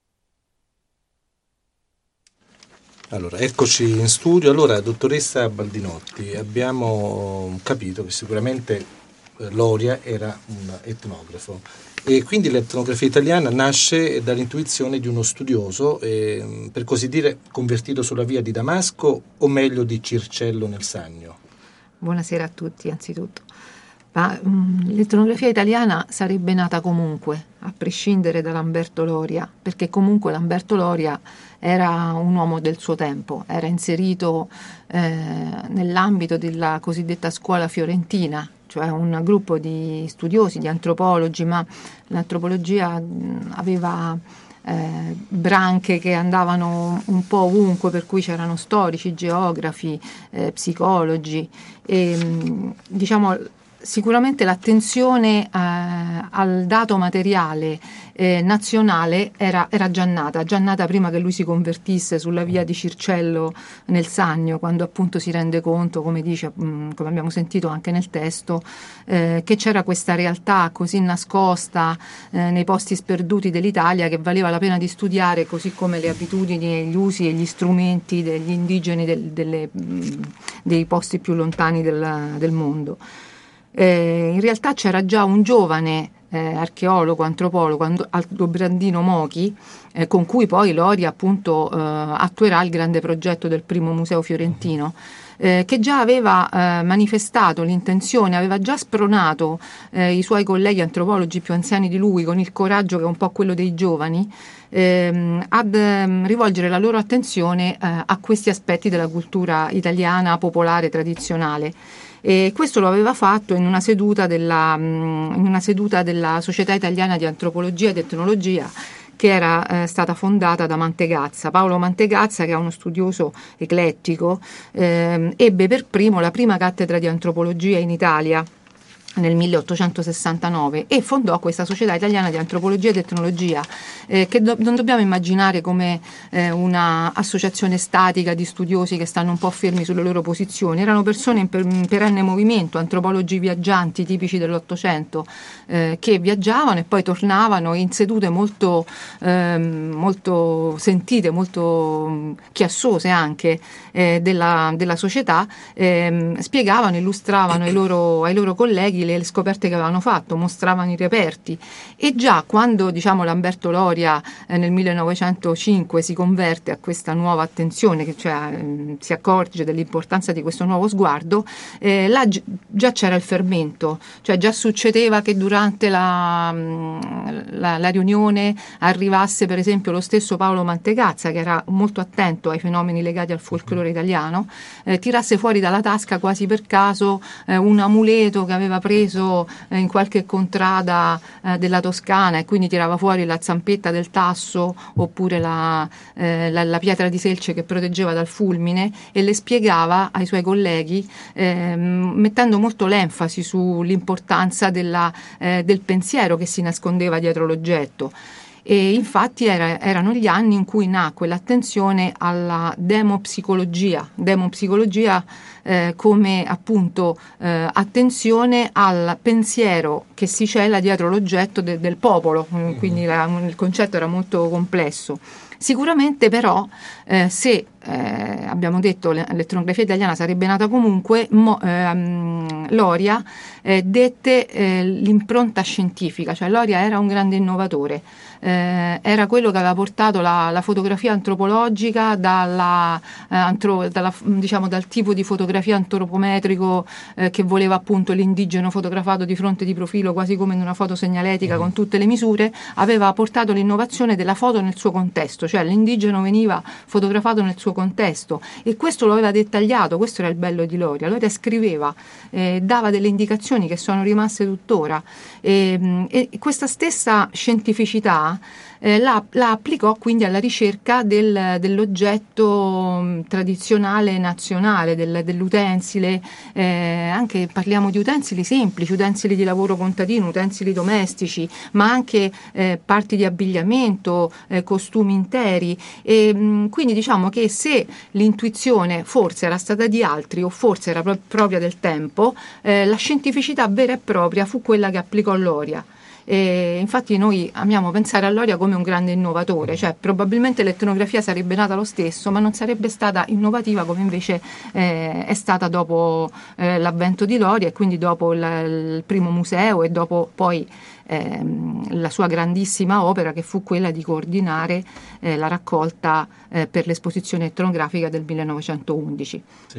Allora, eccoci in studio. Allora, dottoressa Baldinotti, abbiamo capito che sicuramente Loria era un etnografo e quindi l'etnografia italiana nasce dall'intuizione di uno studioso, eh, per così dire, convertito sulla via di Damasco, o meglio di Circello nel Sannio. Buonasera a tutti, anzitutto. Ma, mh, l'etnografia italiana sarebbe nata comunque, a prescindere da Lamberto Loria, perché comunque Lamberto Loria era un uomo del suo tempo, era inserito eh, nell'ambito della cosiddetta scuola fiorentina, cioè un gruppo di studiosi, di antropologi, ma l'antropologia mh, aveva eh, branche che andavano un po' ovunque, per cui c'erano storici, geografi, eh, psicologi e mh, diciamo sicuramente l'attenzione eh, al dato materiale eh, nazionale era, era già nata, già nata prima che lui si convertisse sulla via di Circello nel Sannio, quando appunto si rende conto, come dice, mh, come abbiamo sentito anche nel testo, eh, che c'era questa realtà così nascosta eh, nei posti sperduti dell'Italia che valeva la pena di studiare, così come le abitudini, gli usi e gli strumenti degli indigeni del, delle, mh, dei posti più lontani del, del mondo. Eh, in realtà c'era già un giovane eh, archeologo, antropologo, Aldobrandino Mochi, eh, con cui poi Loria appunto eh, attuerà il grande progetto del primo museo fiorentino, eh, che già aveva eh, manifestato l'intenzione, aveva già spronato eh, i suoi colleghi antropologi più anziani di lui, con il coraggio che è un po' quello dei giovani, ehm, ad ehm, rivolgere la loro attenzione eh, a questi aspetti della cultura italiana popolare tradizionale. E questo lo aveva fatto in una seduta della, in una seduta della Società Italiana di Antropologia ed Etnologia, che era eh, stata fondata da Mantegazza. Paolo Mantegazza, che è uno studioso eclettico, eh, ebbe per primo la prima cattedra di antropologia in Italia nel milleottocentosessantanove e fondò questa Società Italiana di Antropologia ed Etnologia, eh, che do- non dobbiamo immaginare come eh, una associazione statica di studiosi che stanno un po' fermi sulle loro posizioni. Erano persone in, per- in perenne movimento, antropologi viaggianti tipici dell'Ottocento, eh, che viaggiavano e poi tornavano in sedute molto, eh, molto sentite, molto chiassose anche eh, della, della società, eh, spiegavano, illustravano ai loro, ai loro colleghi le scoperte che avevano fatto, mostravano i reperti. E già quando, diciamo, Lamberto Loria eh, nel millenovecentocinque si converte a questa nuova attenzione, che cioè eh, si accorge dell'importanza di questo nuovo sguardo, eh, là gi- già c'era il fermento, cioè già succedeva che durante la, la, la riunione arrivasse per esempio lo stesso Paolo Mantegazza, che era molto attento ai fenomeni legati al folklore italiano, eh, tirasse fuori dalla tasca quasi per caso eh, un amuleto che aveva preso in qualche contrada eh, della Toscana, e quindi tirava fuori la zampetta del tasso oppure la, eh, la, la pietra di selce che proteggeva dal fulmine, e le spiegava ai suoi colleghi eh, mettendo molto l'enfasi sull'importanza della, eh, del pensiero che si nascondeva dietro l'oggetto. E infatti era, erano gli anni in cui nacque l'attenzione alla demopsicologia, demopsicologia eh, come appunto eh, attenzione al pensiero che si cela dietro l'oggetto de, del popolo, quindi la, il concetto era molto complesso. Sicuramente però eh, se eh, abbiamo detto l'etnografia italiana sarebbe nata comunque, mo, ehm, Loria eh, dette eh, l'impronta scientifica, cioè Loria era un grande innovatore, eh, era quello che aveva portato la, la fotografia antropologica dalla, eh, antro, dalla, diciamo, dal tipo di fotografia antropometrico eh, che voleva appunto l'indigeno fotografato di fronte di profilo quasi come in una foto segnaletica con tutte le misure, aveva portato l'innovazione della foto nel suo contesto, cioè l'indigeno veniva fotografato nel suo contesto, e questo lo aveva dettagliato. Questo era il bello di Loria. Loria scriveva, eh, dava delle indicazioni che sono rimaste tuttora, e, e questa stessa scientificità eh, la, la applicò quindi alla ricerca del, dell'oggetto mh, tradizionale nazionale, del, dell'utensile, eh, anche parliamo di utensili semplici, utensili di lavoro contadino, utensili domestici, ma anche eh, parti di abbigliamento, eh, costumi interi. E, mh, quindi diciamo che se l'intuizione forse era stata di altri o forse era pro- propria del tempo, eh, la scientificità vera e propria fu quella che applicò Loria. E infatti noi amiamo pensare a Loria come un grande innovatore, cioè probabilmente l'etnografia sarebbe nata lo stesso, ma non sarebbe stata innovativa come invece eh, è stata dopo eh, l'avvento di Loria e quindi dopo la, il primo museo e dopo poi ehm, la sua grandissima opera che fu quella di coordinare eh, la raccolta eh, per l'esposizione etnografica del millenovecentoundici. Sì.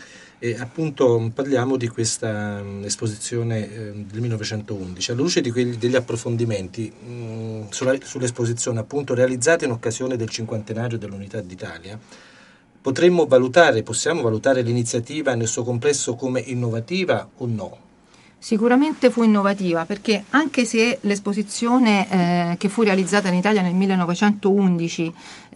E appunto parliamo di questa mh, esposizione eh, del millenovecentoundici. Alla luce di quelli, degli approfondimenti mh, sulla, sull'esposizione appunto realizzata in occasione del cinquantenario dell'Unità d'Italia, potremmo valutare, possiamo valutare l'iniziativa nel suo complesso come innovativa o no? Sicuramente fu innovativa, perché anche se l'esposizione eh, che fu realizzata in Italia nel millenovecentoundici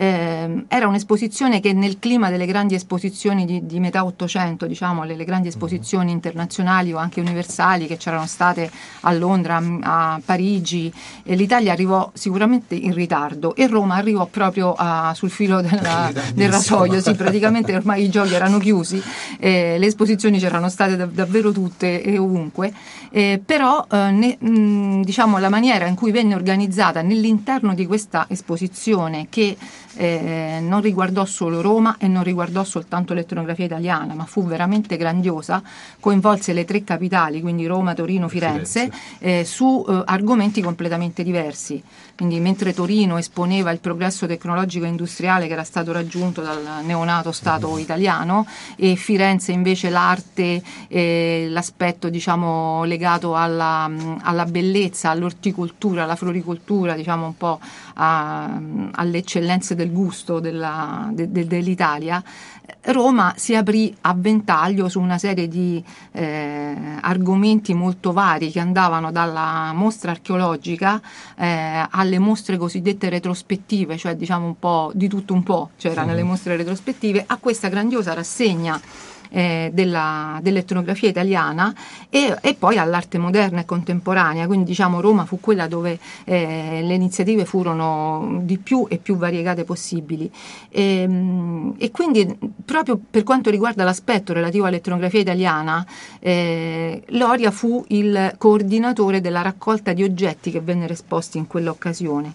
eh, era un'esposizione che nel clima delle grandi esposizioni di, di metà Ottocento, diciamo, le, le grandi esposizioni internazionali o anche universali che c'erano state a Londra, a, a Parigi, eh, l'Italia arrivò sicuramente in ritardo e Roma arrivò proprio a, sul filo della, del rasoio, sì, praticamente ormai i giochi erano chiusi, eh, le esposizioni c'erano state da, davvero tutte e ovunque. Eh, però eh, ne, mh, diciamo la maniera in cui venne organizzata nell'interno di questa esposizione, che eh, non riguardò solo Roma e non riguardò soltanto l'etnografia italiana, ma fu veramente grandiosa, coinvolse le tre capitali, quindi Roma, Torino, Firenze, eh, su eh, argomenti completamente diversi. Quindi mentre Torino esponeva il progresso tecnologico e industriale che era stato raggiunto dal neonato Stato italiano, e Firenze invece l'arte e l'aspetto diciamo legato alla, alla bellezza, all'orticoltura, alla floricoltura, diciamo un po' a, alle eccellenze del gusto della, de, de, dell'Italia, Roma si aprì a ventaglio su una serie di eh, argomenti molto vari che andavano dalla mostra archeologica eh, alle mostre cosiddette retrospettive, cioè diciamo un po' di tutto un po' c'era nelle mostre retrospettive, a questa grandiosa rassegna Eh, della, dell'etnografia italiana e, e poi all'arte moderna e contemporanea. Quindi diciamo Roma fu quella dove eh, le iniziative furono di più e più variegate possibili e, e quindi proprio per quanto riguarda l'aspetto relativo all'etnografia italiana, eh, Loria fu il coordinatore della raccolta di oggetti che vennero esposti in quell'occasione.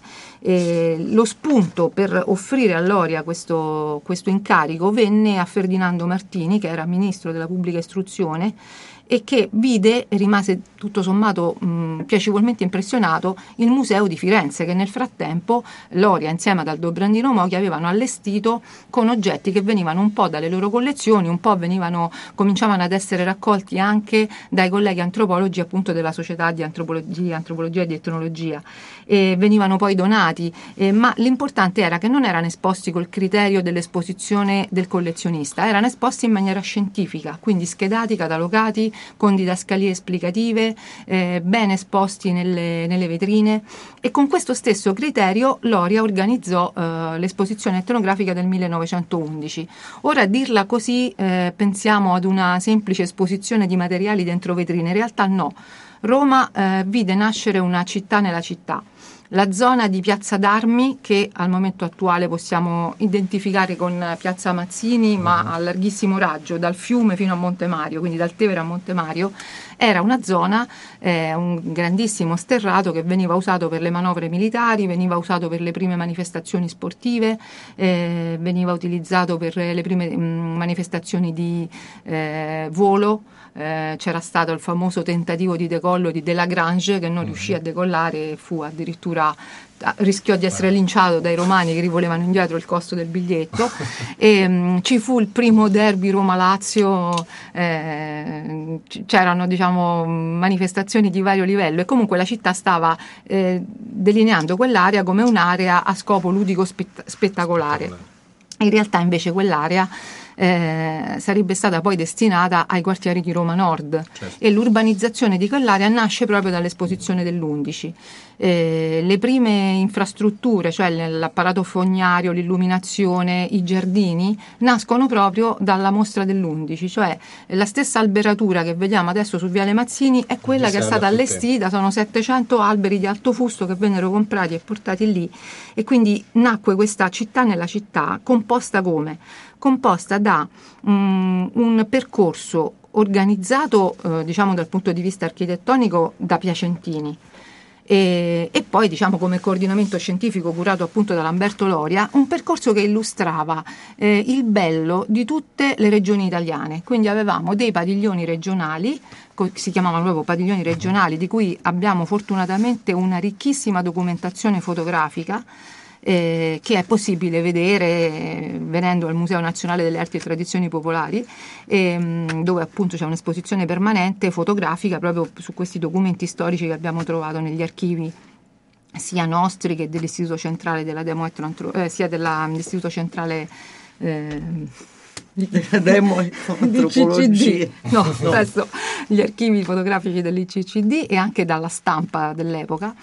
E lo spunto per offrire a Loria questo, questo incarico venne a Ferdinando Martini, che era ministro della pubblica istruzione e che vide e rimase tutto sommato mh, piacevolmente impressionato il museo di Firenze, che nel frattempo Loria insieme ad Aldo Brandino Moghi avevano allestito con oggetti che venivano un po' dalle loro collezioni, un po' venivano, cominciavano ad essere raccolti anche dai colleghi antropologi appunto della società di antropologia, antropologia e di etnologia, e venivano poi donati, eh, ma l'importante era che non erano esposti col criterio dell'esposizione del collezionista, erano esposti in maniera scientifica, quindi schedati, catalogati, con didascalie esplicative, eh, ben esposti nelle, nelle vetrine, e con questo stesso criterio Loria organizzò eh, l'esposizione etnografica del millenovecentoundici. Ora, a dirla così eh, pensiamo ad una semplice esposizione di materiali dentro vetrine, in realtà no. Roma eh, vide nascere una città nella città. La zona di Piazza d'Armi, che al momento attuale possiamo identificare con Piazza Mazzini, ma a larghissimo raggio, dal fiume fino a Monte Mario, quindi dal Tevere a Monte Mario, era una zona, eh, un grandissimo sterrato che veniva usato per le manovre militari, veniva usato per le prime manifestazioni sportive, eh, veniva utilizzato per le prime mh, manifestazioni di eh, volo. Eh, c'era stato il famoso tentativo di decollo di Delagrange, che non riuscì a decollare e fu addirittura, rischiò di essere linciato dai romani che rivolevano indietro il costo del biglietto. E, mh, ci fu il primo derby Roma-Lazio, eh, c'erano diciamo manifestazioni di vario livello, e comunque la città stava eh, delineando quell'area come un'area a scopo ludico spett- spettacolare. In realtà invece quell'area eh, sarebbe stata poi destinata ai quartieri di Roma Nord, certo. E l'urbanizzazione di quell'area nasce proprio dall'esposizione dell'undici. Eh, le prime infrastrutture, cioè l'apparato fognario, l'illuminazione, i giardini, nascono proprio dalla mostra dell'undici, cioè la stessa alberatura che vediamo adesso su Viale Mazzini è quella Di che è Sala stata Frutte. allestita, sono settecento alberi di alto fusto che vennero comprati e portati lì, e quindi nacque questa città nella città, composta come? Composta da um, un percorso organizzato, eh, diciamo dal punto di vista architettonico, da piacentini. E, e poi, diciamo, come coordinamento scientifico curato appunto da Lamberto Loria, un percorso che illustrava eh, il bello di tutte le regioni italiane. Quindi avevamo dei padiglioni regionali, co- si chiamavano proprio padiglioni regionali, di cui abbiamo fortunatamente una ricchissima documentazione fotografica, Eh, che è possibile vedere eh, venendo al Museo Nazionale delle Arti e Tradizioni Popolari, ehm, dove appunto c'è un'esposizione permanente fotografica proprio su questi documenti storici che abbiamo trovato negli archivi sia nostri che dell'Istituto Centrale della Demo Etno, eh, sia della, dell'Istituto Centrale eh, della Demo Antropologia. No, no. Adesso gli archivi fotografici dell'I C C D e anche dalla stampa dell'epoca.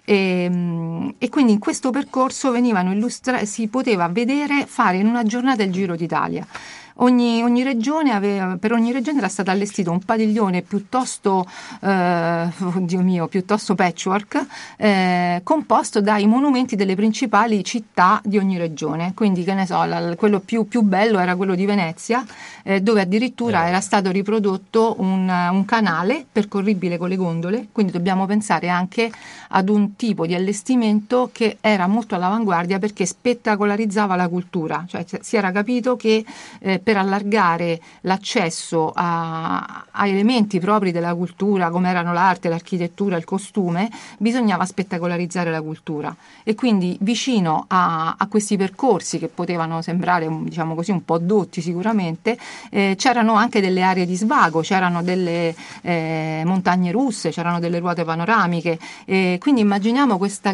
E, e quindi in questo percorso venivano illustra- si poteva vedere, fare in una giornata il Giro d'Italia. Ogni, ogni regione aveva, per ogni regione era stato allestito un padiglione piuttosto, eh, oddio mio, piuttosto patchwork, eh, composto dai monumenti delle principali città di ogni regione. Quindi, che ne so, la, quello più, più bello era quello di Venezia, eh, dove addirittura era stato riprodotto un, un canale percorribile con le gondole. Quindi dobbiamo pensare anche ad un tipo di allestimento che era molto all'avanguardia, perché spettacolarizzava la cultura. Cioè si era capito che eh, per allargare l'accesso a, a elementi propri della cultura, come erano l'arte, l'architettura, il costume, bisognava spettacolarizzare la cultura. E quindi vicino a, a questi percorsi, che potevano sembrare, diciamo così, un po' dotti sicuramente, eh, c'erano anche delle aree di svago, c'erano delle eh, montagne russe, c'erano delle ruote panoramiche, eh, quindi immaginiamo questa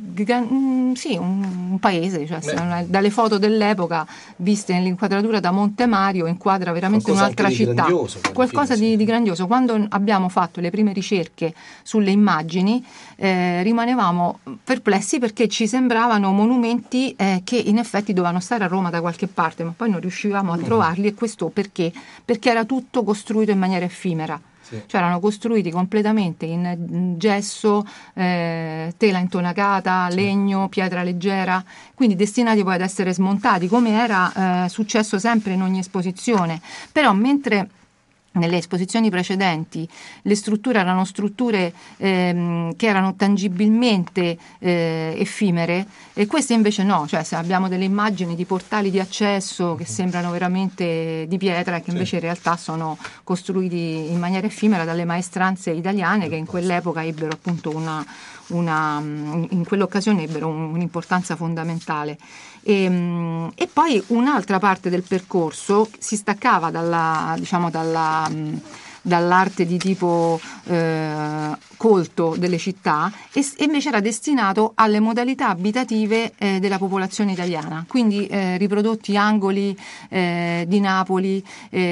g- sì, un, un paese, cioè, una, dalle foto dell'epoca viste nell'inquadratura da Monte Mario inquadra veramente qualcosa un'altra anche di città, grandioso, qualcosa fine, di, sì. di grandioso. Quando abbiamo fatto le prime ricerche sulle immagini eh, rimanevamo perplessi, perché ci sembravano monumenti eh, che in effetti dovevano stare a Roma da qualche parte, ma poi non riuscivamo a trovarli. E questo perché? Perché era tutto costruito in maniera effimera. Cioè erano costruiti completamente in gesso, eh, tela intonacata, legno, pietra leggera, quindi destinati poi ad essere smontati, come era eh, successo sempre in ogni esposizione. Però mentre nelle esposizioni precedenti le strutture erano strutture ehm, che erano tangibilmente eh, effimere, e queste invece no, cioè se abbiamo delle immagini di portali di accesso che sembrano veramente di pietra e che invece in realtà sono costruiti in maniera effimera dalle maestranze italiane, che in quell'epoca ebbero appunto una, una in quell'occasione ebbero un'importanza fondamentale. E, e poi un'altra parte del percorso si staccava dalla, diciamo, dalla, dall'arte di tipo eh, colto delle città, e, e invece era destinato alle modalità abitative eh, della popolazione italiana, quindi eh, riprodotti angoli eh, di Napoli,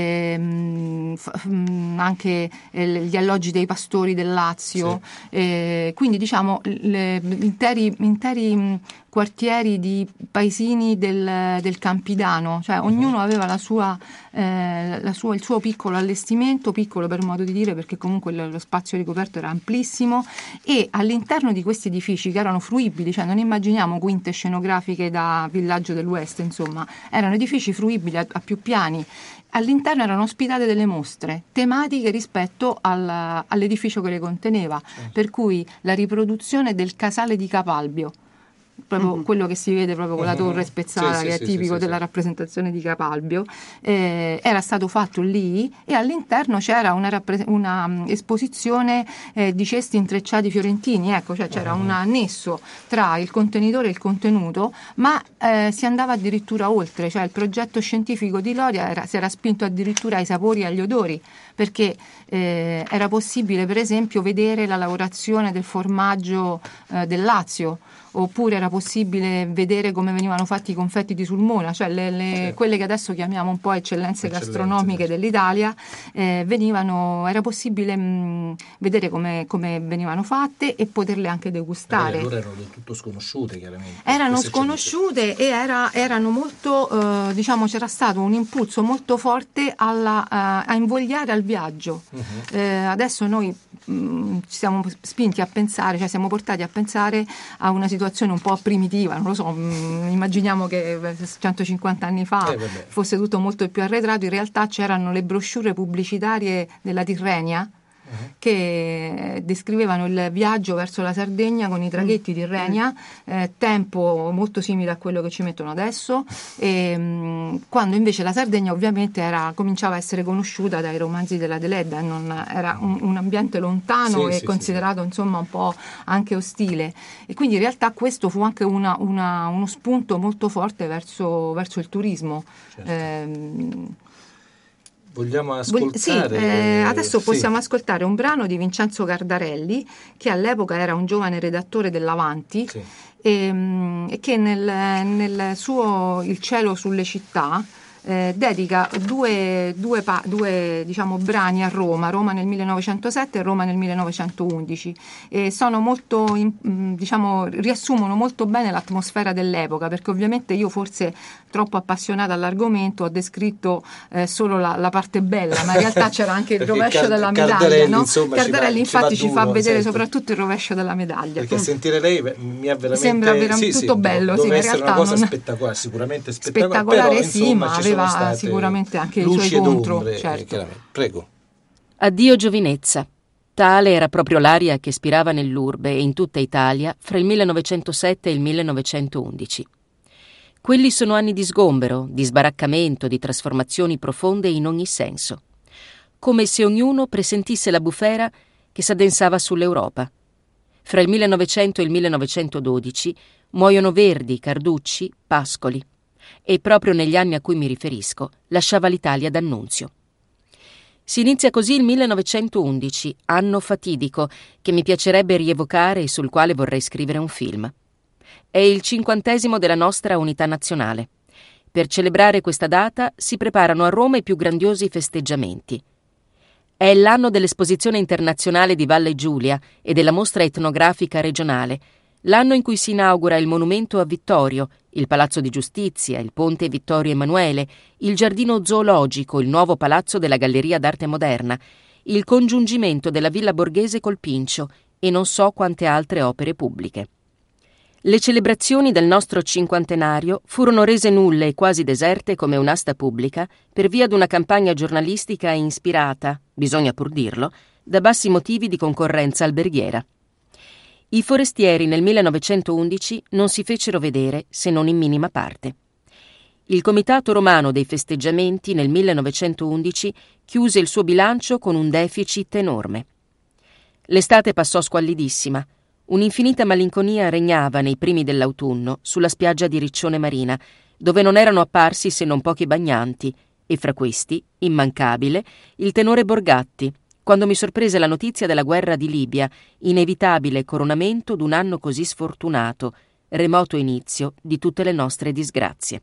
eh, f- anche eh, gli alloggi dei pastori del Lazio, sì. eh, quindi diciamo le, interi, interi quartieri di paesini del, del Campidano, cioè ognuno aveva la sua, eh, la sua, il suo piccolo allestimento, piccolo per modo di dire, perché comunque lo, lo spazio ricoperto era amplissimo, e all'interno di questi edifici, che erano fruibili, cioè non immaginiamo quinte scenografiche da Villaggio del West, insomma, erano edifici fruibili a, a più piani. All'interno erano ospitate delle mostre tematiche rispetto al, all'edificio che le conteneva, certo. Per cui la riproduzione del casale di Capalbio, proprio mm-hmm. quello che si vede proprio con la torre spezzata, sì, che sì, è tipico sì, della sì. rappresentazione di Capalbio, eh, era stato fatto lì, e all'interno c'era una, rappre- una um, esposizione eh, di cesti intrecciati fiorentini, ecco, cioè c'era mm-hmm. un annesso tra il contenitore e il contenuto, ma eh, si andava addirittura oltre, cioè il progetto scientifico di Loria era, si era spinto addirittura ai sapori e agli odori, perché eh, era possibile per esempio vedere la lavorazione del formaggio eh, del Lazio, oppure era possibile vedere come venivano fatti i confetti di Sulmona, cioè le, le, sì. quelle che adesso chiamiamo un po' eccellenze Eccellente, gastronomiche sì. dell'Italia, eh, venivano, era possibile mh, vedere come, come venivano fatte e poterle anche degustare. Allora erano del tutto sconosciute, chiaramente. Erano sconosciute e era, erano molto, eh, diciamo, c'era stato un impulso molto forte alla, a, a invogliare al viaggio. Uh-huh. Eh, adesso noi mh, ci siamo spinti a pensare, cioè siamo portati a pensare a una situazione un po' primitiva, non lo so, mh, immaginiamo che centocinquanta anni fa eh, fosse tutto molto più arretrato, in realtà c'erano le brochure pubblicitarie della Tirrenia uh-huh. che descrivevano il viaggio verso la Sardegna con i traghetti Tirrenia, eh, tempo molto simile a quello che ci mettono adesso, e, mh, quando invece la Sardegna ovviamente era, cominciava a essere conosciuta dai romanzi della Deledda, non, era un, un ambiente lontano sì, e sì, considerato sì. insomma un po' anche ostile, e quindi in realtà questo fu anche una, una, uno spunto molto forte verso, verso il turismo. Certo. Eh, Vogliamo ascoltare? Sì, eh, adesso possiamo sì. ascoltare un brano di Vincenzo Cardarelli, che all'epoca era un giovane redattore dell'Avanti sì. e, e che nel, nel suo Il cielo sulle città eh, dedica due, due, due diciamo, brani a Roma, Roma nel millenovecentosette e Roma nel millenovecentoundici, e sono molto, diciamo, riassumono molto bene l'atmosfera dell'epoca, perché ovviamente io forse troppo appassionata all'argomento ho descritto eh, solo la, la parte bella, ma in realtà c'era anche il rovescio Car- della medaglia. Cardarelli, no? insomma, Cardarelli ci va, infatti ci, ci fa duro, vedere certo. soprattutto il rovescio della medaglia. Perché sentire lei mi ha veramente sembra veramente sì, tutto sì, bello, deve sì, in essere realtà una cosa non... spettacolare, sicuramente spettacolare, spettacolare però, sì, insomma, ma ci aveva sono sicuramente anche i luci suoi contro. Ombre, Certo. Prego. Addio giovinezza. Tale era proprio l'aria che spirava nell'urbe e in tutta Italia fra il millenovecentosette e il millenovecentoundici. Quelli sono anni di sgombero, di sbaraccamento, di trasformazioni profonde in ogni senso. Come se ognuno presentisse la bufera che s'addensava sull'Europa. Fra il millenovecento e il millenovecentododici muoiono Verdi, Carducci, Pascoli. E proprio negli anni a cui mi riferisco lasciava l'Italia D'Annunzio. Si inizia così il millenovecentoundici, anno fatidico che mi piacerebbe rievocare e sul quale vorrei scrivere un film. È il cinquantesimo della nostra unità nazionale. Per celebrare questa data si preparano a Roma i più grandiosi festeggiamenti. È l'anno dell'Esposizione Internazionale di Valle Giulia e della Mostra Etnografica Regionale, l'anno in cui si inaugura il monumento a Vittorio, il Palazzo di Giustizia, il Ponte Vittorio Emanuele, il Giardino Zoologico, il nuovo palazzo della Galleria d'Arte Moderna, il congiungimento della Villa Borghese col Pincio e non so quante altre opere pubbliche. Le celebrazioni del nostro cinquantenario furono rese nulle e quasi deserte come un'asta pubblica per via di una campagna giornalistica ispirata, bisogna pur dirlo, da bassi motivi di concorrenza alberghiera. I forestieri nel millenovecentoundici non si fecero vedere se non in minima parte. Il Comitato Romano dei Festeggiamenti nel millenovecentoundici chiuse il suo bilancio con un deficit enorme. L'estate passò squallidissima. Un'infinita malinconia regnava nei primi dell'autunno sulla spiaggia di Riccione Marina, dove non erano apparsi se non pochi bagnanti, e fra questi, immancabile, il tenore Borgatti, quando mi sorprese la notizia della guerra di Libia, inevitabile coronamento d'un anno così sfortunato, remoto inizio di tutte le nostre disgrazie.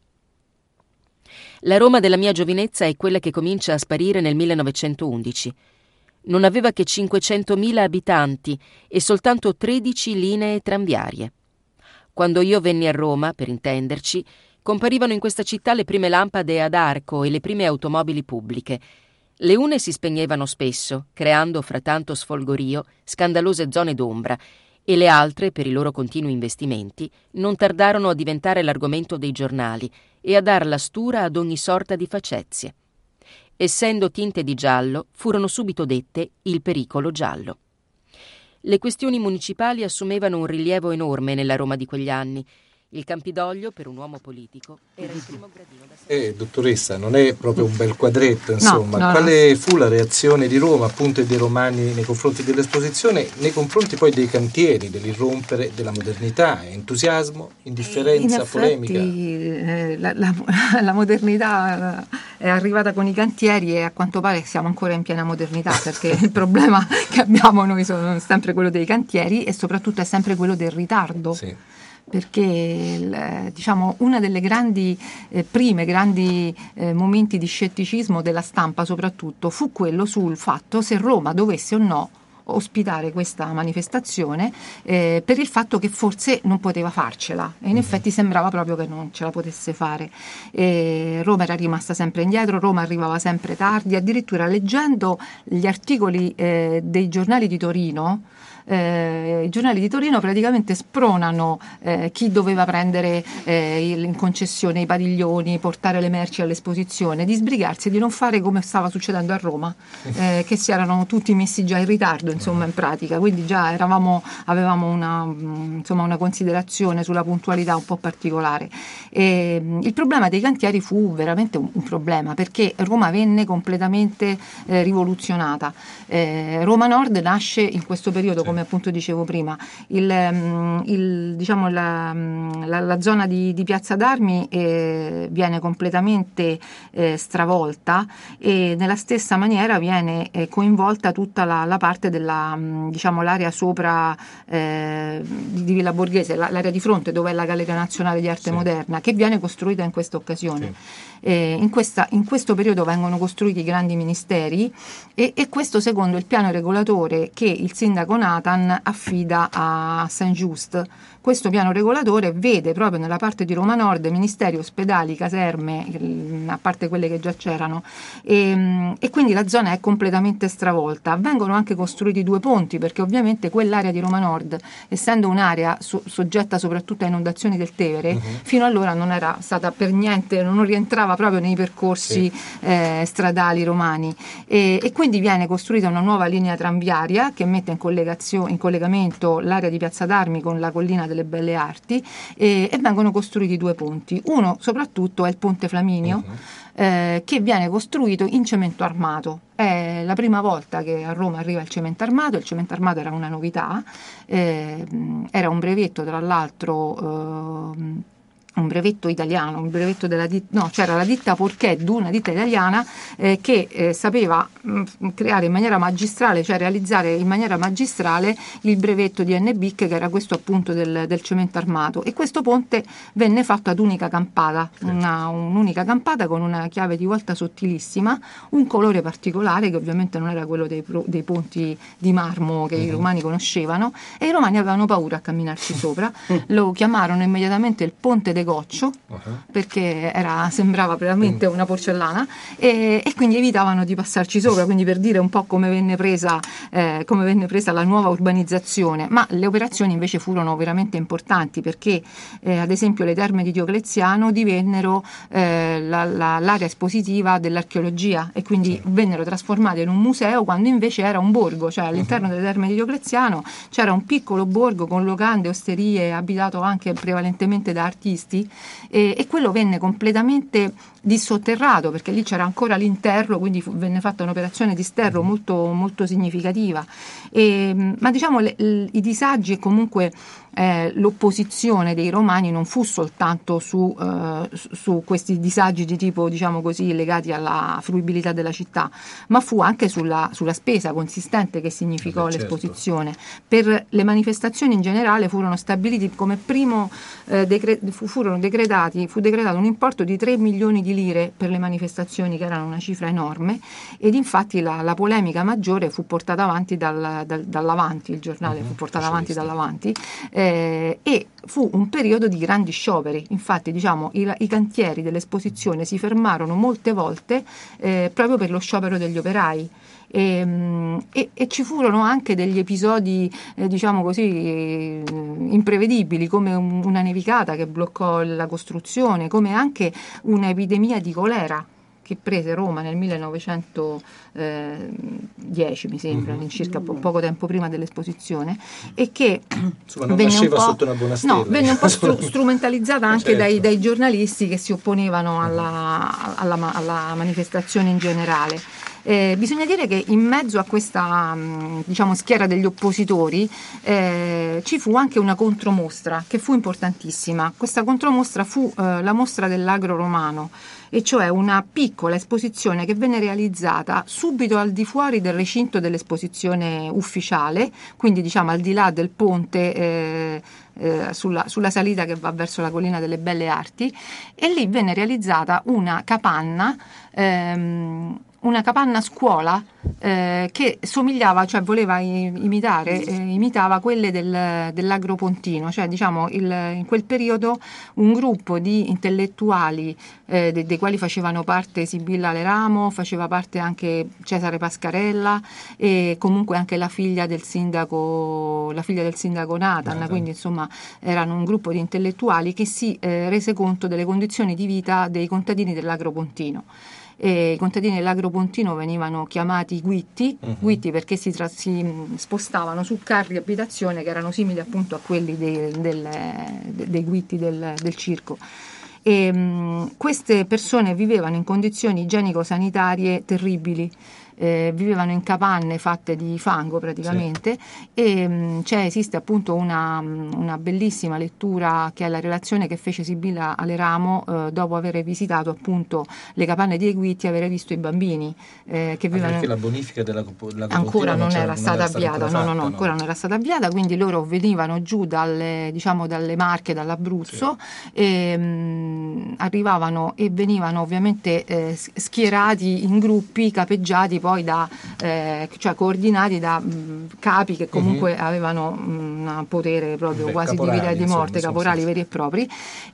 La Roma della mia giovinezza è quella che comincia a sparire nel millenovecentoundici. Non aveva che cinquecentomila abitanti e soltanto tredici linee tranviarie. Quando io venni a Roma, per intenderci, comparivano in questa città le prime lampade ad arco e le prime automobili pubbliche. Le une si spegnevano spesso, creando fra tanto sfolgorio scandalose zone d'ombra, e le altre, per i loro continui investimenti, non tardarono a diventare l'argomento dei giornali e a dar la stura ad ogni sorta di facezie. Essendo tinte di giallo, furono subito dette il pericolo giallo. Le questioni municipali assumevano un rilievo enorme nella Roma di quegli anni. Il Campidoglio, per un uomo politico, era il primo gradino da Eh, dottoressa, non è proprio un bel quadretto, insomma. No, no, Quale no. fu la reazione di Roma, appunto, e dei romani nei confronti dell'esposizione, nei confronti poi dei cantieri, dell'irrompere della modernità? Entusiasmo, indifferenza, In effetti, polemica? Eh, la, la, la modernità è arrivata con i cantieri e a quanto pare siamo ancora in piena modernità, perché il problema che abbiamo noi sono sempre quello dei cantieri e soprattutto è sempre quello del ritardo. Sì. perché il, diciamo una delle grandi eh, prime grandi eh, momenti di scetticismo della stampa soprattutto fu quello sul fatto se Roma dovesse o no ospitare questa manifestazione eh, per il fatto che forse non poteva farcela, e in effetti sembrava proprio che non ce la potesse fare. E Roma era rimasta sempre indietro, Roma arrivava sempre tardi, addirittura leggendo gli articoli eh, dei giornali di Torino. Eh, i giornali di Torino praticamente spronano eh, chi doveva prendere eh, in concessione i padiglioni, portare le merci all'esposizione, di sbrigarsi e di non fare come stava succedendo a Roma, eh, che si erano tutti messi già in ritardo, insomma, in pratica, quindi già eravamo, avevamo una, insomma, una considerazione sulla puntualità un po' particolare. E, il problema dei cantieri fu veramente un, un problema, perché Roma venne completamente eh, rivoluzionata. Eh, Roma Nord nasce in questo periodo, come appunto dicevo prima, il, il, diciamo la, la, la zona di, di Piazza d'Armi eh, viene completamente eh, stravolta, e nella stessa maniera viene eh, coinvolta tutta la, la parte della, diciamo, l'area sopra eh, di Villa Borghese, la, l'area di fronte dove è la Galleria Nazionale di Arte sì. Moderna, che viene costruita in questa occasione. Sì. Eh, in, questa, in questo periodo vengono costruiti i grandi ministeri, e, e questo secondo il piano regolatore che il sindaco Nathan affida a Saint-Just. Questo piano regolatore vede proprio nella parte di Roma Nord ministeri, ospedali, caserme, a parte quelle che già c'erano, e, e quindi la zona è completamente stravolta. Vengono anche costruiti due ponti, perché ovviamente quell'area di Roma Nord, essendo un'area so, soggetta soprattutto a inondazioni del Tevere, uh-huh. fino allora non era stata per niente, non rientrava proprio nei percorsi sì. eh, stradali romani, e, e quindi viene costruita una nuova linea tranviaria che mette in, collegazione, in collegamento l'area di Piazza d'Armi con la collina delle Belle Arti, e, e vengono costruiti due ponti. Uno soprattutto è il Ponte Flaminio, uh-huh. eh, che viene costruito in cemento armato. È la prima volta che a Roma arriva il cemento armato. Il cemento armato era una novità, eh, era un brevetto tra l'altro eh, un brevetto italiano, un brevetto della ditta, no, c'era la ditta Porcheddu, una ditta italiana eh, che eh, sapeva mh, creare in maniera magistrale, cioè realizzare in maniera magistrale il brevetto di N B I C, che era questo appunto del, del cemento armato, e questo ponte venne fatto ad unica campata, una, un'unica campata con una chiave di volta sottilissima, un colore particolare che ovviamente non era quello dei, dei ponti di marmo che i romani conoscevano, e i romani avevano paura a camminarci sopra, lo chiamarono immediatamente il Ponte de Goccio, uh-huh. perché era, sembrava veramente una porcellana, e, e quindi evitavano di passarci sopra, quindi per dire un po' come venne presa, eh, come venne presa la nuova urbanizzazione. Ma le operazioni invece furono veramente importanti, perché eh, ad esempio le terme di Diocleziano divennero eh, la, la, l'area espositiva dell'archeologia, e quindi sì. vennero trasformate in un museo, quando invece era un borgo, cioè all'interno uh-huh. delle terme di Diocleziano c'era un piccolo borgo con locande, osterie, abitato anche prevalentemente da artisti, e, e quello venne completamente dissotterrato, perché lì c'era ancora l'interro, quindi fu, venne fatta un'operazione di sterro molto, molto significativa. E, ma diciamo le, le, i disagi e comunque eh, l'opposizione dei romani non fu soltanto su, eh, su questi disagi di tipo, diciamo così, legati alla fruibilità della città, ma fu anche sulla, sulla spesa consistente che significò eh, l'esposizione. Certo. Per le manifestazioni in generale furono stabiliti come primo eh, decre- furono decretati, fu decretato un importo di tre milioni di lire per le manifestazioni, che erano una cifra enorme, ed infatti la, la polemica maggiore fu portata avanti dal, dal, dall'Avanti, il giornale uh-huh, fu portato avanti dall'Avanti, eh, e fu un periodo di grandi scioperi. Infatti, diciamo, i, i cantieri dell'esposizione si fermarono molte volte eh, proprio per lo sciopero degli operai. E, e, e ci furono anche degli episodi eh, diciamo così eh, imprevedibili, come un, una nevicata che bloccò la costruzione, come anche un'epidemia di colera che prese Roma nel millenovecentodieci, mi sembra, mm-hmm. all'incirca po- poco tempo prima dell'esposizione, e che insomma non venne nasceva un po', sotto una buona stella. No, venne un po' stru- strumentalizzata anche certo. dai, dai giornalisti che si opponevano alla, alla, alla manifestazione in generale. Eh, bisogna dire che in mezzo a questa mh, diciamo schiera degli oppositori eh, ci fu anche una contromostra che fu importantissima. Questa contromostra fu eh, la mostra dell'agro romano, e cioè una piccola esposizione che venne realizzata subito al di fuori del recinto dell'esposizione ufficiale, quindi diciamo al di là del ponte eh, eh, sulla, sulla salita che va verso la collina delle Belle Arti, e lì venne realizzata una capanna ehm, una capanna scuola eh, che somigliava, cioè voleva imitare, eh, imitava quelle del, dell'Agropontino, cioè diciamo il, in quel periodo un gruppo di intellettuali eh, de, dei quali facevano parte Sibilla Leramo, faceva parte anche Cesare Pascarella e comunque anche la figlia del sindaco, la figlia del sindaco Nathan, ah, quindi insomma erano un gruppo di intellettuali che si eh, rese conto delle condizioni di vita dei contadini dell'Agropontino. E i contadini dell'Agropontino venivano chiamati guitti, uh-huh. guitti perché si, tra- si spostavano su carri abitazione che erano simili appunto a quelli dei, del, de- dei guitti del, del circo. E, mh, queste persone vivevano in condizioni igienico-sanitarie terribili. Eh, vivevano in capanne fatte di fango praticamente, sì. e mh, c'è, esiste appunto una, una bellissima lettura che è la relazione che fece Sibilla Leramo eh, dopo aver visitato appunto le capanne di Eguitti e aver visto i bambini eh, che vivevano. Perché la bonifica della, della ancora non, non era non stata era avviata, no, no, no, ancora non era stata avviata, quindi loro venivano giù dalle, diciamo, dalle Marche, dall'Abruzzo, sì. e mh, arrivavano e venivano ovviamente eh, schierati in gruppi, capeggiati poi da eh, cioè coordinati da mh, capi che comunque uh-huh. avevano un potere proprio Beh, quasi di vita e di morte, insomma, caporali veri e propri,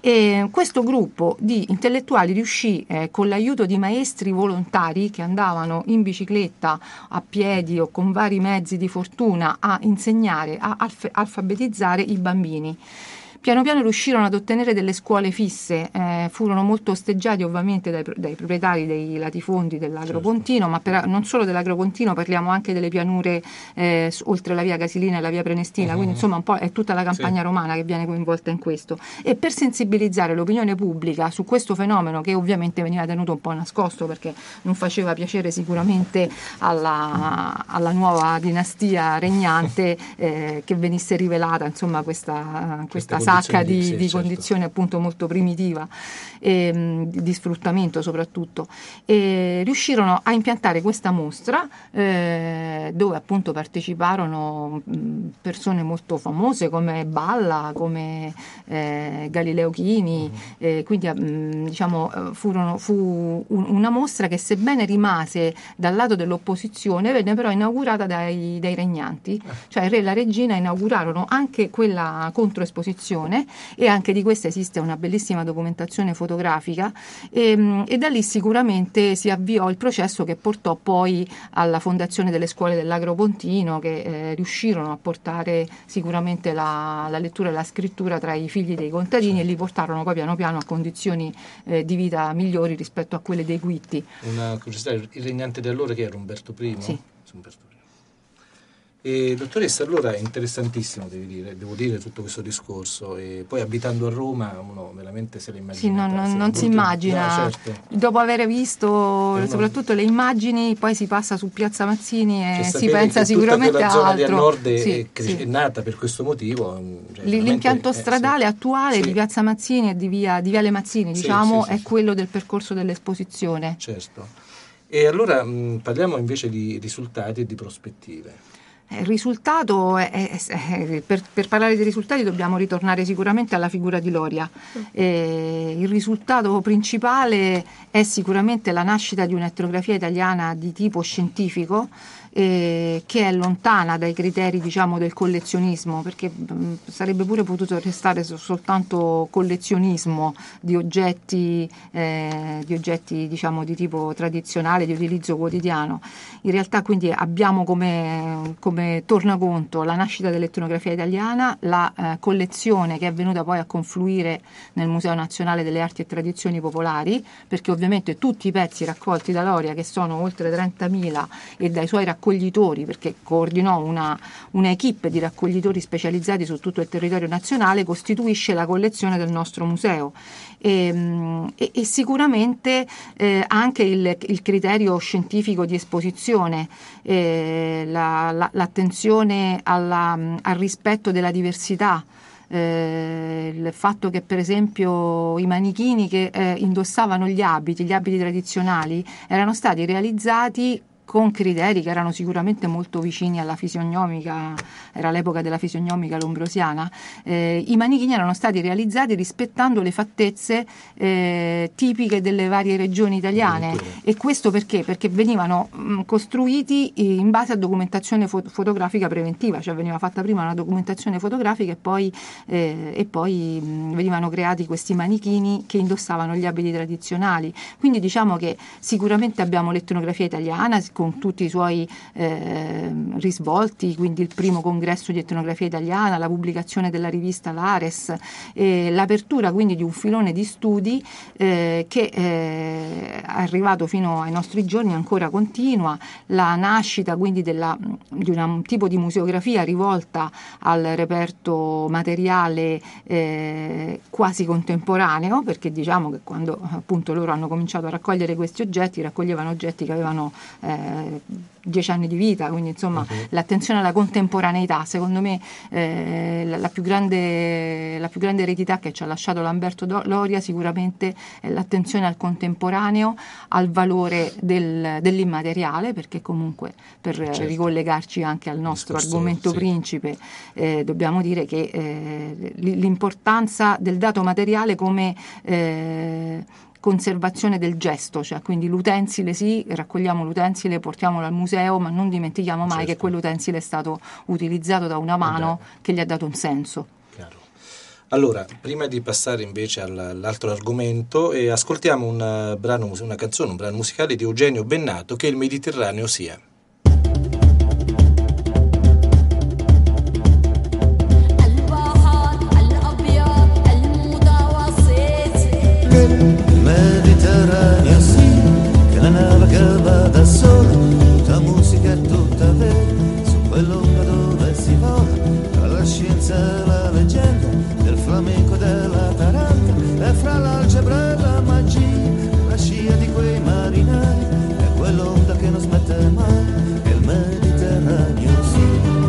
e questo gruppo di intellettuali riuscì eh, con l'aiuto di maestri volontari che andavano in bicicletta, a piedi o con vari mezzi di fortuna a insegnare, a alf- alfabetizzare i bambini. Piano piano riuscirono ad ottenere delle scuole fisse, eh, furono molto osteggiati ovviamente dai, dai proprietari dei latifondi dell'Agropontino, certo. ma per, non solo dell'Agropontino, parliamo anche delle pianure eh, oltre la via Casilina e la via Prenestina, uh-huh. quindi insomma un po' è tutta la campagna sì. romana che viene coinvolta in questo. E per sensibilizzare l'opinione pubblica su questo fenomeno, che ovviamente veniva tenuto un po' nascosto perché non faceva piacere sicuramente alla, alla nuova dinastia regnante eh, che venisse rivelata insomma questa, questa sacca di, sì, di certo. condizioni appunto molto primitiva, e, di sfruttamento soprattutto, e riuscirono a impiantare questa mostra eh, dove appunto parteciparono mh, persone molto famose come Balla, come eh, Galileo Chini, mm. eh, quindi mh, diciamo furono, fu un, una mostra che sebbene rimase dal lato dell'opposizione venne però inaugurata dai, dai regnanti, eh. cioè il re e la regina inaugurarono anche quella controesposizione, e anche di questa esiste una bellissima documentazione fotografica, e, e da lì sicuramente si avviò il processo che portò poi alla fondazione delle scuole dell'Agropontino, che eh, riuscirono a portare sicuramente la, la lettura e la scrittura tra i figli dei contadini, certo. e li portarono poi piano piano a condizioni eh, di vita migliori rispetto a quelle dei guitti. Una curiosità, il regnante di allora che era Umberto I? Sì. Umberto I. E, dottoressa, allora è interessantissimo, devi dire, devo dire tutto questo discorso, e poi abitando a Roma uno veramente se lo immagina. Sì, non, non, non si immagina, no, certo. Dopo aver visto eh, soprattutto le immagini, poi si passa su Piazza Mazzini e si pensa sicuramente a altro. La zona di nord è, sì, è, sì. è nata per questo motivo. Cioè, l'impianto eh, stradale sì. attuale sì. di Piazza Mazzini e di via di Viale Mazzini, diciamo, sì, sì, sì, è sì. quello del percorso dell'esposizione. Certo. E allora mh, parliamo invece di risultati e di prospettive. Il risultato è, è, è, per, per parlare di risultati dobbiamo ritornare sicuramente alla figura di Loria. Eh, il risultato principale è sicuramente la nascita di un'etnografia italiana di tipo scientifico, eh, che è lontana dai criteri, diciamo, del collezionismo, perché mh, sarebbe pure potuto restare soltanto collezionismo di oggetti, eh, di oggetti diciamo di tipo tradizionale, di utilizzo quotidiano. In realtà quindi abbiamo come, come come tornaconto la nascita dell'etnografia italiana, la eh, collezione che è venuta poi a confluire nel Museo Nazionale delle Arti e Tradizioni Popolari, perché ovviamente tutti i pezzi raccolti da Loria, che sono oltre trentamila, e dai suoi raccoglitori, perché coordinò una, una equipe di raccoglitori specializzati su tutto il territorio nazionale, costituisce la collezione del nostro museo. E, e, e sicuramente eh, anche il, il criterio scientifico di esposizione, eh, la, la, l'attenzione alla, al rispetto della diversità, eh, il fatto che per esempio i manichini che eh, indossavano gli abiti, gli abiti tradizionali, erano stati realizzati con criteri che erano sicuramente molto vicini alla fisionomica, era l'epoca della fisionomica lombrosiana. Eh, i manichini erano stati realizzati rispettando le fattezze eh, tipiche delle varie regioni italiane. E questo perché? Perché venivano mh, costruiti in base a documentazione fo- fotografica preventiva, cioè veniva fatta prima una documentazione fotografica e poi, eh, e poi mh, venivano creati questi manichini che indossavano gli abiti tradizionali. Quindi diciamo che sicuramente abbiamo l'etnografia italiana con tutti i suoi eh, risvolti, quindi il primo congresso di etnografia italiana, la pubblicazione della rivista Lares, eh, l'apertura quindi di un filone di studi eh, che eh, è arrivato fino ai nostri giorni, ancora continua, la nascita quindi della, di una, un tipo di museografia rivolta al reperto materiale eh, quasi contemporaneo, perché diciamo che quando appunto loro hanno cominciato a raccogliere questi oggetti, raccoglievano oggetti che avevano eh, dieci anni di vita, quindi insomma uh-huh. l'attenzione alla contemporaneità, secondo me eh, la, la, più grande, la più grande eredità che ci ha lasciato Lamberto Loria sicuramente è l'attenzione al contemporaneo, al valore del, dell'immateriale, perché comunque per certo. ricollegarci anche al nostro Discorso, argomento sì. principe eh, dobbiamo dire che eh, l'importanza del dato materiale come eh, conservazione del gesto, cioè quindi l'utensile sì, raccogliamo l'utensile, portiamolo al museo, ma non dimentichiamo mai certo. che quell'utensile è stato utilizzato da una mano Vabbè. che gli ha dato un senso. Chiaro. Allora, prima di passare invece all'altro argomento, eh, ascoltiamo un brano, una canzone, un brano musicale di Eugenio Bennato, Che il Mediterraneo sia. Mediterraneo sì, che la nave che va da sola, tutta musica e tutta vera, su quell'onda dove si vola, tra la scienza e la leggenda, del flamenco e della taranta, e fra l'algebra e la magia, la scia di quei marinai, è quell'onda che non smette mai, è il Mediterraneo sì.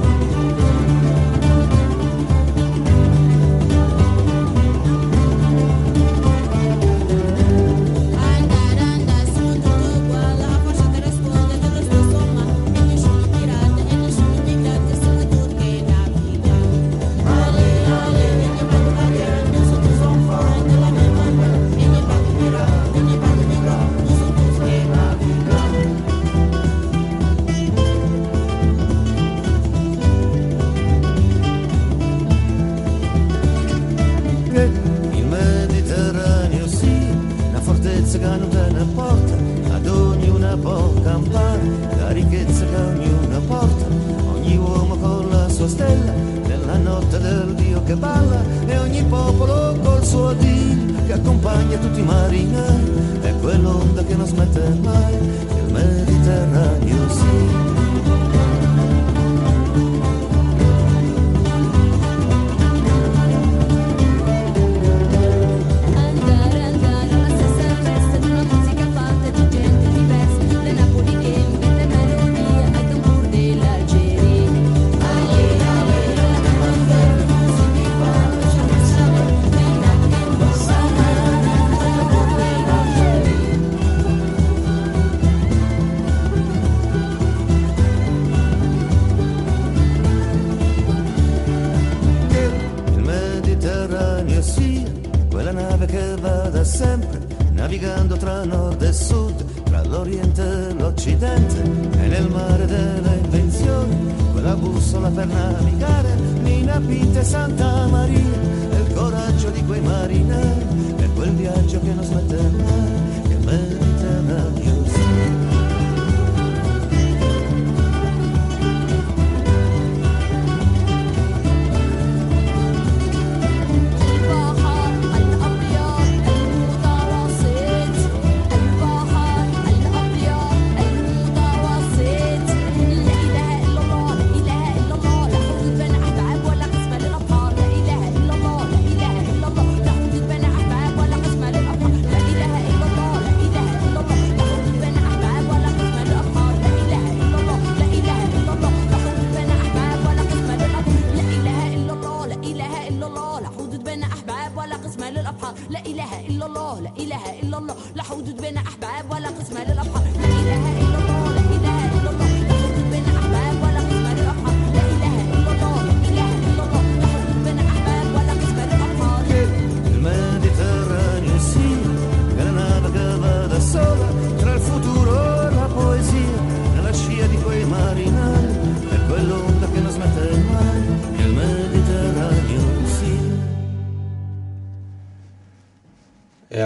Navigando tra nord e sud, tra l'oriente e l'occidente, e nel mare delle invenzioni, quella bussola per navigare, Nina Pinta e Santa Maria, e il coraggio di quei marinai, e quel viaggio che non smette mai, che il Mediterraneo sì.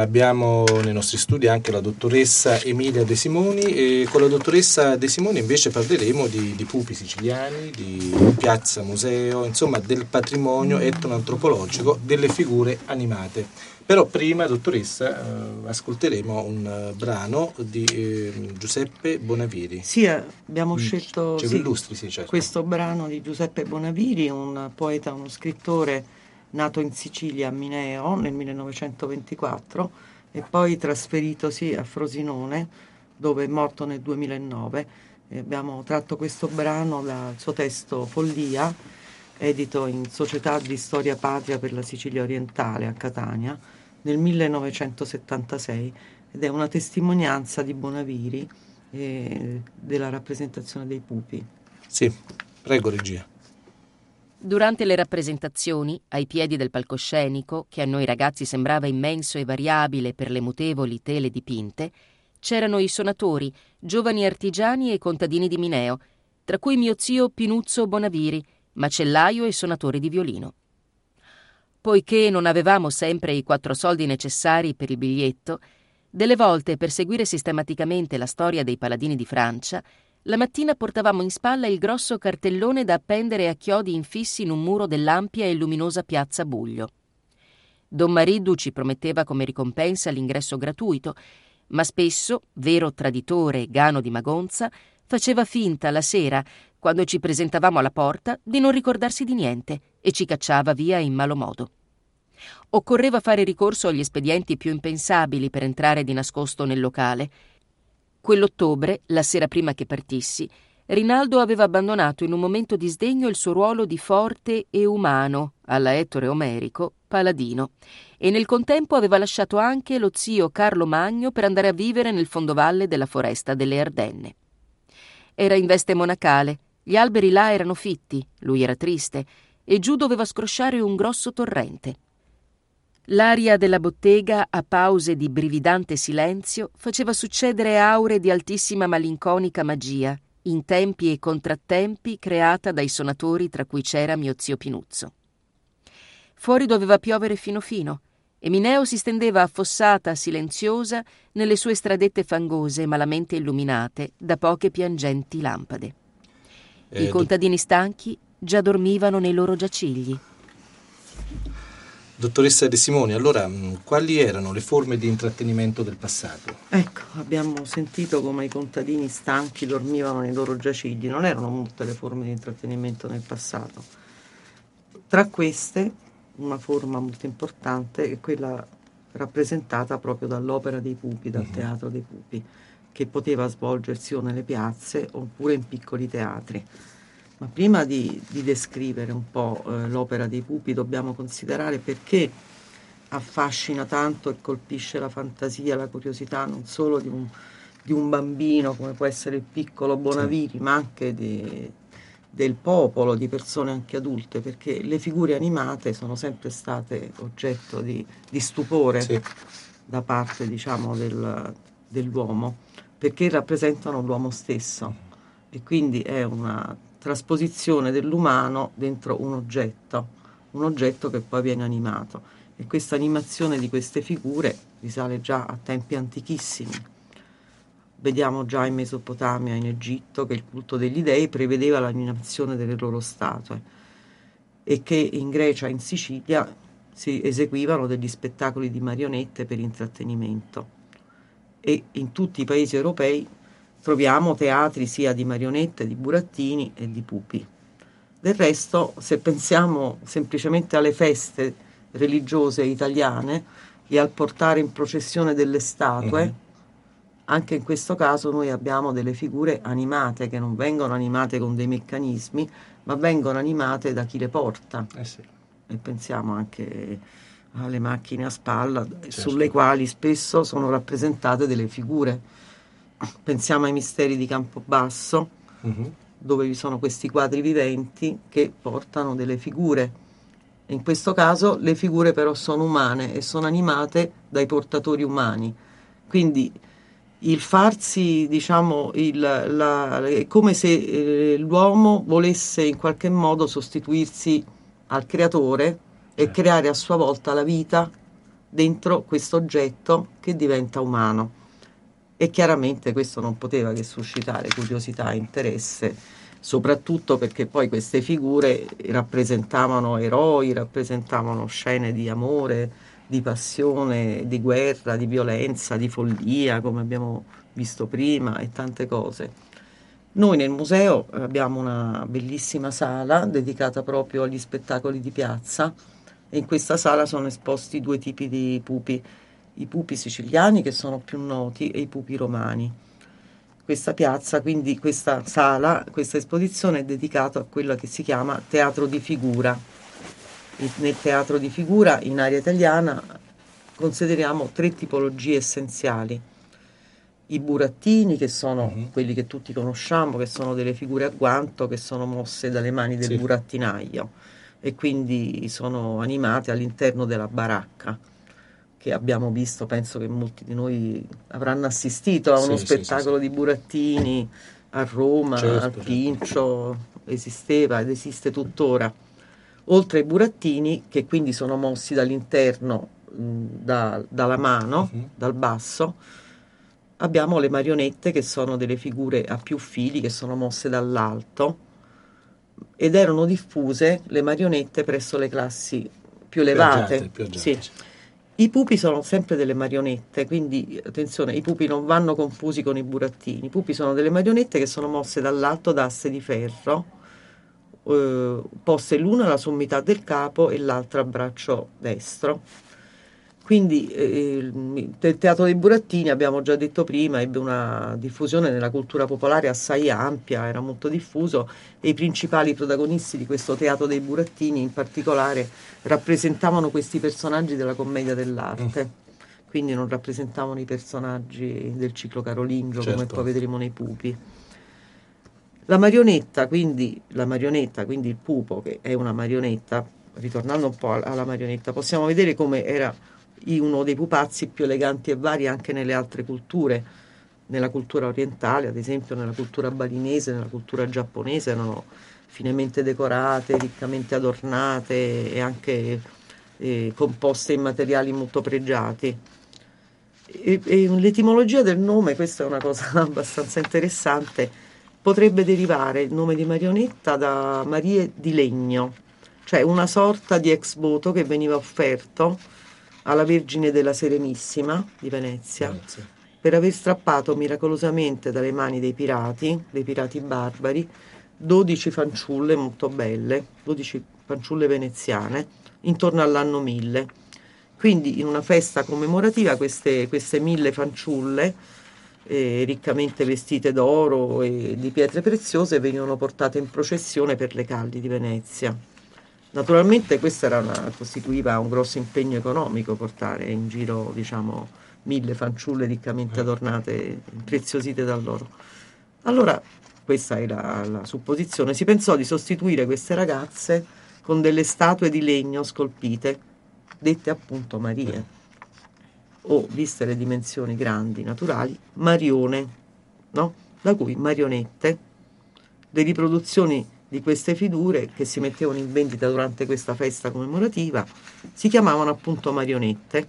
abbiamo nei nostri studi anche la dottoressa Emilia De Simoni, e con la dottoressa De Simoni invece parleremo di, di pupi siciliani, di piazza museo, insomma del patrimonio etnoantropologico delle figure animate. Però prima, dottoressa, eh, ascolteremo un uh, brano di eh, Giuseppe Bonaviri. Sì, abbiamo mm. scelto sì, illustri, sì, certo. questo brano di Giuseppe Bonaviri, un poeta, uno scrittore nato in Sicilia a Mineo nel millenovecentoventiquattro e poi trasferitosi a Frosinone, dove è morto nel duemilanove. E abbiamo tratto questo brano dal suo testo Follia, edito in Società di Storia Patria per la Sicilia Orientale a Catania nel millenovecentosettantasei, ed è una testimonianza di Bonaviri e della rappresentazione dei pupi. Sì, prego regia. Durante le rappresentazioni, ai piedi del palcoscenico, che a noi ragazzi sembrava immenso e variabile per le mutevoli tele dipinte, c'erano i suonatori, giovani artigiani e contadini di Mineo, tra cui mio zio Pinuzzo Bonaviri, macellaio e suonatore di violino. Poiché non avevamo sempre i quattro soldi necessari per il biglietto, delle volte per seguire sistematicamente la storia dei paladini di Francia, la mattina portavamo in spalla il grosso cartellone da appendere a chiodi infissi in un muro dell'ampia e luminosa piazza Buglio. Don Mariddu ci prometteva come ricompensa l'ingresso gratuito, ma spesso, vero traditore e gano di Magonza, faceva finta la sera, quando ci presentavamo alla porta, di non ricordarsi di niente e ci cacciava via in malo modo. Occorreva fare ricorso agli espedienti più impensabili per entrare di nascosto nel locale. Quell'ottobre, la sera prima che partissi, Rinaldo aveva abbandonato in un momento di sdegno il suo ruolo di forte e umano, alla Ettore Omerico, paladino, e nel contempo aveva lasciato anche lo zio Carlo Magno per andare a vivere nel fondovalle della foresta delle Ardenne. Era in veste monacale, gli alberi là erano fitti, lui era triste, e giù doveva scrosciare un grosso torrente. L'aria della bottega, a pause di brividante silenzio, faceva succedere aure di altissima malinconica magia, in tempi e contrattempi creata dai suonatori tra cui c'era mio zio Pinuzzo. Fuori doveva piovere fino fino, e Mineo si stendeva affossata, silenziosa, nelle sue stradette fangose malamente illuminate da poche piangenti lampade. Eh, I contadini stanchi già dormivano nei loro giacigli. Dottoressa De Simoni, allora quali erano le forme di intrattenimento del passato? Ecco, abbiamo sentito come i contadini stanchi dormivano nei loro giacigli. Non erano molte le forme di intrattenimento nel passato. Tra queste, una forma molto importante è quella rappresentata proprio dall'Opera dei Pupi, dal uh-huh. Teatro dei Pupi, che poteva svolgersi o nelle piazze oppure in piccoli teatri. Ma prima di, di descrivere un po' eh, l'Opera dei Pupi dobbiamo considerare perché affascina tanto e colpisce la fantasia, la curiosità non solo di un, di un bambino come può essere il piccolo Bonaviri, sì. ma anche di, del popolo, di persone anche adulte, perché le figure animate sono sempre state oggetto di, di stupore sì. da parte, diciamo, del, dell'uomo, perché rappresentano l'uomo stesso e quindi è una trasposizione dell'umano dentro un oggetto, un oggetto che poi viene animato. E questa animazione di queste figure risale già a tempi antichissimi. Vediamo già in Mesopotamia, in Egitto, che il culto degli dei prevedeva l'animazione delle loro statue e che in Grecia e in Sicilia si eseguivano degli spettacoli di marionette per intrattenimento. E in tutti i paesi europei troviamo teatri sia di marionette, di burattini e di pupi. Del resto, se pensiamo semplicemente alle feste religiose italiane e al portare in processione delle statue, mm-hmm. anche in questo caso noi abbiamo delle figure animate che non vengono animate con dei meccanismi, ma vengono animate da chi le porta. Eh sì. E pensiamo anche alle macchine a spalla, certo. sulle quali spesso sono rappresentate delle figure. Pensiamo ai misteri di Campobasso, uh-huh. dove vi sono questi quadri viventi che portano delle figure. In questo caso le figure però sono umane e sono animate dai portatori umani. Quindi il farsi, diciamo, il, la, è come se eh, l'uomo volesse in qualche modo sostituirsi al creatore e creare a sua volta la vita dentro questo oggetto che diventa umano. E chiaramente questo non poteva che suscitare curiosità e interesse, soprattutto perché poi queste figure rappresentavano eroi, rappresentavano scene di amore, di passione, di guerra, di violenza, di follia, come abbiamo visto prima, e tante cose. Noi nel museo abbiamo una bellissima sala dedicata proprio agli spettacoli di piazza, e in questa sala sono esposti due tipi di pupi: i pupi siciliani, che sono più noti, e i pupi romani. Questa piazza, quindi questa sala, questa esposizione è dedicata a quello che si chiama teatro di figura. E nel teatro di figura in area italiana consideriamo tre tipologie essenziali: i burattini, che sono uh-huh. quelli che tutti conosciamo, che sono delle figure a guanto che sono mosse dalle mani del sì. burattinaio, e quindi sono animate all'interno della baracca, che abbiamo visto, penso che molti di noi avranno assistito a uno sì, spettacolo sì, sì, di burattini a Roma, certo, al Pincio, certo. esisteva ed esiste tuttora. Oltre ai burattini, che quindi sono mossi dall'interno, mh, da, dalla mano, uh-huh. dal basso, abbiamo le marionette, che sono delle figure a più fili, che sono mosse dall'alto, ed erano diffuse le marionette presso le classi più elevate. Più agiate, più agiate. Sì. I pupi sono sempre delle marionette, quindi attenzione, i pupi non vanno confusi con i burattini. I pupi sono delle marionette che sono mosse dall'alto da asse di ferro, eh, poste l'una alla sommità del capo e l'altra al braccio destro. Quindi eh, il teatro dei burattini, abbiamo già detto prima, ebbe una diffusione nella cultura popolare assai ampia, era molto diffuso, e i principali protagonisti di questo teatro dei burattini in particolare rappresentavano questi personaggi della commedia dell'arte, mm. quindi non rappresentavano i personaggi del ciclo carolingio, certo. come poi vedremo nei pupi. La marionetta, quindi la marionetta, quindi il pupo, che è una marionetta, ritornando un po' alla marionetta, possiamo vedere come era uno dei pupazzi più eleganti e vari anche nelle altre culture, nella cultura orientale, ad esempio nella cultura balinese, nella cultura giapponese, erano finemente decorate, riccamente adornate e anche eh, composte in materiali molto pregiati. E, e l'etimologia del nome, questa è una cosa abbastanza interessante, potrebbe derivare il nome di marionetta da Marie di legno, cioè una sorta di ex voto che veniva offerto alla Vergine della Serenissima di Venezia, Grazie. per aver strappato miracolosamente dalle mani dei pirati, dei pirati barbari, dodici fanciulle molto belle, dodici fanciulle veneziane, intorno all'anno mille. Quindi in una festa commemorativa queste, queste mille fanciulle, eh, riccamente vestite d'oro e di pietre preziose, venivano portate in processione per le calli di Venezia. Naturalmente questo era una, costituiva un grosso impegno economico, portare in giro, diciamo, mille fanciulle riccamente adornate, impreziosite dall'oro. Allora, questa è la, la supposizione, si pensò di sostituire queste ragazze con delle statue di legno scolpite, dette appunto Marie, o, viste le dimensioni grandi, naturali, Marione, no? Da cui marionette, le riproduzioni di queste figure che si mettevano in vendita durante questa festa commemorativa si chiamavano appunto marionette.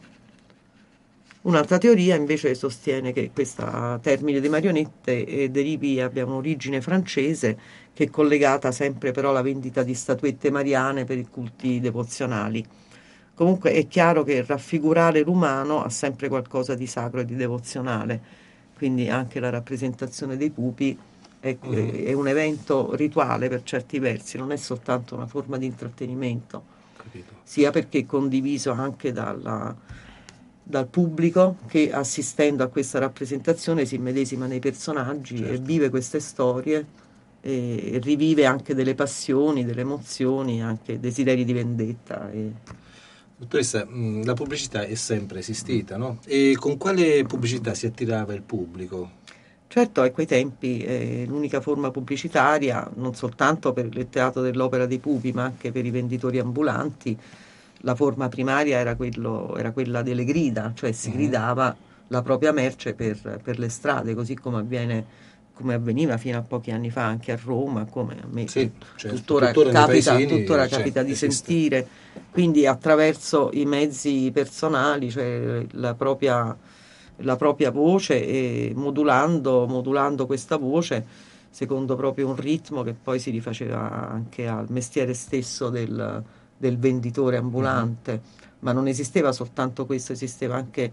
Un'altra teoria invece sostiene che questo termine di marionette eh, derivi, abbia un'origine francese, che è collegata sempre però alla vendita di statuette mariane per i culti devozionali. Comunque è chiaro che raffigurare l'umano ha sempre qualcosa di sacro e di devozionale, quindi anche la rappresentazione dei pupi È, mm. è un evento rituale per certi versi, non è soltanto una forma di intrattenimento, Capito. sia perché è condiviso anche dalla, dal pubblico che, assistendo a questa rappresentazione, si immedesima nei personaggi, certo. e vive queste storie e, e rivive anche delle passioni, delle emozioni, anche desideri di vendetta. E... Dottoressa, la pubblicità è sempre esistita, no? E con quale pubblicità si attirava il pubblico? Certo, a quei tempi eh, l'unica forma pubblicitaria, non soltanto per il teatro dell'Opera dei Pupi, ma anche per i venditori ambulanti, la forma primaria era, quello, era quella delle grida, cioè si uh-huh. gridava la propria merce per, per le strade, così come avviene come avveniva fino a pochi anni fa anche a Roma, come a me sì, certo. tuttora, tuttora capita, paesini, tuttora cioè, capita di esiste. sentire, quindi attraverso i mezzi personali, cioè la propria, la propria voce, e modulando, modulando questa voce secondo proprio un ritmo che poi si rifaceva anche al mestiere stesso del, del venditore ambulante. Mm-hmm. Ma non esisteva soltanto questo, esisteva anche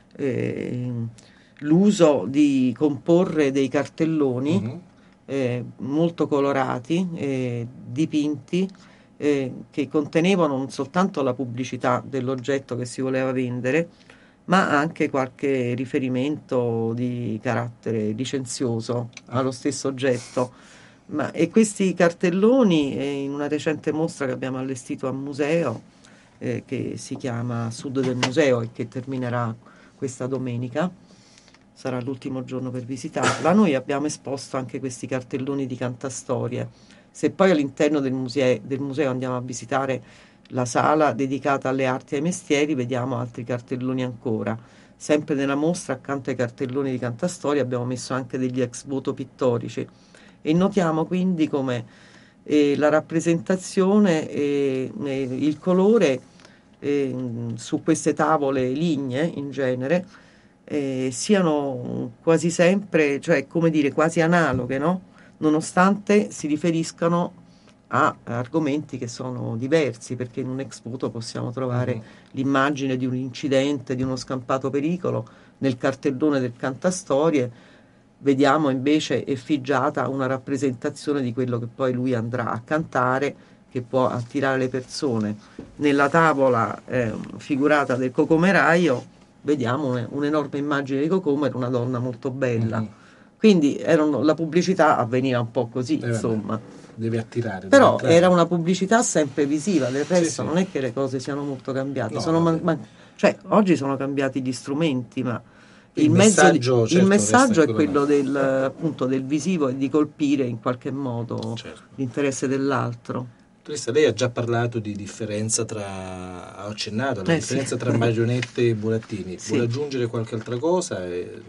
eh, l'uso di comporre dei cartelloni mm-hmm. eh, molto colorati, eh, dipinti, eh, che contenevano non soltanto la pubblicità dell'oggetto che si voleva vendere, ma anche qualche riferimento di carattere licenzioso allo stesso oggetto. Ma, e questi cartelloni, eh, in una recente mostra che abbiamo allestito al museo, eh, che si chiama Sud del Museo e che terminerà questa domenica, sarà l'ultimo giorno per visitarla, noi abbiamo esposto anche questi cartelloni di cantastorie. Se poi all'interno del museo, del museo andiamo a visitare la sala dedicata alle arti e ai mestieri, vediamo altri cartelloni ancora. Sempre nella mostra, accanto ai cartelloni di cantastorie, abbiamo messo anche degli ex voto pittorici, e notiamo quindi come eh, la rappresentazione e eh, il colore eh, su queste tavole lignee in genere eh, siano quasi sempre, cioè come dire, quasi analoghe, no? Nonostante si riferiscano a argomenti che sono diversi, perché in un ex voto possiamo trovare uh-huh. l'immagine di un incidente, di uno scampato pericolo. Nel cartellone del cantastorie vediamo invece effigiata una rappresentazione di quello che poi lui andrà a cantare, che può attirare le persone. Nella tavola eh, figurata del cocomeraio vediamo un'enorme immagine di Cocomero, una donna molto bella. Uh-huh. Quindi erano, la pubblicità avveniva un po' così, eh, insomma. Deve attirare. Però deve era una pubblicità sempre visiva, del resto sì, sì. non è che le cose siano molto cambiate. No, sono man- man- cioè, oggi sono cambiati gli strumenti, ma il, il mezzo messaggio, di, certo, il messaggio è quello quello del, appunto, del visivo, e di colpire in qualche modo certo. l'interesse dell'altro. Dottoressa, lei ha già parlato di differenza tra, ha accennato alla eh, differenza sì. tra marionette e burattini. Sì. Vuole aggiungere qualche altra cosa? E...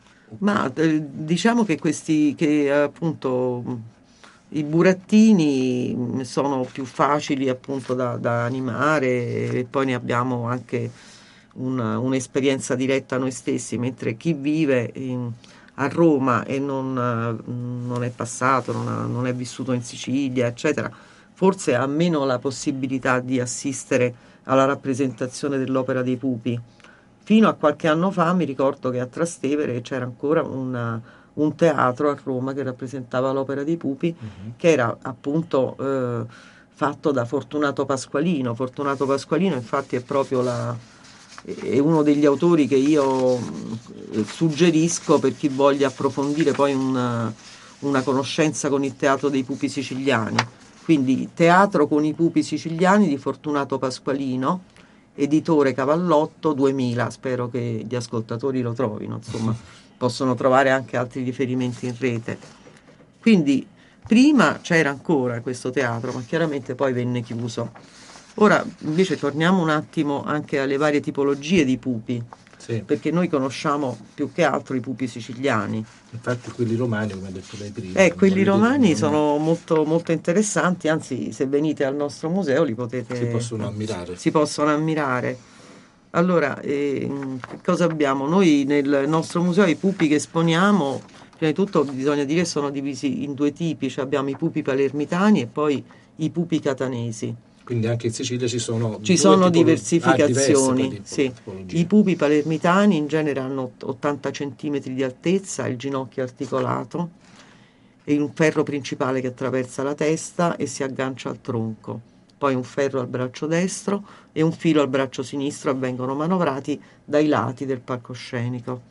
Ma eh, diciamo che questi, che appunto i burattini sono più facili appunto da, da animare, e poi ne abbiamo anche una, un'esperienza diretta noi stessi, mentre chi vive in, a Roma e non, non è passato, non, ha, non è vissuto in Sicilia, eccetera, forse ha meno la possibilità di assistere alla rappresentazione dell'Opera dei Pupi. Fino a qualche anno fa mi ricordo che a Trastevere c'era ancora una, un teatro a Roma che rappresentava l'Opera dei Pupi, uh-huh. che era appunto eh, fatto da Fortunato Pasqualino. Fortunato Pasqualino infatti è proprio la, è uno degli autori che io eh, suggerisco per chi voglia approfondire poi una, una conoscenza con il teatro dei pupi siciliani. Quindi Teatro con i pupi siciliani di Fortunato Pasqualino, editore Cavallotto duemila, spero che gli ascoltatori lo trovino, insomma possono trovare anche altri riferimenti in rete. Quindi prima c'era ancora questo teatro, ma chiaramente poi venne chiuso. Ora invece torniamo un attimo anche alle varie tipologie di pupi, sì. perché noi conosciamo più che altro i pupi siciliani. Infatti quelli romani, come ha detto lei prima. Eh, quelli romani sono molto, molto interessanti, anzi se venite al nostro museo li potete... Si possono ammirare. Si possono ammirare. Allora, eh, cosa abbiamo? Noi nel nostro museo i pupi che esponiamo, prima di tutto bisogna dire che sono divisi in due tipi, cioè abbiamo i pupi palermitani e poi i pupi catanesi. Quindi anche in Sicilia ci sono ci sono tipolo- diversificazioni. ah, diverse, sì. I pupi palermitani in genere hanno ottanta centimetri di altezza, il ginocchio articolato e un ferro principale che attraversa la testa e si aggancia al tronco. Poi un ferro al braccio destro e un filo al braccio sinistro, e vengono manovrati dai lati del palcoscenico.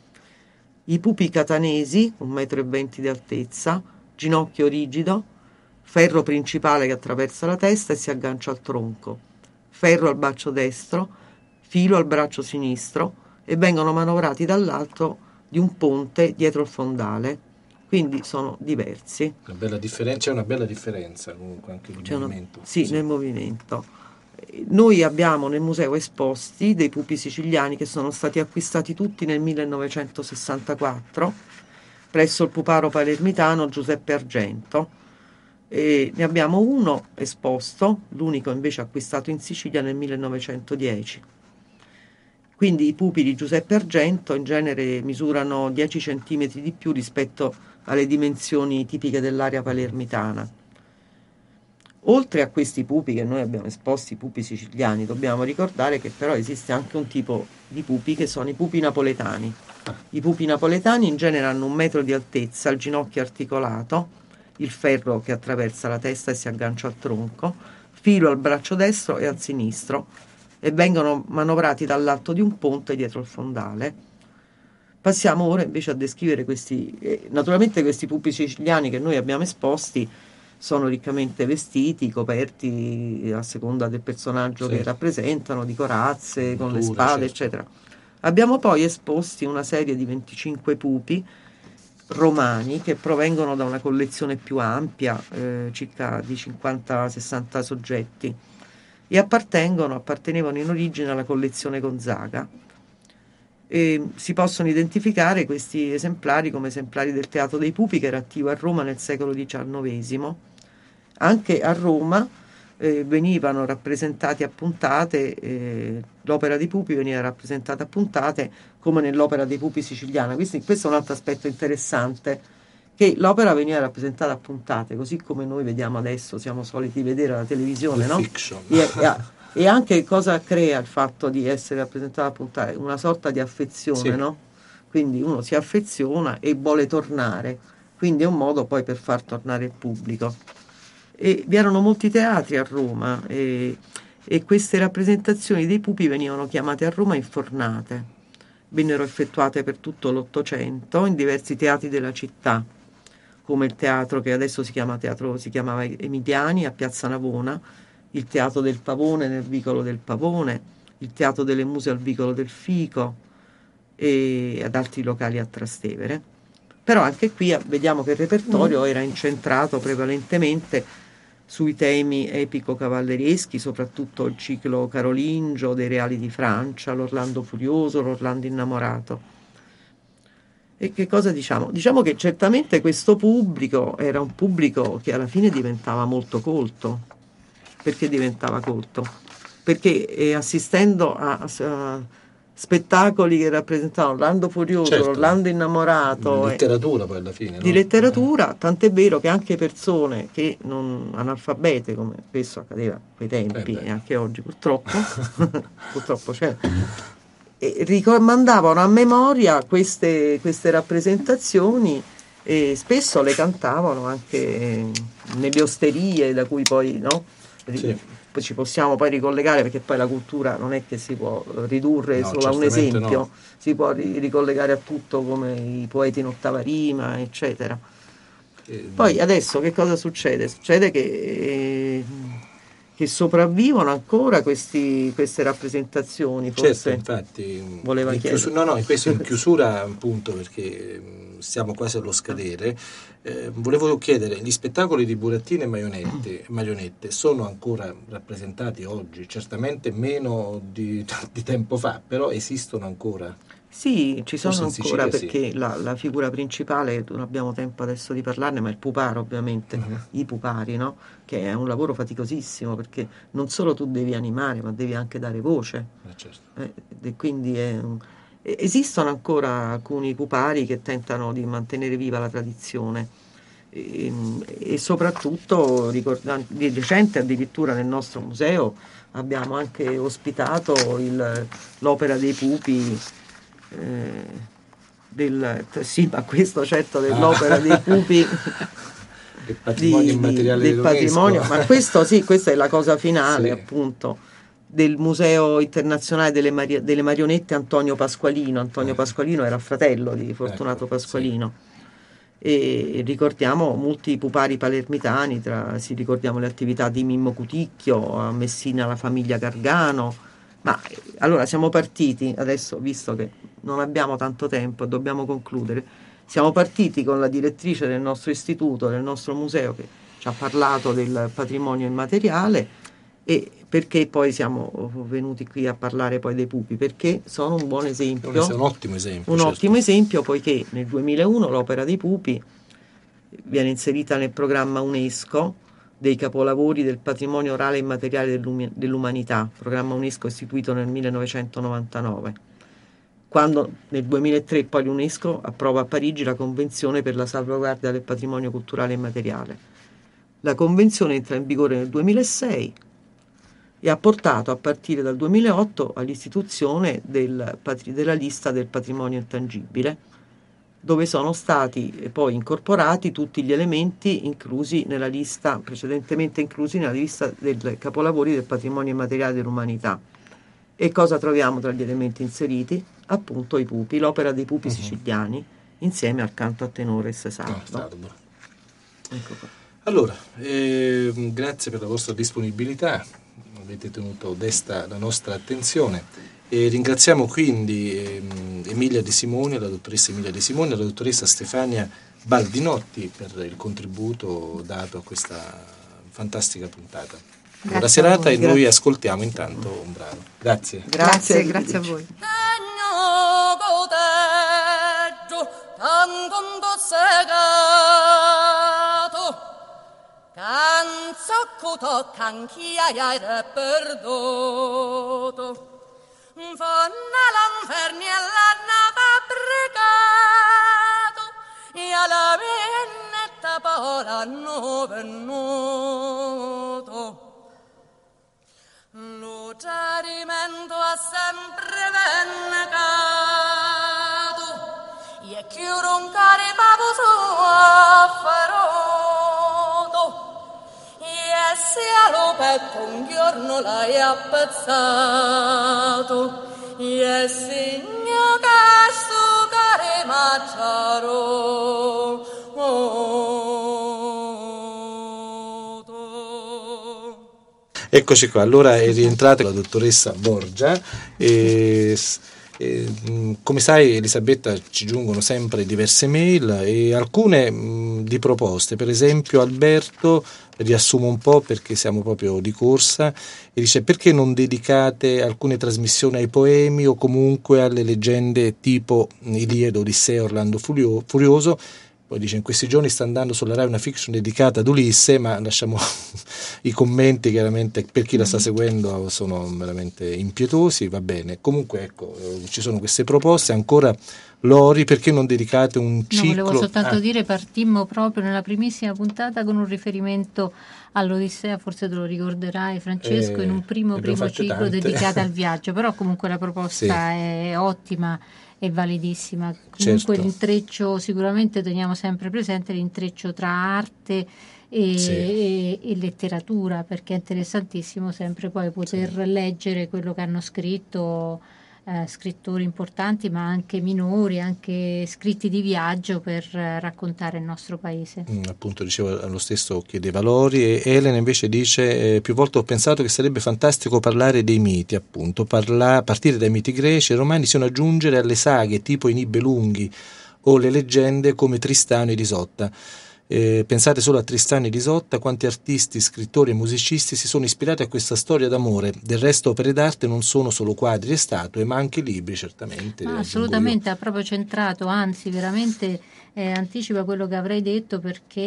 I pupi catanesi, un metro e venti di altezza, ginocchio rigido, ferro principale che attraversa la testa e si aggancia al tronco, ferro al braccio destro, filo al braccio sinistro, e vengono manovrati dall'alto di un ponte dietro il fondale. Quindi sono diversi. Una bella differenza, c'è una bella differenza comunque anche nel c'è movimento. Una, sì, sì, nel movimento. Noi abbiamo nel museo esposti dei pupi siciliani che sono stati acquistati tutti nel millenovecentosessantaquattro, presso il puparo palermitano Giuseppe Argento. E ne abbiamo uno esposto, l'unico invece acquistato in Sicilia nel millenovecentodieci. Quindi i pupi di Giuseppe Argento in genere misurano dieci centimetri di più rispetto alle dimensioni tipiche dell'area palermitana. Oltre a questi pupi che noi abbiamo esposti, i pupi siciliani, dobbiamo ricordare che però esiste anche un tipo di pupi che sono i pupi napoletani. I pupi napoletani in genere hanno un metro di altezza, il ginocchio articolato, il ferro che attraversa la testa e si aggancia al tronco, filo al braccio destro e al sinistro, e vengono manovrati dall'alto di un ponte dietro il fondale. Passiamo ora invece a descrivere questi, eh, naturalmente questi pupi siciliani che noi abbiamo esposti sono riccamente vestiti, coperti a seconda del personaggio sì. che rappresentano, di corazze, con le spade, certo. eccetera. Abbiamo poi esposti una serie di venticinque pupi romani che provengono da una collezione più ampia, eh, circa di cinquanta sessanta soggetti, e appartengono, appartenevano in origine alla collezione Gonzaga. E si possono identificare questi esemplari come esemplari del Teatro dei Pupi, che era attivo a Roma nel secolo diciannovesimo. Anche a Roma eh, venivano rappresentati a puntate, eh, l'opera dei pupi veniva rappresentata a puntate come nell'opera dei pupi siciliana. Quindi questo è un altro aspetto interessante, che l'opera veniva rappresentata a puntate, così come noi vediamo adesso, siamo soliti vedere alla televisione, no? Fiction. E, e, e anche cosa crea il fatto di essere rappresentata a puntate? Una sorta di affezione, sì. no? Quindi uno si affeziona e vuole tornare, quindi è un modo poi per far tornare il pubblico. E vi erano molti teatri a Roma e, e queste rappresentazioni dei pupi venivano chiamate a Roma infornate. Vennero effettuate per tutto l'Ottocento in diversi teatri della città, come il teatro che adesso si chiama teatro, si chiamava Emiliani a Piazza Navona, il Teatro del Pavone nel Vicolo del Pavone, il Teatro delle Muse al Vicolo del Fico e ad altri locali a Trastevere. Però anche qui vediamo che il repertorio era incentrato prevalentemente sui temi epico-cavallereschi, soprattutto il ciclo carolingio dei reali di Francia, l'Orlando Furioso, l'Orlando Innamorato. E che cosa diciamo? Diciamo che certamente questo pubblico era un pubblico che alla fine diventava molto colto. Perché diventava colto? Perché eh, assistendo a, a spettacoli che rappresentavano Orlando Furioso, certo. Orlando Innamorato, di letteratura poi alla fine, no? Di letteratura, tant'è vero che anche persone che non analfabete, come spesso accadeva a quei tempi eh e anche oggi purtroppo purtroppo c'è, e ricor- mandavano a memoria queste, queste rappresentazioni e spesso le cantavano anche nelle osterie, da cui poi no? Sì. Poi ci possiamo poi ricollegare, perché poi la cultura non è che si può ridurre no, solo a un esempio, no. Si può ri- ricollegare a tutto, come i poeti in ottava rima, eccetera. Eh, poi adesso che cosa succede? Succede che, eh, che sopravvivono ancora questi, queste rappresentazioni, forse. Certo, infatti, voleva in chiedere. Chiusura, no, no, questo in chiusura appunto, perché siamo quasi allo scadere. Eh, volevo chiedere, gli spettacoli di burattini e marionette, marionette sono ancora rappresentati oggi? Certamente meno di, di tempo fa, però esistono ancora? Sì, ci sono Forse ancora, Sicilia, perché sì. la, la figura principale, non abbiamo tempo adesso di parlarne, ma è il puparo ovviamente, uh-huh. I pupari, no? Che è un lavoro faticosissimo, perché non solo tu devi animare, ma devi anche dare voce. Eh, certo. eh, e quindi è un... Esistono ancora alcuni pupari che tentano di mantenere viva la tradizione e, e soprattutto ricorda, di recente addirittura nel nostro museo abbiamo anche ospitato il, l'opera dei pupi eh, del, sì, ma questo certo dell'opera ah. dei pupi il patrimonio immateriale del patrimonio, ma questo sì, questa è la cosa finale sì. appunto del Museo Internazionale delle, Mari- delle Marionette Antonio Pasqualino. Antonio Pasqualino era fratello di Fortunato Pasqualino. Sì. E ricordiamo molti pupari palermitani, tra, si ricordiamo le attività di Mimmo Cuticchio, a Messina la famiglia Gargano. Ma allora siamo partiti, adesso visto che non abbiamo tanto tempo, dobbiamo concludere, siamo partiti con la direttrice del nostro istituto, del nostro museo, che ci ha parlato del patrimonio immateriale, e Perché poi siamo venuti qui a parlare poi dei pupi? Perché sono un buon esempio, è un ottimo esempio, un certo. ottimo esempio, poiché nel duemilauno l'opera dei pupi viene inserita nel programma UNESCO dei capolavori del patrimonio orale e immateriale dell'um- dell'umanità, programma UNESCO istituito nel millenovecentonovantanove, quando nel duemilatré poi l'UNESCO approva a Parigi la Convenzione per la salvaguardia del patrimonio culturale e immateriale. La Convenzione entra in vigore nel duemilasei e ha portato a partire dal duemilaotto all'istituzione del patri- della lista del patrimonio intangibile, dove sono stati poi incorporati tutti gli elementi inclusi nella lista, precedentemente inclusi nella lista dei capolavori del patrimonio immateriale dell'umanità. E cosa troviamo tra gli elementi inseriti? Appunto i pupi, l'opera dei pupi uh-huh. siciliani, insieme al canto a tenore e sardo. sardo. Ecco qua. Allora, eh, grazie per la vostra disponibilità, avete tenuto desta la nostra attenzione e ringraziamo quindi eh, Emilia De Simone, la dottoressa Emilia De Simone e la dottoressa Stefania Baldinotti per il contributo dato a questa fantastica puntata. Buona serata e grazie. Noi ascoltiamo intanto un brano. Grazie. Grazie, grazie a voi. Canzoccuto canchiaia perduto Fonna l'anferni all'anna fabbricato e alla vennetta poi l'hanno venuto lo tradimento ha sempre vennegato e chiuro un caripapo suo afferrato e sia lo petto un giorno l'hai appezzato e segno che sto cari macciaro Eccoci qua, allora è rientrata la dottoressa Borgia e, e come sai Elisabetta ci giungono sempre diverse mail e alcune mh, di proposte, per esempio Alberto, riassumo un po' perché siamo proprio di corsa, e dice: perché non dedicate alcune trasmissioni ai poemi o comunque alle leggende tipo Iliade, Odissea, Orlando Furio, Furioso? Poi dice: in questi giorni sta andando sulla Rai una fiction dedicata ad Ulisse, ma lasciamo i commenti, chiaramente per chi la sta seguendo sono veramente impietosi, va bene. Comunque ecco, ci sono queste proposte. Ancora Lori, perché non dedicate un ciclo? No, volevo soltanto ah. dire, partimmo proprio nella primissima puntata con un riferimento all'Odissea, forse te lo ricorderai Francesco, eh, in un primo primo ciclo tante. dedicato al viaggio, però comunque la proposta sì. è ottima e validissima. Comunque certo. l'intreccio, sicuramente teniamo sempre presente l'intreccio tra arte e, sì. e, e letteratura, perché è interessantissimo sempre poi poter sì. leggere quello che hanno scritto eh, scrittori importanti, ma anche minori, anche scritti di viaggio per eh, raccontare il nostro paese. Mm, appunto dicevo, lo stesso chiedeva Lori, e Elena invece dice: eh, più volte ho pensato che sarebbe fantastico parlare dei miti, appunto, parla, partire dai miti greci e romani, sino ad aggiungere alle saghe tipo i Nibelunghi o le leggende come Tristano ed Isotta. Eh, pensate solo a Tristano ed Isotta, quanti artisti, scrittori e musicisti si sono ispirati a questa storia d'amore. Del resto opere d'arte non sono solo quadri e statue, ma anche libri, certamente. Ma assolutamente, ha proprio centrato, anzi veramente eh, anticipa quello che avrei detto, perché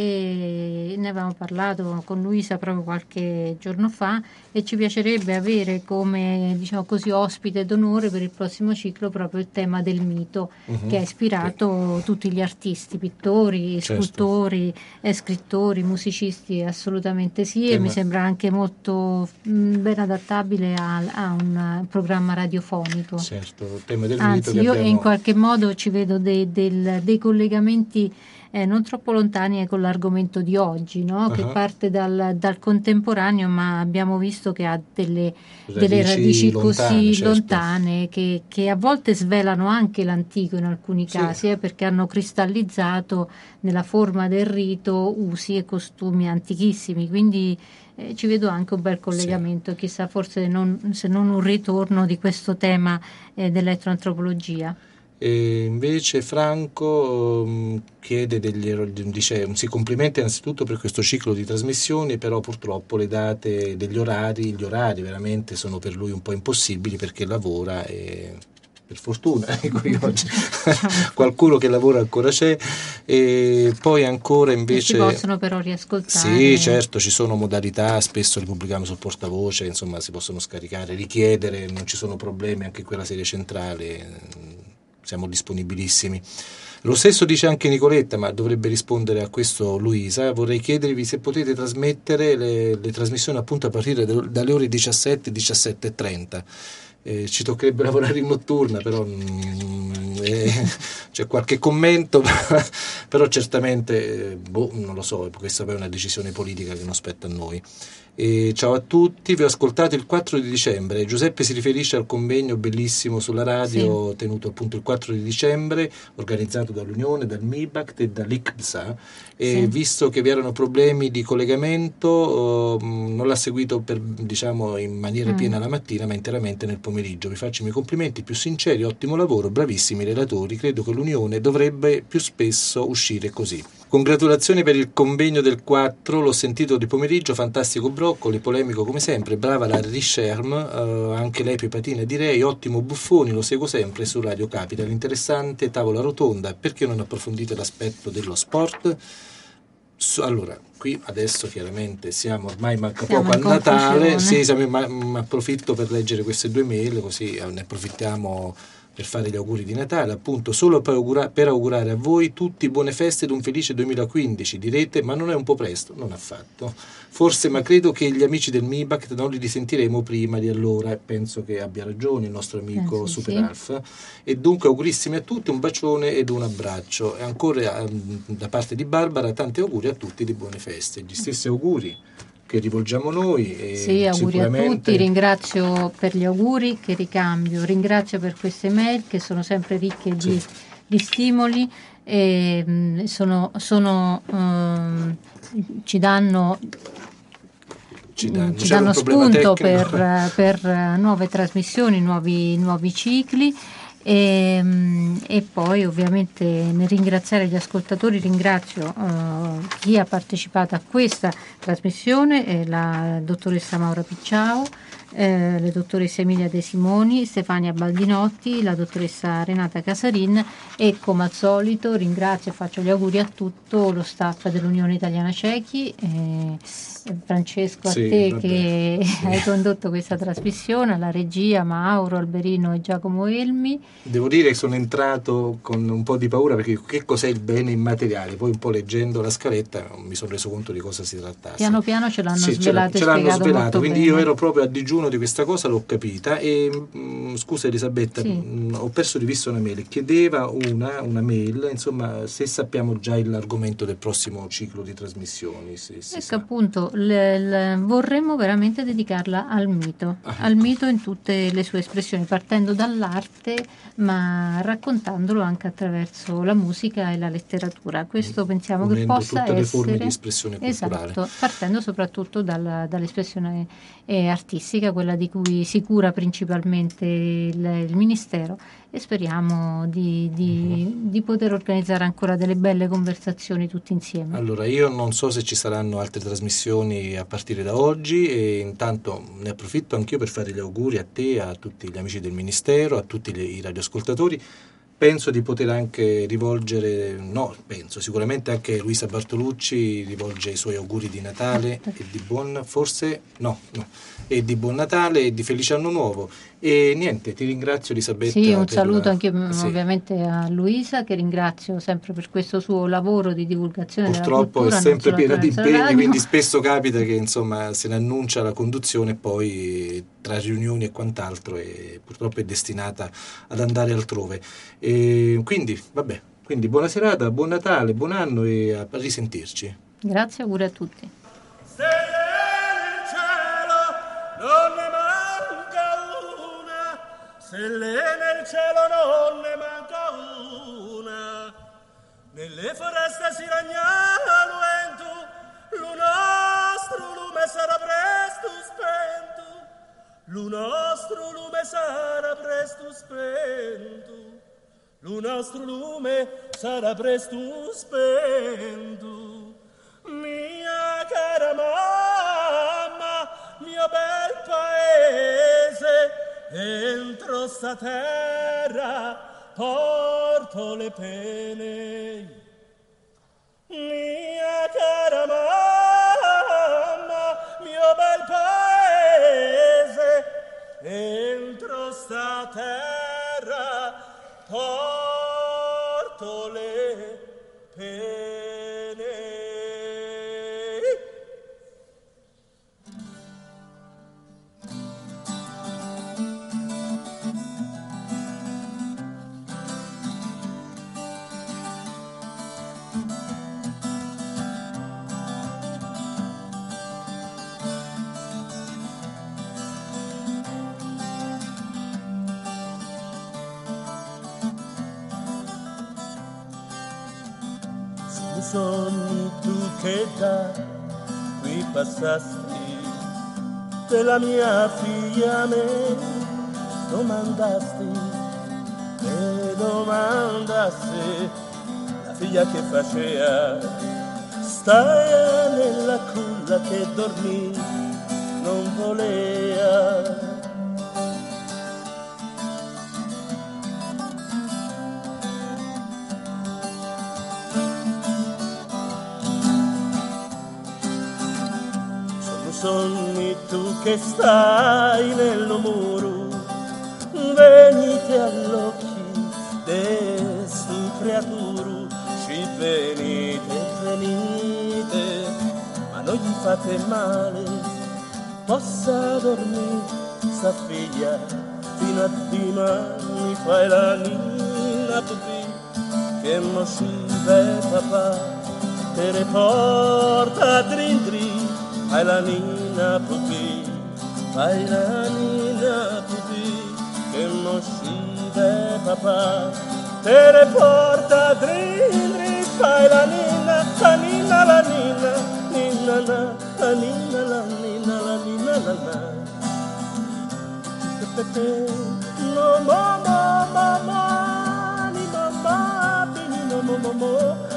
ne avevamo parlato con Luisa proprio qualche giorno fa e ci piacerebbe avere come, diciamo così, ospite d'onore per il prossimo ciclo proprio il tema del mito, uh-huh. che ha ispirato sì. tutti gli artisti, pittori, certo. scultori, Eh, scrittori, musicisti, assolutamente sì, tema. E mi sembra anche molto mh, ben adattabile a, a un programma radiofonico. Certo, il tema del Anzi, mito io abbiamo... in qualche modo ci vedo dei, del, dei collegamenti eh, non troppo lontani con l'argomento di oggi, no? uh-huh. che parte dal, dal contemporaneo, ma abbiamo visto che ha delle radici, delle radici lontane, così certo. lontane che, che a volte svelano anche l'antico in alcuni casi, sì. eh, perché hanno cristallizzato nella forma del rito usi e costumi antichissimi, quindi eh, ci vedo anche un bel collegamento, sì. chissà forse non, se non un ritorno di questo tema eh, dell'etnoantropologia. E invece Franco um, chiede degli, dice, si complimenta innanzitutto per questo ciclo di trasmissioni, però purtroppo le date degli orari, gli orari veramente sono per lui un po' impossibili perché lavora e per fortuna qui oggi qualcuno che lavora ancora c'è. E poi ancora invece si possono però riascoltare. Sì, certo, ci sono modalità, spesso le pubblichiamo sul portavoce, insomma si possono scaricare, richiedere, non ci sono problemi, anche quella sede centrale siamo disponibilissimi. Lo stesso dice anche Nicoletta, ma dovrebbe rispondere a questo Luisa. Vorrei chiedervi se potete trasmettere le, le trasmissioni appunto a partire de, dalle ore diciassette e diciassette e trenta. Eh, ci toccherebbe lavorare in notturna, però mm, eh, c'è qualche commento, però certamente eh, boh, non lo so, questa poi è una decisione politica che non spetta a noi. E ciao a tutti, vi ho ascoltato il quattro di dicembre. Giuseppe si riferisce al convegno bellissimo sulla radio, sì, tenuto appunto il quattro di dicembre, organizzato dall'Unione, dal MIBACT e dall'I C B S A, e sì, visto che vi erano problemi di collegamento uh, non l'ha seguito per, diciamo, in maniera mm. piena la mattina, ma interamente nel pomeriggio. Vi faccio i miei complimenti più sinceri, ottimo lavoro, bravissimi relatori, credo che l'Unione dovrebbe più spesso uscire così. Congratulazioni per il convegno del quattro, l'ho sentito di pomeriggio, fantastico Broccoli, polemico come sempre, brava la Richerm, eh, anche lei Pepatina direi, ottimo Buffoni, lo seguo sempre su Radio Capital, interessante tavola rotonda, perché non approfondite l'aspetto dello sport? So, allora, qui adesso chiaramente siamo ormai manca siamo poco al Natale, sì, siamo, ma, ma approfitto per leggere queste due mail, così ne approfittiamo per fare gli auguri di Natale, appunto solo per, augura- per augurare a voi tutti buone feste ed un felice duemilaquindici. Direte, ma non è un po' presto? Non affatto. Forse, ma credo che gli amici del MIBACT non li risentiremo prima di allora, e penso che abbia ragione il nostro amico eh, sì, Super sì. Alfa. E dunque augurissimi a tutti, un bacione ed un abbraccio. E ancora da parte di Barbara, tanti auguri a tutti di buone feste. Gli stessi auguri che rivolgiamo noi. E sì, auguri a tutti, ringrazio per gli auguri che ricambio, ringrazio per queste mail che sono sempre ricche di, sì. di stimoli e mh, sono, sono um, ci danno ci danno, ci danno spunto per, per nuove trasmissioni, nuovi, nuovi cicli. E, e poi ovviamente nel ringraziare gli ascoltatori ringrazio uh, chi ha partecipato a questa trasmissione, eh, la dottoressa Maura Picciao, eh, le dottoresse Emilia De Simoni, Stefania Baldinotti, la dottoressa Renata Casarin, e come al solito ringrazio e faccio gli auguri a tutto lo staff dell'Unione Italiana Ciechi, eh, Francesco, a sì, te vabbè. che sì. hai condotto questa trasmissione, alla regia Mauro, Alberino e Giacomo Elmi. Devo dire che sono entrato con un po' di paura, perché che cos'è il bene immateriale? Poi un po' leggendo la scaletta mi sono reso conto di cosa si trattasse. Piano piano ce l'hanno sì, svelato, ce l'hanno svelato, quindi bene. Io ero proprio a digiuno di questa cosa, l'ho capita e mh, scusa Elisabetta, sì. mh, ho perso di vista una mail, chiedeva una, una mail, insomma, se sappiamo già l'argomento del prossimo ciclo di trasmissioni. Se, se ecco sa. appunto, le, le, vorremmo veramente dedicarla al mito, ah, al ecco. mito in tutte le sue espressioni, partendo dall'arte ma raccontandolo anche attraverso la musica e la letteratura. Questo pensiamo Unendo che possa tutte essere le forme di espressione culturale. Esatto, partendo soprattutto dalla, dall'espressione eh, artistica, quella di cui si cura principalmente il, il Ministero, e speriamo di, di, uh-huh. di poter organizzare ancora delle belle conversazioni tutti insieme. Allora, io non so se ci saranno altre trasmissioni a partire da oggi, e intanto ne approfitto anch'io per fare gli auguri a te, a tutti gli amici del Ministero, a tutti i radioascoltatori. Penso di poter anche rivolgere, no, penso, sicuramente anche Luisa Bartolucci rivolge i suoi auguri di Natale e di buon, forse, no, no, e di buon Natale e di felice anno nuovo. E niente, ti ringrazio Elisabetta. Sì, un saluto la... anche sì. ovviamente a Luisa, che ringrazio sempre per questo suo lavoro di divulgazione Purtroppo della cultura. Purtroppo è sempre piena di impegni, radio. Quindi spesso capita che insomma se ne annuncia la conduzione e poi tra riunioni e quant'altro e purtroppo è destinata ad andare altrove. E quindi, vabbè, quindi buona serata, buon Natale, buon anno e a risentirci. Grazie, auguri a tutti. Se nel cielo non ne manca una, se nel cielo non ne manca una, nelle foreste si ragna luento, lo nostro lume sarà presto spento, lo nostro lume sarà presto spento. lo nostro lume sarà presto spento. Mia cara mamma, mio bel paese, entro sta terra porto le pene. Mia cara mamma, mio bel paese, entro sta terra porto le pene. Sogni tu che da qui passasti, della mia figlia me domandasti, e domandasti la figlia che faceva, stai nella culla che dormì non voleva. Sogni tu che stai nello muro, venite all'occhi de su creaturo, ci venite, venite, ma non gli fate male, possa dormire sta figlia, fino a dimani fai la nina pupì, che moscive papà, te ne porta drin drin. Fai la nina pupì, fai la nina pupì, che moscive papà, te ne porta drin drin. Fai la nina, la nina, la nina, nina la, la nina, la nina, la nina la la. No mo mo mo mo, ni mo mo, ni mo mo mo mo.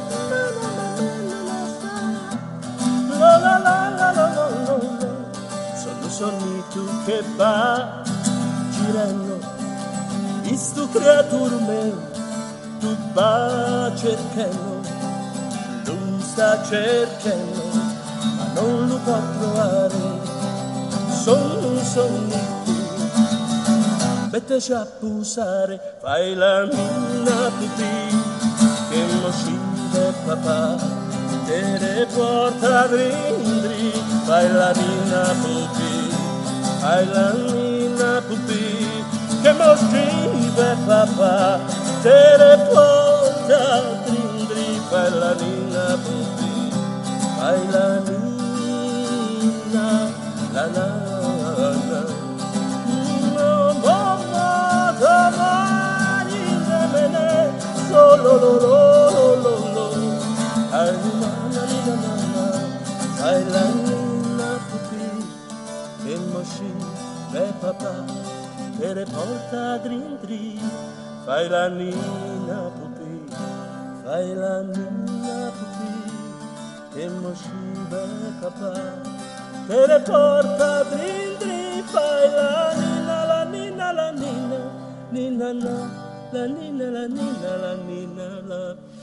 La la la la la la la, sono sogni tu che va girando, in stu creatura meu, tu va cercando, lui sta cercando, ma non lo può trovare, sono sogni tu, metteci a pusare, fai la nina pipì, che moscive papà, te ne porta drin drin, fai la nina pupì, fai la nina pupì, che moscive papà, te ne porta drin drin, fai la nina pupì, fai la nina, la la la. No mo mo domani me ne solo lo lo lo lo. Fai la nina pupì, che moscive papà, te ne porta drin drin. Fai la nina pupì, fai la nina pupì, che moscive papà, te ne porta drin drin. Fai la nina, la nina, la nina, nina la, la nina, la nina, la nina la.